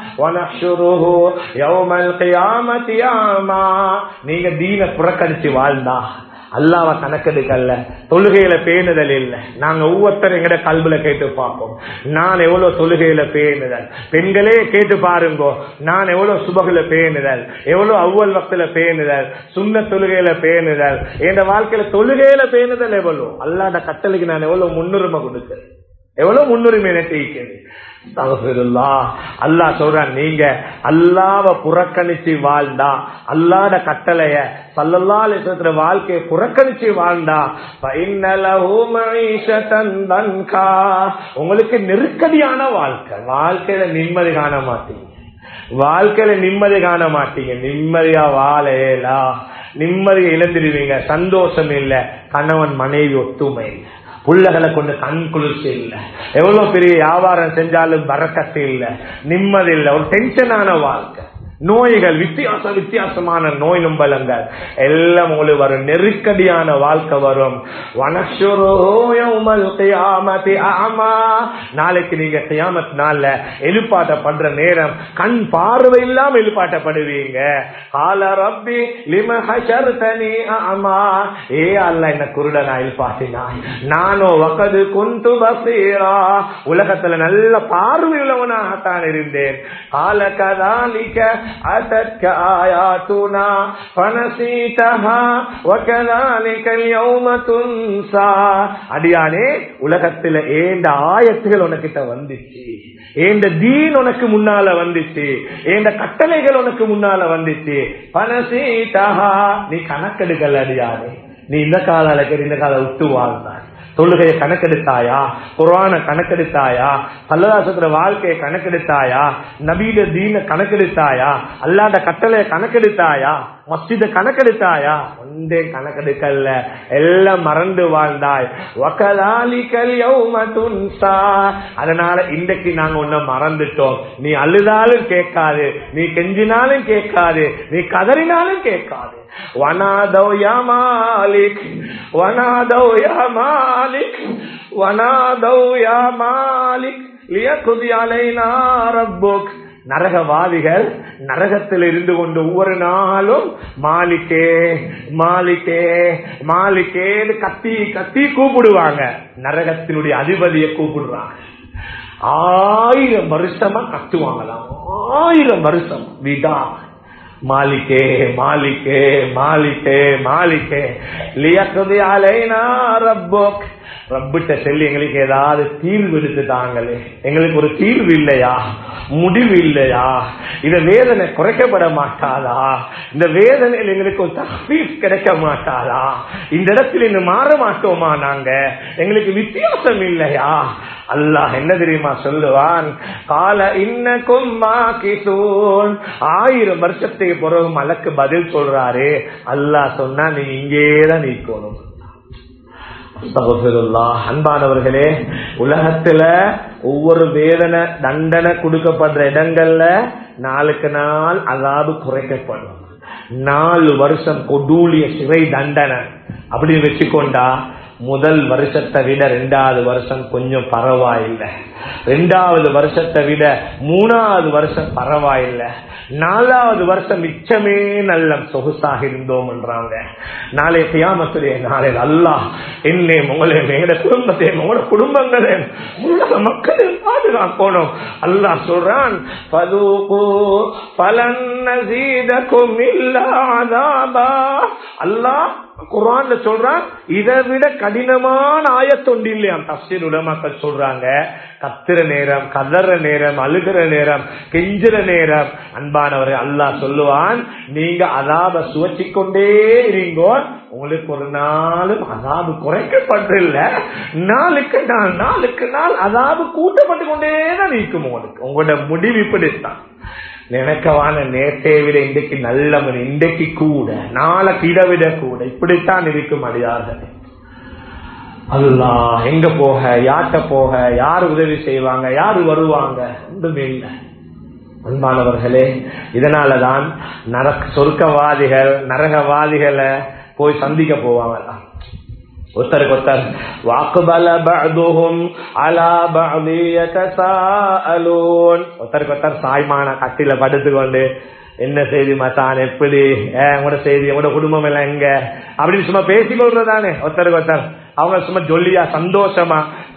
ونحشره يوم القيامة أعمى. நீங்க தீன புறக்கணிச்சு வாழ்ந்தா, அல்லாஹ்வை கணக்கெடுக்கல்ல, தொழுகையில பேணுதல் இல்ல. நாங்க ஒவ்வொருத்தரும் எங்கட கல்வில கேட்டு பார்ப்போம், நான் எவ்வளவு தொழுகையில பேணுதல். பெண்களே கேட்டு பாருங்க, நான் எவ்வளவு சுபகுல பேணுதல், எவ்வளவு அவ்வளவு வக்தில பேணுதல், சுன்ன தொழுகையில பேணுதல், என் வாழ்க்கையில தொழுகையில பேணுதல் எவ்வளவு. அல்லாஹ்ட கட்டளைக்கு நான் எவ்வளவு முன்னுரிமை கொடுக்கிறேன், எவ்வளவு முன்னுரிமை நினைக்கிறேன். அல்லாஹ் சொல்றான், நீங்க அல்லாஹ்வை புறக்கணிச்சு வாழ்ந்தா, அல்லாஹ்ட கட்டளைய ஸல்லல்லாஹு அலைஹி வஸல்லம் வாழ்க்கையை புறக்கணிச்சு வாழ்ந்தா, ஃபஇன்னலஹு மஈஷத்தன் தன்கா, உங்களுக்கு நெருக்கடியான வாழ்க்கை, வாழ்க்கையில நிம்மதி காண மாட்டீங்க, வாழ்க்கையில நிம்மதி காண மாட்டீங்க, நிம்மதியா வாழலா, நிம்மதியை இழந்துடுவீங்க, சந்தோஷம் இல்ல, கணவன் மனைவி ஒத்துமை இல்ல, புள்ளகளை கொண்டு கண் குளிர்ச்சி இல்ல, எவ்வளவு பெரிய வியாபாரம் செஞ்சாலும் பரக்கத்து இல்ல, நிம்மதி இல்ல, ஒரு டென்ஷனான வாழ்க்கை, நோய்கள், வித்தியாசமான நோய் நம்பலங்கள் எல்லாம் உங்களுக்கு வரும், நெருக்கடியான வாழ்க்கை வரும். நாளைக்கு நீங்க கியாமத் நாள்ல எழுப்பாட்டப்படுற நேரம் கண் பார்வை இல்லாம எழுப்பாட்டப்படுவீங்க. கால ரப்பி லிம ஹஷர்தனி அமா, ஏ அல்லாஹ் என்ன குருடனா எழுப்பாட்டினாய், நானோ வகது குந்து பஸீரா, உலகத்துல நல்ல பார்வை உள்ளவனாகத்தான் இருந்தேன். கால கதாலிக أتتك آياتنا فنسيتها وكذلك اليوم تنسى. அடியானே, உலகத்துல ஏண்ட ஆயத்துகள் உனக்கிட்ட வந்துச்சு, ஏண்ட தீன் உனக்கு முன்னால வந்துச்சு, ஏண்ட கட்டளைகள் உனக்கு முன்னால வந்துச்சு. பனசீதஹா, நீ கணக்கெடுக்கல அடியானே. நீ இந்த கால அழைக்கிற இந்த கால விட்டு வாழ்ந்தாய். தொழுகையை கணக்கெடுத்தாயா? குர்ஆனை கணக்கெடுத்தாயா? பல்லதாசத்துல வாழ்க்கையை கணக்கெடுத்தாயா? நபீட தீன கணக்கெடுத்தாயா? அல்லாஹ்ட கட்டளையை கணக்கெடுத்தாயா? மஸ்ஜித கணக்கெடுத்தாயா? ஒன்றே கணக்கெடுக்கல, எல்லாம் மறந்து வாழ்ந்தாய். வகலாலிகல் யௌம துன்சா, அதனால இன்றைக்கு நாங்க உன்னை மறந்துட்டோம். நீ அழுதாலும் கேட்காது, நீ கெஞ்சினாலும் கேட்காது, நீ கதறினாலும் கேட்காது. வனாதௌ யா மாலிக், வனாதௌ யா மாலிக், வனாதௌ யா மாலிக் லியக்தி அலைனா ரப்புக். நரகவாதிகள் நரகத்தில் இருந்து கொண்டு ஒவ்வொரு நாளும் மாலிக்கே மாலிக்கே மாலிக்கே கத்தி கத்தி கூப்பிடுவாங்க. நரகத்தினுடைய அதிபதியை கூப்பிடுறாங்க. 1000 வருஷமா கத்துவாங்களாம். 1000 வருஷம் விடா மாலிக்கே மாலிக்கே மாலிக்கே மாலிக்கே லியக்தி அலைனா ரப்புக். ரப்பிட்ட சொல்லி எங்களுக்கு ஏதாவது தீர்வு எடுத்துட்டாங்களே, எங்களுக்கு ஒரு தீர்வு இல்லையா, முடிவு இல்லையா, இந்த வேதனை குறைக்கப்பட மாட்டாதா, இந்த வேதனையில் எங்களுக்கு ஒரு தஃபீஸ் கிடைக்க மாட்டாதா, இந்த இடத்துல இன்னும் மாற மாட்டோமா, நாங்க எங்களுக்கு வித்தியாசம் இல்லையா? அல்லாஹ் என்ன தெரியுமா சொல்லுவான்? கால இன்னக்கும் மாகிசூன். 1000 வருஷத்துக்கு பிறகு மலக்கு பதில் சொல்றாரு. அல்லாஹ் சொன்னா நீ இங்கேதான் நிக்கணும். அன்பானவர்களே, உலகத்துல ஒவ்வொரு வேதனை தண்டனை கொடுக்கப்படுற இடங்கள்ல நாளுக்கு நாள் அதாவது குறைக்கப்படும். 4 வருஷம் கொடூழிய சிறை தண்டனை அப்படின்னு வச்சுக்கொண்டா, முதல் வருஷத்தை விட 2வது வருஷம் கொஞ்சம் பரவாயில்லை, 2வது வருஷத்தை விட 3வது வருஷம் பரவாயில்லை, 4வது வருஷம் மிச்சமே நல்ல சொகுசாக இருந்தோம் என்றாங்க. நாளை கியாமத்துடைய நாளில் அல்லாஹ் என்னையும் உங்களையும் எங்களோட குடும்பத்தையும் உங்களோட குடும்பங்களையும் உலக மக்களையும் பாதுகாக்கணும். அல்லாஹ் சொல்றான், ஃபதூகு ஃபலன் நஸீதகும் இல்லா அஸாபா. அல்லாஹ் குர்ஆன்ல சொல்றான், இதை விட கடினமான ஆயத்தொண்டு இல்லையாம். தஃசீர் உலமாக்கள் சொல்றாங்க, கத்துற நேரம், கதற நேரம், அழுகிற நேரம், கெஞ்சுற நேரம், அன்பானவரை அல்லாஹ் சொல்லுவான், நீங்க அதாப சுவச்சிக்கொண்டே இருங்கோ, உங்களுக்கு ஒரு நாளும் அதாபு குறைக்கப்பட்டில்ல, நாளுக்கு நாள் நாளுக்கு நாள் அதாபு கூட்டப்பட்டு கொண்டேதான் நீக்கும். உங்களுக்கு உங்களோட முடிவு இப்படித்தான். நினைக்கவான நேற்றை விட இன்றைக்கு நல்லவன், இன்றைக்கு கூட நாளைக்கு இதை விட கூட, இப்படித்தான் இருக்கும் அடியார்கள். அல்லாஹ் எங்க போக, யார்கிட்ட போக, யாரு உதவி செய்வாங்க, யாரு வருவாங்க, ஒன்றுமே இல்லை. அன்பானவர்களே, இதனாலதான் சொர்க்கவாதிகள் நரகவாதிகளை போய் சந்திக்க போவாங்க. ஒருத்தருக்கு ஒருத்தர் வாக்குபல பஅதுஹும் அலா பஅதி யதசாஅலூன். ஒருத்தருக்கு ஒருத்தர் சாய்மான கட்டில படுத்துக்கொண்டு, என்ன செய்தி மச்சான், எப்படி உங்களோட செய்தி, உங்களோட குடும்பம் எல்லாம் எங்க அப்படின்னு சும்மா பேசிக்கொள்றதானே ஒருத்தருக்கு ஒருத்தர். அவங்க சும்மா ஜொல்லியா சந்தோஷமா,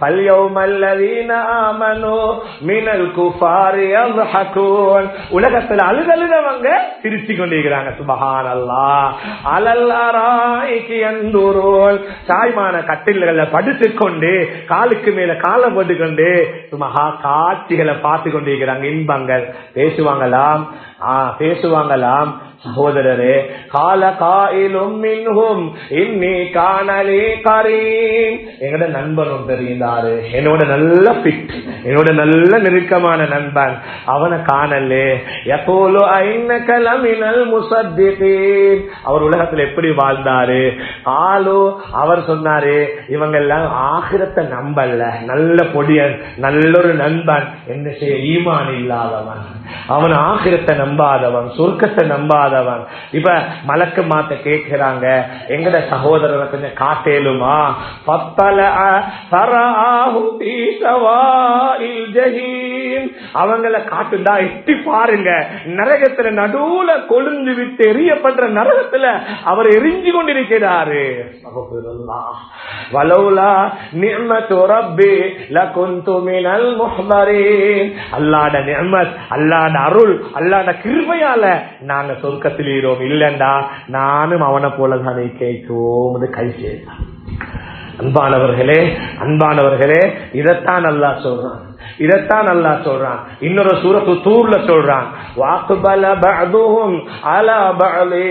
உலகத்துல அழுதழுதவங்க சிரிச்சு கொண்டிருக்கிறாங்க. சுபஹானல்லாஹ். அலல்லாராய்க்கு அந்தூரோல், சாய்மான கட்டில்களை படுத்துக்கொண்டு காலுக்கு மேல காலை போட்டுக்கொண்டு சுமஹா காட்சிகளை பார்த்து கொண்டிருக்கிறாங்க. இன்பங்கள் பேசுவாங்களாம், பேசுவாங்களாம். சகோதரரே, கால காயிலும் மின்ஹும் இன்னி கானலி கரீம். எங்கட நண்பனும் தெரிந்தாரு, என்னோட நல்ல ஃபிட், என்னோட நல்ல நெருக்கமான நண்பன், அவனை காணலே. யகூலு ஐன்னக லமினல் முஸத்திகீன். அவர் உலகத்துல எப்படி வாழ்ந்தாரு? காலு, அவர் சொன்னாரு, இவங்க எல்லாம் ஆகிரத்தை நம்பல, நல்ல பொடியன், நல்லொரு நண்பன், என்ன செய்ய ஈமான் இல்லாதவன், அவன் ஆகிரத்தை நம்பாதவன், சொர்க்கத்தை நம்பாதவன். இப்ப மலக்கு மாத்த கேட்கிறாங்க, எங்கட சகோதரரை கொஞ்சம் காட்டேலுமா? அவங்கள காட்டுண்டா எட்டி பாருங்க, நரகத்துல நடுவுல கொழுந்து விட்டு எரியப்படுற நரகத்துல அவர் எரிஞ்சு கொண்டிருக்கிறாரு. வலௌலா நிஅமத்து ரப்பி லகுன்து மினல் முஹ்தரீன். அல்லாஹ்வுடைய நிஅமத், அல்லாஹ்வுடைய அருள், அல்லாஹ்வுடைய கிருபையால நாங்க சொர்க்கத்தில் இருக்கோம். இல்லண்டா நானும் அவனை போலதான் கேட்கும் கை செய்தான். அன்பானவர்களே, அன்பானவர்களே, இதைத்தான் அல்லாஹ் சொல்றான், இதைத்தான் அல்லாஹ் சொல்றான். இன்னொரு சூரத்து தூர்ல சொல்றான், வஅக்பல பஅதுஹும் அலா பஅலி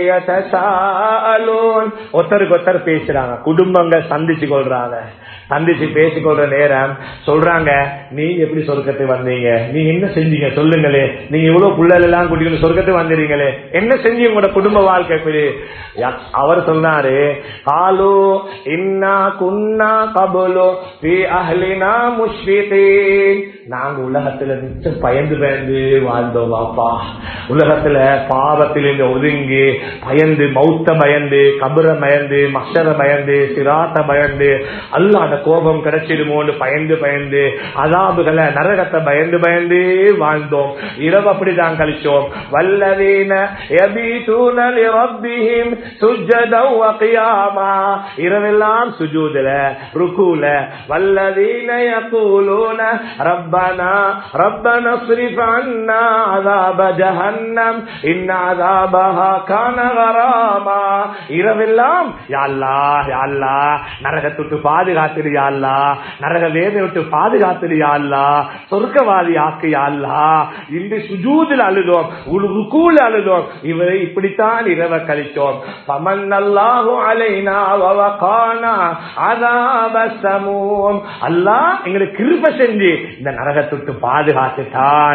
யதசாஅலூன். ஒருத்தருக்கு ஒருத்தர் பேசுறாங்க, குடும்பங்கள் சந்திச்சு கொள்றாங்க. சந்திச்சு பேசிக்கொள்ற நேரம் சொல்றாங்க, நீங்க எப்படி சொர்க்கத்துக்கு வந்தீங்க, நீங்க என்ன செஞ்சீங்க சொல்லுங்களே, நீங்க இவ்வளவு புள்ளல் எல்லாம் கூட்டிட்டு சொர்க்கத்துக்கு வந்துறீங்களே, என்ன செஞ்சீங்க உங்களோட குடும்ப வாழ்க்கை எப்படி? அவர் சொன்னாரு, காலு இன்னா குன்னா கபலு ஃபீ அஹ்லினா முஷ்ஃபிகீன். நாங்க உலகத்துல மிச்சம் பயந்து பயந்து வாழ்ந்தோம் வாப்பா. உலகத்துல பாவத்திலிருந்து ஒதுங்கி பயந்து, மௌத்த பயந்து, கபர பயந்து, மஹ்ஷர பயந்து, சிராத்த பயந்து, அல்லாஹ்வுடைய கோபம் கிடைச்சிடுமோன்னு பயந்து பயந்து, அதாபுகளை நரகத்தை பயந்து பயந்து வாழ்ந்தோம். இரவு அப்படிதான் கழிச்சோம். வல்லதீன யபீதுன லிரப்பிஹிம் சுஜ்ஜதன் வ கியாமா. இரவெல்லாம் சுஜூதுல, ருகூல. வல்லதீன யகூலூன ரப்பனா ரப்பனா ஸ்ரிஃப் அன்னா அஸாப ஜஹன்னம் இன்ன அஸாபஹா கான கராமா. இரவெல்லாம் யா அல்லாஹ், யா அல்லாஹ், நரகத்துக்கு பாதுகாத்து யா அல்லாஹ், நரக வேதனை விட்டு பாதுகாத்து யா அல்லாஹ், சொர்க்கவாதி ஆக்கு யா அல்லாஹ். இந்த சுஜூதில் அழுதோம், ருகூல அழுதோம். இவரை இப்படித்தான் இரவ கழித்தோம். ஃபமன்னல்லாஹு அலைனா வ வகானா அஸாபஸ் ஸமூம். அல்லாஹ் எங்களுக்கு கிருபை செஞ்சு இந்த நரகத்துக்கு பாதுகாத்துட்டான்.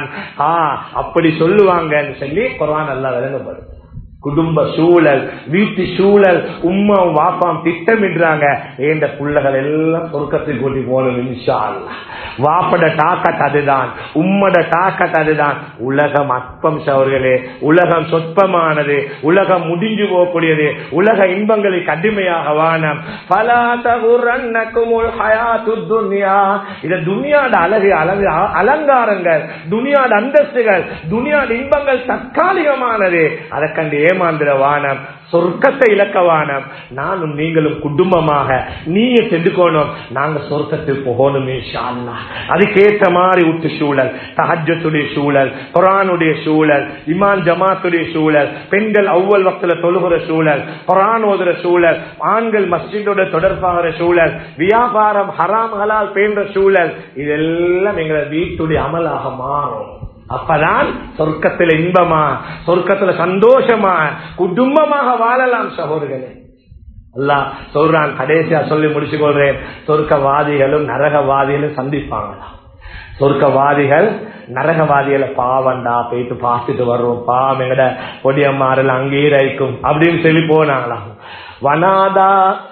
அப்படி சொல்லுவாங்கன்னு சொல்லி குர்ஆன் அல்லாஹ் விளங்கப்படுது. குடும்ப சூழல், வீட்டு சூழல், உம்மா வாப்பாம் திட்டமிடுறாங்க, ஏண்ட புள்ளகள் எல்லாம் சொர்க்கத்துக்கு கூட்டி போகணும் இன்ஷா அல்லாஹ். வாப்பட டாக்கட் அதுதான், உம்மட டாக்கட் அதுதான். உலகம் அற்பம் சகோதரர்களே, உலகம் சொற்பமானது, உலகம் முடிஞ்சு போகக்கூடியது, உலக இன்பங்களுக்கு அடிமையாக வானம். ஃபலா தகுரன்னகுமுல் ஹயாத்துத் துன்யா. இது துனியாட அழகு, அழகு அலங்காரங்கள், துனியாட அந்தஸ்துகள், துனியாட இன்பங்கள் தற்காலிகமானது. அதை கண்டு ஏமாந்திர வானம், சொர்க்கத்தை இலக்க வானம். நானும் நீங்களும் குடும்பமாக நீங்க செஞ்சுக்கணும், நாங்க சொர்க்கத்துக்கு போகணும் இன்ஷா அல்லாஹ். அதுக்கேற்ற மாதிரி விட்டு சூழல், தஹஜ்ஜுடைய சூழல், குர்ஆனுடைய சூழல், இமான் ஜமாத்துடைய சூழல், பெண்கள் அவ்வல் வக்துல தொழுகிற சூழல், குர்ஆன் ஓதுற சூழல், ஆண்கள் மஸ்ஜிதோட தொடர்பாகிற சூழல், வியாபாரம் ஹராம் ஹலால் பேண்ற சூழல், இதெல்லாம் எங்களை வீட்டுடைய அமலாக மாறும். அப்பதான் சொர்க்கத்துல இன்பமா, சொர்க்கத்துல சந்தோஷமா, குடும்பமாக வாழலாம் சகோதரர்களே. அல்லாஹ் சொல்றான், கடைசியா சொல்லி முடிச்சு கொள்றேன், சொர்க்கவாதிகளும் நரகவாதிகளும் சந்திப்பாங்களாம். சொர்க்கவாதிகள் நரகவாதிகளை பாவண்டா போயிட்டு பார்த்துட்டு வர்றோம், பாவம் எங்கட பொடியம்மாறல் அங்கேயே இருக்கும் அப்படின்னு சொல்லி போனாங்களாம். வனாதா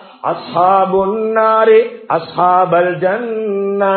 அஸ்ஹாபுன் நாரி அஸ்ஹாபல் ஜன்னா.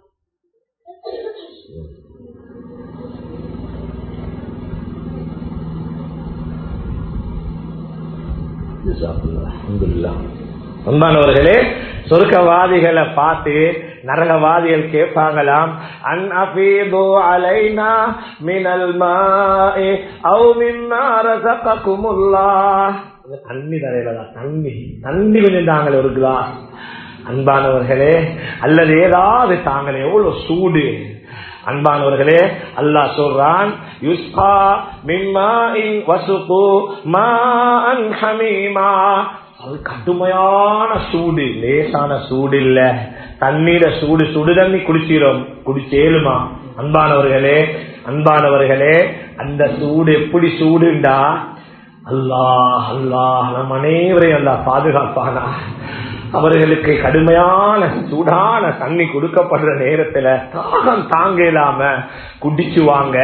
அன்பானவர்களே, சொர்க்கவாதிகளை பார்த்து நரகவாதிகள் கேட்பாங்களாம், அன் அஃபீது அலைனா மினல் மாஇ அவ் மிம்மா ரஸககுமுல்லாஹ். தண்ணி தரையிலதான், தண்ணி தண்ணி கொஞ்சம் தாங்களே ஒரு கிளாஸ். அன்பானவர்களே, அல்லது ஏதாவது தாங்களே, எவ்வளவு சூடு. அன்பானவர்களே, அல்லாஹ் சொல்றான், யுஸ்கா மிம்மாஇன் வசுகு மாஅன் ஹமீமா. அது கடுமையான சூடு, லேசான சூடு இல்ல. தண்ணீர சூடு, சுடு தண்ணி குடிச்சிடும், குடிச்சேலுமா? அன்பானவர்களே, அன்பானவர்களே, அந்த சூடு எப்படி சூடுண்டா, அல்லாஹ் அல்லாஹ் நம் அனைவரையும் அல்லாஹ் பாதுகாப்பானா. அவர்களுக்கு கடுமையான சூடான தண்ணி கொடுக்கப்படுற நேரத்துல தாகம் தாங்க இல்லாம குடிச்சுவாங்க.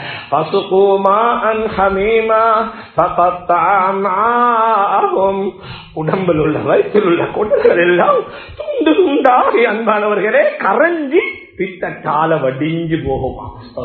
உடம்பில் உள்ள வயிற்றில் உள்ள கொண்டுகள் எல்லாம் துண்டு துண்டாகி அன்பானவர்களே கரைஞ்சி பித்தட்டால வடிஞ்சு போகுமா?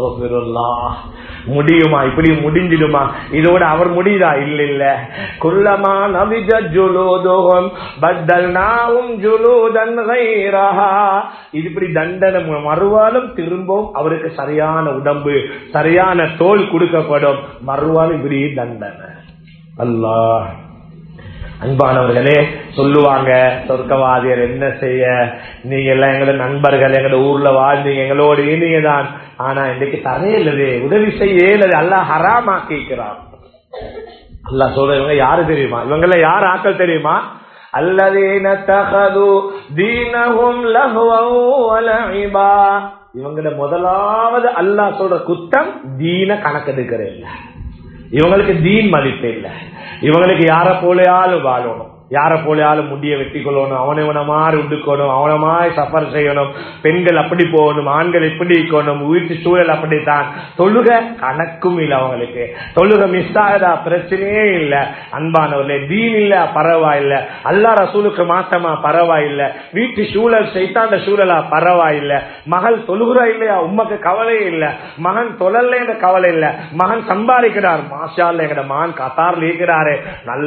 முடியுமா? இப்படி முடிஞ்சிடுமா? இதோட அவர் முடியுதா? இல்ல இல்ல. குல்லமா நபிஜ ஜுலூதுஹும் பத்தல்நாஹும் ஜுலூதன் கைரஹா. இது இப்படி தண்டனை மறுவாலும் திரும்பவும் அவருக்கு சரியான உடம்பு சரியான தோல் கொடுக்கப்படும். மறுவாலும் இப்படி தண்டனை. அல்லாஹ். அன்பானவர்களே, சொல்லுவாங்க சொர்க்கவாதியர் என்ன செய்ய, நீங்க எல்லாம் எங்களோட நண்பர்கள், எங்களோட ஊர்ல வாழ்ந்தீங்க, எங்களோட இனிய தான். ஆனா இன்னைக்கு தரையில்லதே, உதவி செய்யலது, அல்லாஹ் ஹராமாக்கிறான். அல்லாஹ் சொல்றவங்க யாரு தெரியுமா? இவங்கள யார் ஆக்கள் தெரியுமா? அல்லதீன தகது தீனஹும் லஹ்வன் வ லஇபா. இவங்கள முதலாவது அல்லாஹ் சொல்ற குத்தம் தீன கணக்கெடுக்கிறேன். இவங்களுக்கு தீன் மதிப்பு இல்லை. இவங்களுக்கு யார போலையாலும் வாழணும், யார போலையாலும் முடிய வெட்டி கொள்ளணும், அவனவன மாதிரி உடுக்கணும், அவன மாதிரி சஃபர் செய்யணும், பெண்கள் அப்படி போகணும், ஆண்கள் இப்படி இருக்கணும், வீட்டு சூழல் அப்படித்தான். தொழுக கணக்கும் இல்லை அவங்களுக்கு. தொழுக மிஸ் ஆகுதா பிரச்சனையே இல்லை. அன்பானவர்களே, தீன் இல்ல பரவாயில்லை, அல்லாஹ் ரசூலுக்கு மாத்தமா பரவாயில்லை, வீட்டு சூழல் சைத்தாண்ட சூழலா பரவாயில்லை, மகள் தொழுகிறா இல்லையா உமக்கு கவலை இல்லை, மகன் தொழல என்ற கவலை இல்லை, மகன் சம்பாதிக்கிறார், மாஷா அல்லாஹ் எங்கட மகன் கத்தார்ல இருக்கிறாரு,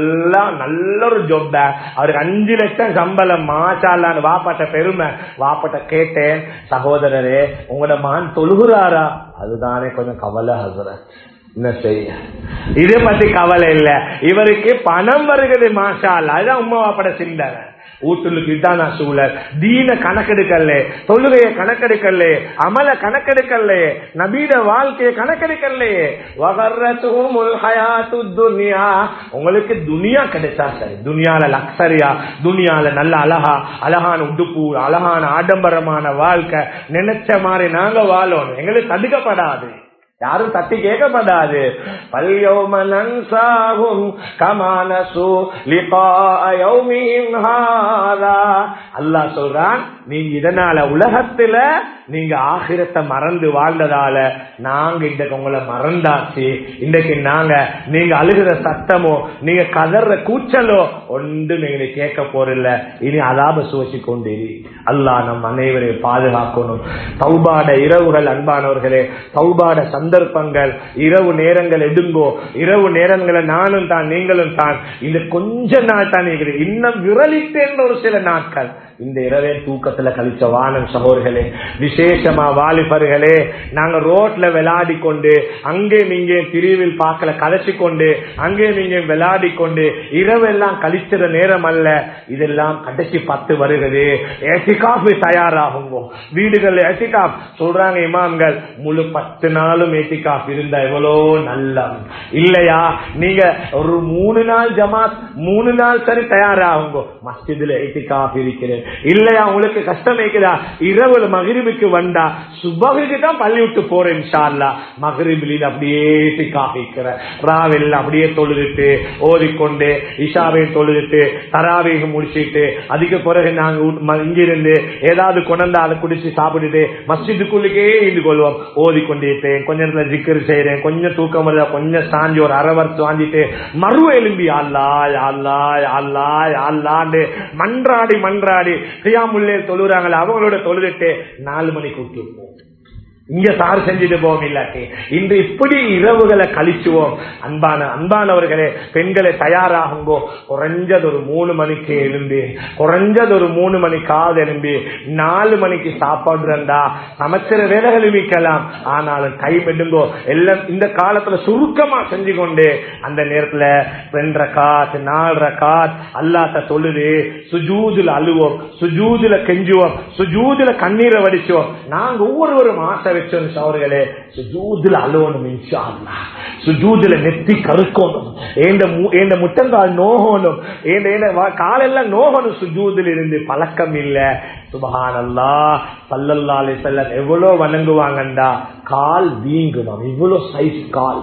நல்ல ஒரு ஜோப், அவருக்கு 5 லட்சம் சம்பளம், மாஷால்லான்னு வாப்பாட்ட பெருமை. வாப்பாட்ட கேட்டேன், சகோதரரே உங்களோட மகன் தொழுகிறாரா? அதுதானே கொஞ்சம் கவலை ஹஸ்ரத். என்ன செய்ய, இதை பத்தி கவலை இல்ல, இவருக்கு பணம் வருகிறது, மாஷால்லா. அதுதான் உம்மா வாப்பாட்ட சிந்தனை. ஊட்டுலுக்கு இதான சூழல். தீன கணக்கெடுக்கல, தொழுகைய கணக்கெடுக்கல, அமல கணக்கெடுக்கல, நபீட வாழ்க்கைய கணக்கெடுக்கலையே. வகர்ரத்துஹுமுல் ஹயாத்துத் துன்யா. உங்களுக்கு துனியா கிடைச்சா சரி, துனியால லக்ஸரியா, துனியால நல்ல அழகான உடுப்பு, அழகான ஆடம்பரமான வாழ்க்கை, நினைச்ச மாதிரி நாங்க வாழணும், எங்களுக்கு தடுக்கப்படாது, யாரும் தட்டி கேட்கப்படாது. அல்லாஹ் சொல்றான், நீங்க இதனால உலகத்துல நீங்க ஆகிரத்தை மறந்து வாழ்ந்ததால நாங்க இன்றைக்கு உங்களை மறந்தாச்சு. இன்றைக்கு நீங்க அழுகிற சத்தமோ நீங்க கதற கூச்சலோ ஒன்று நீங்க கேட்க போறில்ல. இனி அதாப சுவசி கொண்டு அல்லாஹ் நம் அனைவரையும் பாதுகாக்கணும். தௌபாட இரவுகள், அன்பானவர்களே, தௌபாட சந்தர்ப்பங்கள், இரவு நேரங்கள் எடுங்கோ. இரவு நேரங்களை நானும் தான் நீங்களும் தான் இந்த கொஞ்ச நாள் தான் இன்னும் விரலித்தேன் ஒரு சில நாட்கள் இந்த இரவே தூக்கத்துல கழிச்ச வானம் சகோதரர்களே, விசேஷமா வாலிபர்களே, நாங்க ரோட்ல விளையாடி கொண்டு அங்கே நீங்க பிரிவில் பார்க்கல கலைச்சு கொண்டு அங்கே நீங்க விளையாடி கொண்டு இரவெல்லாம் கழிச்சிற நேரம் அல்ல. இதெல்லாம் கடைசி 10 வருகிறது. ஏத்திகாஃப் தயாராகுங்க. வீடுகள் ஏத்திகாஃப் சொல்றாங்க இமாம்கள், முழு 10 நாளும் ஏத்திகாஃப் இருந்தா எவ்வளோ நல்ல இல்லையா? நீங்க ஒரு 3 நாள் ஜமாத் 3 நாள் சரி தயாராகுங்க. மஸ்ஜிதுல ஏத்திகாஃப் இருக்கிறேன் இல்லையா? உங்களுக்கு கஷ்டம் இருக்குதா? இரவு மகரிபுக்கு வந்தா சுபகுக்கு தான் பள்ளி விட்டு போறேன். இன்ஷா அல்லாஹ் மகரிபில் அப்படியே ஏத்திகாஃப் ராவெல்ல அப்படியே தொழுதுட்டு ஓதிக்கொண்டு இஷாவை தொழுதுட்டு தராவீக முடிச்சுட்டு அதுக்கு பிறகு நாங்க இங்கிருந்து ஏதாவது கொண்டா அதை குடிச்சு சாப்பிட்டுட்டு மஸ்ஜிதுக்குள்ளுக்கே இருந்து கொள்வோம். ஓதிக்கொண்டிருப்பேன், கொஞ்ச நேரத்துல ஜிக்கர் செய்யறேன், கொஞ்சம் தூக்கம் இல்ல, கொஞ்சம் சாஞ்சி ஒரு அரவர் வாங்கிட்டு மறு எலும்பி அல்லாஹ் அல்லாஹ் அல்லாஹ் அல்லான்னு மன்றாடி கியாமுல்லே தொழுறாங்களே அவங்களோட தொழுதுட்டு 4 மணிக்கு விட்டுருப்போம். இங்க சார் செஞ்சுட்டு போவோம். இல்லாட்டி இன்று இப்படி இரவுகளை கழிச்சுவோம். அன்பானவர்களே, பெண்களை தயாராகுங்கோ. குறைஞ்சது ஒரு 3 மணிக்கு எழும்பி, குறைஞ்சது ஒரு 3 மணிக்காவது எழும்பி 4 மணிக்கு சாப்பாடு இருந்தா சமைச்சர வேலைகள் விக்கலாம். ஆனாலும் கை மெடுங்கோ. எல்லாம் இந்த காலத்துல சுருக்கமா செஞ்சு கொண்டு அந்த நேரத்துல 2 ரகாத் 4 ரகாத் அல்லாஹ்ட்ட தொழுது சுஜூதுல அழுவோம், சுஜூதுல கெஞ்சுவோம், சுஜூதுல கண்ணீரை வடிச்சோம். நாங்க ஒவ்வொருவரும் ஆசை வச்சோம் சகோதரர்களே, சுஜூதுல அழுவணும், இன்ஷா அல்லாஹ் சுஜூதுல நெத்தி கருக்கணும், ஏண்ட முட்டங்கால் நோகணும், காலெல்லாம் நோகணும். சுஜூதுல இருந்து பழக்கம் இல்ல. சுப்ஹானல்லாஹ் ஸல்லல்லாஹு அலைஹி வஸல்லம் எவ்வளவு வணங்குவாங்கண்டா கால் வீங்குமாம். இவ்வளவு சைஸ் கால்.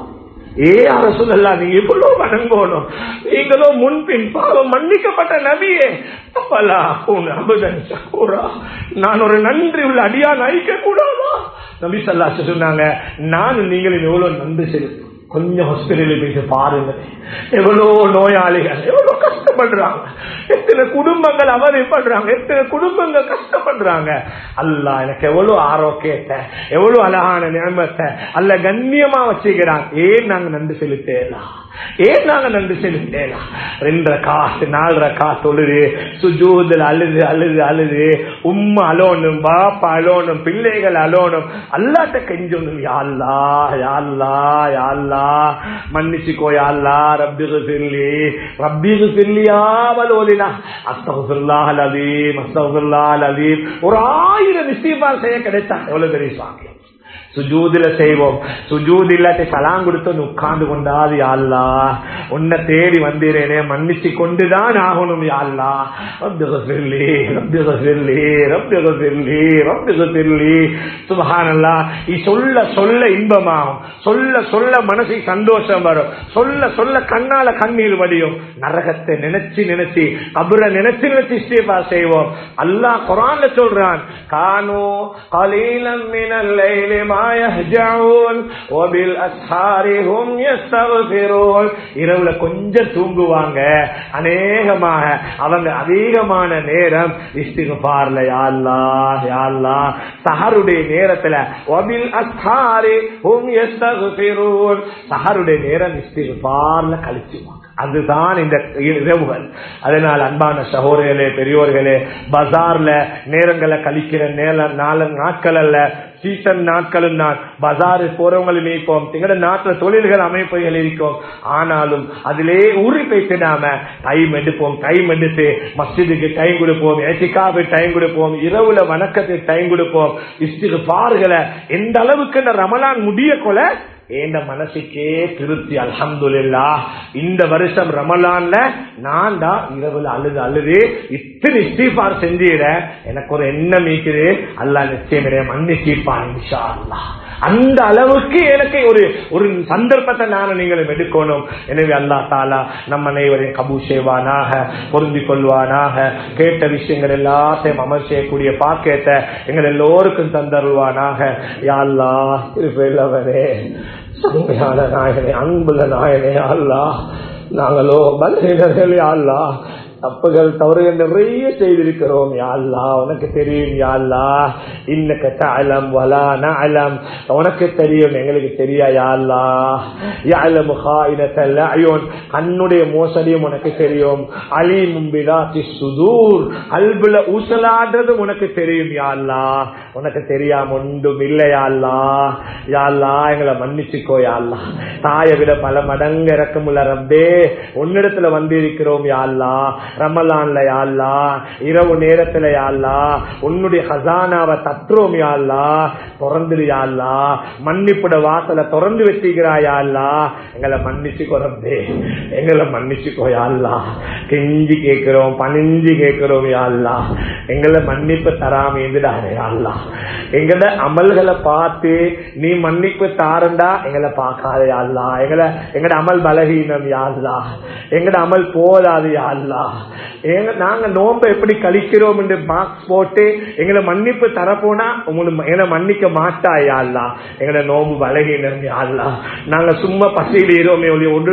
ரசூலல்லாஹ் நீங்க எவ்வளவு வணங்கணும், நீங்களோ முன்பின் பாவம் மன்னிக்கப்பட்ட நபியே, அப்பலா அபுதன் ஷக்கூரா, நான் ஒரு நன்றி உள்ள அடியான் அழிக்க கூடாதா? நபி ஸல்லல்லாஹு அலைஹி வஸல்லம் சொன்னாங்க, நான் நீங்களும் எவ்வளவு நன்றி செலுத்தும். கொஞ்சம் ஹாஸ்பிட்டலில் போயிட்டு பாருங்க, எவ்வளோ நோயாளிகள் எவ்வளவு கஷ்டப்படுறாங்க, எத்தனை குடும்பங்கள் அவதிப்படுறாங்க, எத்தனை குடும்பங்கள் கஷ்டப்படுறாங்க. அல்லாஹ் எனக்கு எவ்வளவு ஆரோக்கியத்தை, எவ்வளவு அழகான நிலைமத்தை அல்ல கண்ணியமா வச்சுக்கிறாங்க. ஏன் நாங்க நன்றி செலுத்தலாம்? ஏன் நாங்க நன்றி செலுத்தலாம்? 2 ரக்காத் 4 ரக்காத் தொழுது சுஜூதுல அழுது அழுது அழுது உம்மா அலோனும் பாப்பா அலோனும் பிள்ளைகள் அலோனும் அல்லாஹ்ட்ட கெஞ்சணும், யா அல்லாஹ் யா அல்லாஹ் யா அல்லாஹ் மன்னிச்சுக்கோ யா அல்லாஹ், ரப்பி ஃபிர்லி ரப்பி ஃபிர்லியா வலோலினா அஸ்தக்ஃபிருல்லாஹல் அலீம் அஸ்தக்ஃபிருல்லாஹல் அலீம். ஒரு 1000 இஸ்திக்பார் செய்ய கிடைத்தா எவ்வளவு பெரிய சாக்கியம். சுஜூதுல செய்வோம், சுஜூது இல்லாட்டி சலாம் கொடுத்து உட்கார்ந்து கொண்டாது, யா அல்லாஹ் உன்னை தேடி வந்தீரேனே மன்னிச்சு கொண்டுதான் ஆகணும், யா அல்லாஹ் ரப்பி ஃபிர்லி ரப்பி ஃபிர்லி ரப்பி ஃபிர்லி ரப்பி ஃபிர்லி. சுப்ஹானல்லாஹ். சொல்ல சொல்ல இன்பமாகும், சொல்ல சொல்ல மனசுக்கு சந்தோஷம் வரும், சொல்ல சொல்ல கண்ணால கண்ணீர் வடியும். நரகத்தை நினைச்சு நினைச்சு கபரை நினைச்சு நினைச்சு இஸ்திக்பார் செய்வோம். அல்லாஹ் குர்ஆன்ல சொல்றான், கானூ கலீலம் மினல் லைலி மா யஹ்ஜஊன் வபில் அஸ்ஹாரி ஹும் யஸ்தக்ஃபிரூன். இரவுல கொஞ்சம் தூங்குவாங்க, அநேகமாக அவங்க அதிகமான நேரம் இஸ்திக்பார்ல, யா அல்லாஹ் யா அல்லாஹ். சஹருடைய நேரத்துல வபில் அஸ்ஹாரி ஹும் யஸ்தக்ஃபிரூன், சஹருடைய நேரம் இஸ்திக்பார்ல கழிச்சுவாங்க. அதுதான் இந்த இரவுகள். அதனால் அன்பான சகோதரர்களே பெரியோர்களே, பஜார்ல நேரங்களை கழிக்கிற நாட்கள் அல்ல, சீசன் நாட்களும் தான். பஜாரு போறவங்களும் இருக்கும், எங்களோட நாட்டில் தொழில்கள் அமைப்புகள் இருக்கும். ஆனாலும் அதிலே ஊறி போயிட்டு நாம டைம் எடுப்போம், டைம் எடுத்து மஸ்ஜிதுக்கு டைம் கொடுப்போம், ஏசிக்காவுக்கு டைம் கொடுப்போம், இரவுல வணக்கத்துக்கு டைம் கொடுப்போம். இஸ்திக்பார்களை எந்த அளவுக்கு இந்த ரமலான் முடிய கொள்ள என் மனசுக்கே திருப்தி. அல்ஹம்துலில்லாஹ், இந்த வருஷம் ரமலான்ல நான் தான் இரவுல அழுது அழுது இத்தனை இஸ்திக்பார் செஞ்சிட எனக்கு ஒரு எண்ணம் இருக்குது, அல்லாஹ் நிச்சயம் மன்னிச்சிப்பான் இன்ஷா அல்லாஹ். அந்த அளவுக்கு எனக்கு ஒரு சந்தர்ப்பத்தை நானும் நீங்களும் எடுக்கணும். எனவே அல்லாஹ் தாலா நம்ம அனைவரையும் கபூல் செய்வானாக, பொருந்திக் கொள்வானாக. கேட்ட விஷயங்கள் எல்லாத்தையும் அமல் செய்யக்கூடிய பாக்கியத்தை எங்கள் எல்லோருக்கும் தந்தருள்வானாக. யா அல்லாஹ் திருப்பெல்லவரே, சங்கையான நாயனே, அன்புள்ள நாயனே, யா அல்லாஹ் நாங்களோ பலவீனர்கள், யா அல்லாஹ் தப்புகள் தவறுகள் நிறைய செய்திருக்கிறோம், யா அல்லாஹ் உனக்கு தெரியும், யா அல்லாஹ் இன்னக தஅலம் வலா நஅலம், உனக்கு தெரியும் எங்களுக்கு தெரியா, யா அல்லாஹ் யஅலமு காயினத்தல் அயூன், கண்ணுடைய மோசடியும் உனக்கு தெரியும், அலீமும் பிதாத்திஸ் சுதூர், கல்புல ஊசலாடுறது உனக்கு தெரியும், யா அல்லாஹ் உனக்கு தெரியாம ஒன்றும் இல்லை, யா அல்லாஹ். யா அல்லாஹ் எங்களை மன்னிச்சுக்கோ, யா அல்லாஹ். தாயை விட பல மடங்கு இறக்கமுள்ள ரப்பே உன்னிடத்துல வந்திருக்கிறோம், யா அல்லாஹ். ரமலான்ல யா அல்லாஹ் இரவு நேரத்துல யா அல்லாஹ் உன்னுடைய ஹசானாவை தட்டுறோம், யா அல்லாஹ் திறந்துரு, யா அல்லாஹ் மன்னிப்புட வாசலை திறந்து வச்சுக்கிறாய், யா அல்லாஹ் எங்களை மன்னிச்சுக்கோ ரப்பே, எங்களை மன்னிச்சுக்கோ, யா அல்லாஹ் கெஞ்சி கேட்கிறோம், பணிஞ்சு கேட்கிறோம், யா அல்லாஹ் எங்களை மன்னிப்பு தராம இருந்துடாதே, யா அல்லாஹ் எங்கட அமல்களை பார்த்து நீ மன்னிப்பு தாரண்டா எங்களை பார்க்காதே, யா அல்லாஹ் எங்கட அமல் பலகீனம், யா அல்லாஹ் எங்கட அமல் போதாது, யா அல்லாஹ் நாங்க நோம்ப எப்படி கழிக்கிறோம் என்று மார்க்ஸ் போட்டு எங்களை மன்னிப்பு தரப்போனா எங்களை மன்னிக்க மாட்டாய், யா அல்லாஹ் எங்களை நோம்பு பலகீனம், யா அல்லாஹ் நாங்க சும்மா பசியிடுறோமே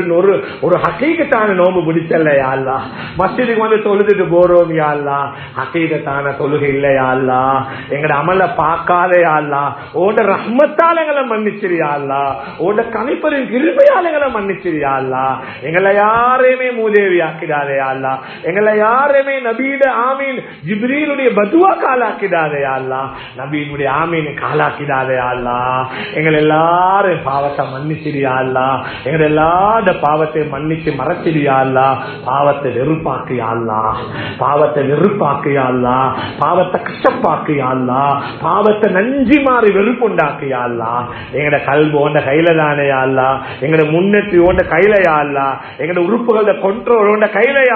ஒரு ஹகீகத்தான நோம்பு பிடிச்சல்ல, யா அல்லாஹ் மஸ்ஜிதுக்கு வந்து தொழுதுட்டு போறோம், யா அல்லாஹ் ஹகீகத்தான தொழுகை இல்ல, யா அல்லாஹ் எங்கட அமல பார்க்காத, யா அல்லாஹ் ஓட ரஹ்மத்தால எங்களை மன்னிச்சிரு, யா அல்லாஹ் ஓட கணிப்பரின் கிருபையால எங்களை மன்னிச்சிரு, யா அல்லாஹ் எங்களை யாரையுமே மூதேவி ஆக்கிடாதே, யா அல்லாஹ் எங்களை யாருமே நபீட ஆமீன் ஜிப்ரீலுடைய பதுவா காலாக்கிடாதே, யா அல்லாஹ் நபீனுடைய ஆமீன் காலாக்கிடாதே, யா அல்லாஹ் எங்களை எல்லாரும் பாவத்தை மன்னிச்சிரு, யா அல்லாஹ் எங்களை எல்லாரோட பாவத்தை மன்னிச்சு மறைச்சிரு, யா அல்லாஹ் பாவத்தை வெறுப்பாக்கு, யா அல்லாஹ் பாவத்தை வெறுப்பாக்கு, யா அல்லாஹ் பாவத்தை கஷ்டப்பாக்கு, யா அல்லாஹ் பாவத்தை நஞ்சி மாறி வெறுப்புண்டாக்கு, யா அல்லாஹ் எங்கட கல்வி ஓண்ட கையில தானே, யா அல்லாஹ் எங்கட முன்னேற்றி ஓண்ட கையில, யா அல்லாஹ் எங்கட உறுப்புகளோட கண்ட்ரோல் ஓண்ட கையில, யா அல்லாஹ்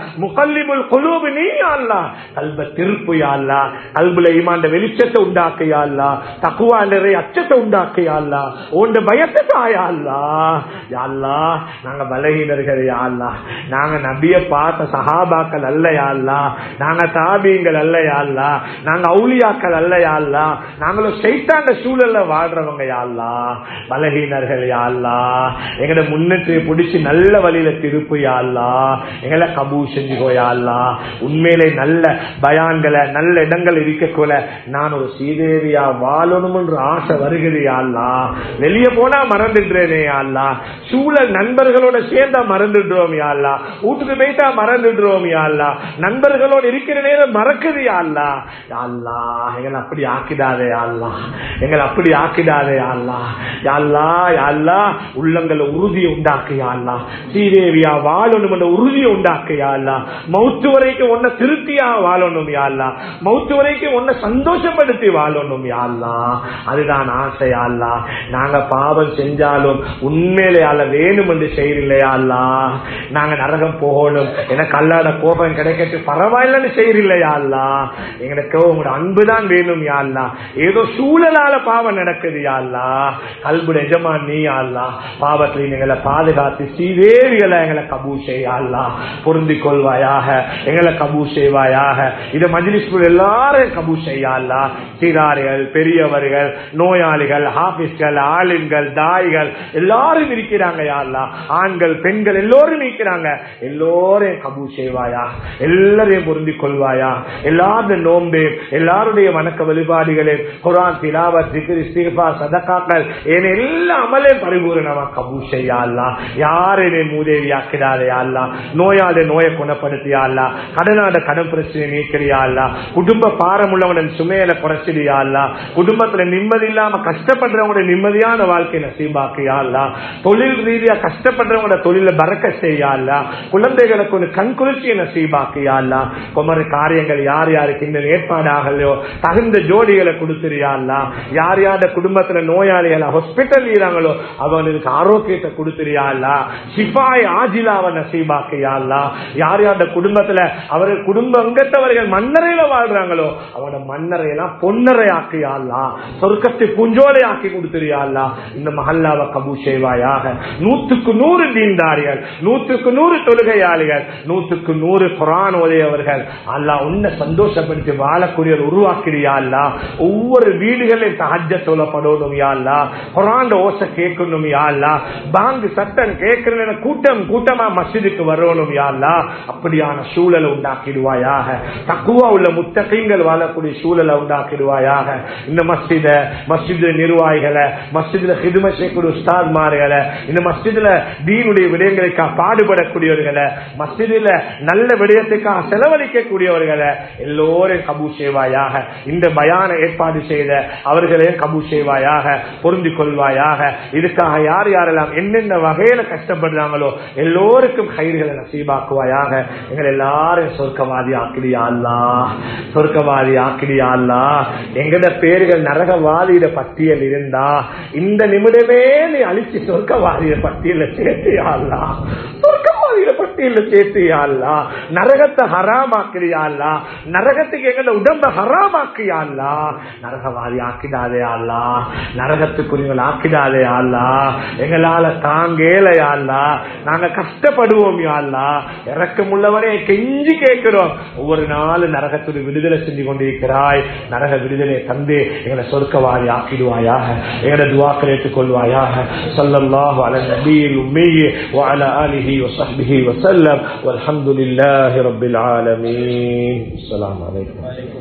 முகல்லிபுல் குலூப் நீ யா அல்லாஹ், கல்ப திருப்பு யா அல்லாஹ், கல்புல ஈமான் வெளிச்சத்தை உண்டாக்கு யா அல்லாஹ், தக்வா நிறைய அச்சத்தை உண்டாக்கு யா அல்லாஹ், உன்னுடைய பயத்தை தா யா அல்லாஹ். யா அல்லாஹ், நாங்க பலகீனர்கள் யா அல்லாஹ், நாங்க நபியை பார்த்த சஹாபாக்கள் அல்ல யா அல்லாஹ், நாங்க தாபீங்கள் அல்ல யா அல்லாஹ், நாங்க அவுலியாக்கள் அல்ல யா அல்லாஹ், நாங்களும் ஷைத்தான சூழல்ல வாழ்றவங்க யா அல்லாஹ், பலகீனர்கள் யா அல்லாஹ். எங்கட முன்னேற்ற பிடிச்சி நல்ல வழியில திருப்பு யா அல்லாஹ், எங்களை கபூல் செஞ்சுக்கோ யா அல்லாஹ். உண்மையிலே நல்ல பயான்களை நல்ல இடங்கள் இருக்கக்குள்ள நான் ஒரு சீதேவியா வாழணும் என்ற ஆசை வருகிறது யா அல்லாஹ். வெளியே போனா மறந்துடுறேனே யா அல்லாஹ், சூழல் நண்பர்களோட சேர்ந்தா மறந்துடுறோம் யா அல்லாஹ், வீட்டுக்கு போயிட்டா மறந்துடுறோம் யா அல்லாஹ், நண்பர்களோட இருக்கிற நேரம் மறக்குது யா அல்லாஹ். யா அல்லாஹ், எங்களை அப்படி ஆக்கிடாதே யா அல்லாஹ், எங்களை அப்படி ஆக்கிடாதே யா அல்லாஹ். யா அல்லாஹ், யா அல்லாஹ், உள்ளங்களை உறுதியை உண்டாக்கு யா அல்லாஹ், சீதேவியா வாழணும் என்ற உறுதியை உண்டாக்கு யா அல்லாஹ். மௌத்து வரைக்கும் உன்னை திருப்தியா வாழணும் யா அல்லாஹ், மௌத்து வரைக்கும் உன்னை சந்தோஷப்படுத்தி வாழணும் யா அல்லாஹ். அதுதான் ஆசை யா அல்லாஹ். நாங்க பாவம் செஞ்சாலும் உண்மையிலே அல்ல வேணும் என்று செய்யறில்லையா அல்லாஹ், நாங்க நரகம் போகணும் எனக்கு அல்லாத கோபம் கிடைக்கட்டு பரவாயில்லன்னு செய்யறில்லையா அல்லாஹ். எங்களுக்கு உங்களோட அன்புதான் வேணும் யா அல்லாஹ். ஏதோ சூழலால பாவம் நடக்குது யா அல்லாஹ், கல்புட எஜமான் நீ யா அல்லாஹ். பாவத்தில் எங்களை பாதுகாத்து சீதேவிகளை எங்களை கபூல் செய்யா அல்லாஹ், பொருந்திக் கொள்வாயாக, எங்களை கபூல் செய்வாயாக. இதை மஜ்லிஸ் எல்லாரும் கபூல் செய்யா அல்லாஹ். சிறார்கள், பெரியவர்கள், நோயாளிகள், ஹாபிஸ்கள், ஆலிம்கள், தாய்கள் எல்லாரும் இருக்கிறாங்க யா அல்லாஹ், ஆண்கள் பெண்கள் எல்லோரும் இருக்கிறாங்க. எல்லோரையும் கபூல் செய்வாயா, எல்லாரையும் பொருந்திக் கொள்வாயா. எல்லாருடைய நோம்பே, எல்லாருடைய வணக்க வழிபாடுகளே, குர்ஆன் திலாவத், திக்ர், இஸ்திக்ஃபார், சதகாக்கள் ஏன் எல்லா அமலையும் பரிபூரணமா கபூல் செய்யா அல்லாஹ். யாரையும் மூதேவி ஆக்கிடாதே யா அல்லாஹ், நோயாளி நோயை குணப்படுத்தியா அல்லாஹ், கடனாட கடன் பிரச்சனை நீக்கிறியா அல்லாஹ், குடும்ப பாரம் உள்ளவன் சுமையில குறைச்சிடியா அல்லாஹ், குடும்பத்துல நிம்மதி இல்லாம கஷ்டப்படுறவங்க நிம்மதியான வாழ்க்கை நசீபாக்கியா அல்லாஹ், தொழில் ரீதியா கஷ்டப்படுறவங்க தொழில பறக்க செய்யா அல்லாஹ், குழந்தைகளுக்கு ஒரு கண் குளிர்ச்சியை நசீபாக்கியா அல்லாஹ். குமர காரியங்கள் யார் யாருக்கு இன்னும் ஏற்பாடாகலையோ தகுந்த ஜோடிகளை கொடுத்துறியா அல்லாஹ். யார் யார குடும்பத்துல நோயாளிகள் ஹாஸ்பிட்டல் இருக்காங்களோ அவனுக்கு ஆரோக்கியத்தை கொடுத்துறியா அல்லாஹ், ஷிஃபாய் ஆஜிலாவை நசீபாக்கியா அல்லாஹ். யார் யார குடும்பத்துல அவர்கள் குடும்ப அங்கத்தவர்கள் மன்னரையில வாழ்றாங்களோ அவனோட மன்னரையெல்லாம் பொன்னரை ஆக்கியா அல்லாஹ், சொர்க்கத்தை பூஞ்சோலை ஆக்கி கொடுத்துறியா அல்லாஹ். இந்த மஹல்லாவை கபூல் செய்வாயாக. 100க்கு 100 தீன்தாரிகள், 100க்கு 100 தொழுகையாளிகள், 100க்கு 100 குர்ஆன் ஓதியவர்கள் அல்லாஹ் உன்னை சந்தோஷப்படுத்தி வாழக்கூடிய உருவாக்கிறியா அல்லாஹ். ஒவ்வொரு வீடுகளில் தஹஜ்ஜத் தொழப்படணும் யா அல்லாஹ், குர்ஆன் ஓசை கேட்கணும் யா அல்லாஹ், பாங்கு சத்தம் கேட்கிற கூட்டம் கூட்டமா மஸ்ஜிதுக்கு வரணும் யா அல்லாஹ். அப்படியான சூழலை உண்டாக்கிடுவாயாக. தக்வா உள்ள முத்தகீன்கள் வாழக்கூடிய சூழலை உண்டாக்கிடுவாயாக. இந்த மஸ்ஜித் நிர்வாகிகளை, மஸ்ஜித்ல ஹிதுமத் செய்யக்கூடிய உஸ்தாத்மார்களை, இந்த மஸ்ஜித்ல தீனுடைய விடயங்களுக்காக பாடுபடக்கூடியவர்களை, மஸ்ஜித்ல நல்ல விடயத்துக்காக செலவழிக்கக்கூடியவர்களை எல்லோரும் கபூல் செய்வாயாக. இந்த பயான ஏற்பாடு செய்த அவர்களையும் கபூல் செய்வாயாக, பொருந்திக் கொள்வாயாக. இதுக்காக யார் யாரெல்லாம் என்னென்ன வகையில கஷ்டப்படுறாங்களோ எல்லோருக்கும் கயிறுகளை நசீபாக்குவாயாக. எங்கள் எல்லாரும் சொர்க்கவாதி ஆக்கிடியா அல்லாஹ், சொர்க்கவாதி ஆக்கிடியா அல்லாஹ். எங்கட பேர்கள் நரகவாதியிட பட்டியல் இருந்தா இந்த நிமிடமே நீ அழிச்சு சொர்க்கவாதிய பட்டியல சேர்த்தியா அல்லாஹ், சொர்க்கவாதியில பட்டியல சேர்த்தியா அல்லாஹ். நரகத்தை ஹராமாக்கிறியா அல்லாஹ், நரகத்துக்கு எங்கட உடம்ப ஹராமாக்கியா அல்லாஹ். நரகவாதி ஆக்கிடாதே அல்லாஹ், நரகத்துக்குரியவர்கள் ஆக்கிடாதே அல்லாஹ். எங்களால தாங்கேலையா அல்லாஹ், நாங்க கஷ்டப்படுவோம் யா அல்லாஹ். இறக்கமுள்ளவனே கெஞ்சி கேட்கிறோம். ஒவ்வொரு நாளும் நரகத்துடைய விடுதலை செஞ்சு கொண்டிருக்கிறாய். நரக விடுதலை தந்து எங்களை சொர்க்கவாதி ஆக்கிடுவாயாக. எங்களை துஆக்களை ஏற்றுக்கொள்வாயாக. ஸல்லல்லாஹு அலா நபியில் உம்மி வ அலா ஆலிஹி வ ஸஹ்பிஹி வ ஸல்லம் வல்ஹம்துலில்லாஹி ரப்பில் ஆலமீன். அஸ்ஸலாமு அலைக்கும்.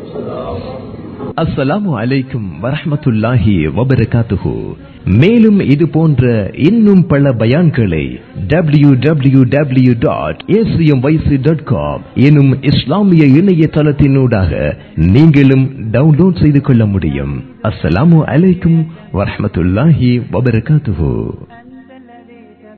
அஸ்ஸலாமு அலைக்கும் வரஹ்மத்துல்லாஹி வபரகாத்துஹு. மேலும் இது போன்ற இன்னும் பல பயான்களை www.acmyc.com எனும் இஸ்லாமிய இணையதளத்தினூடாக நீங்களும் டவுன்லோட் செய்து கொள்ள முடியும். அஸ்ஸலாமு அலைக்கும் வரஹ்மத்துல்லாஹி வபரகாத்துஹு.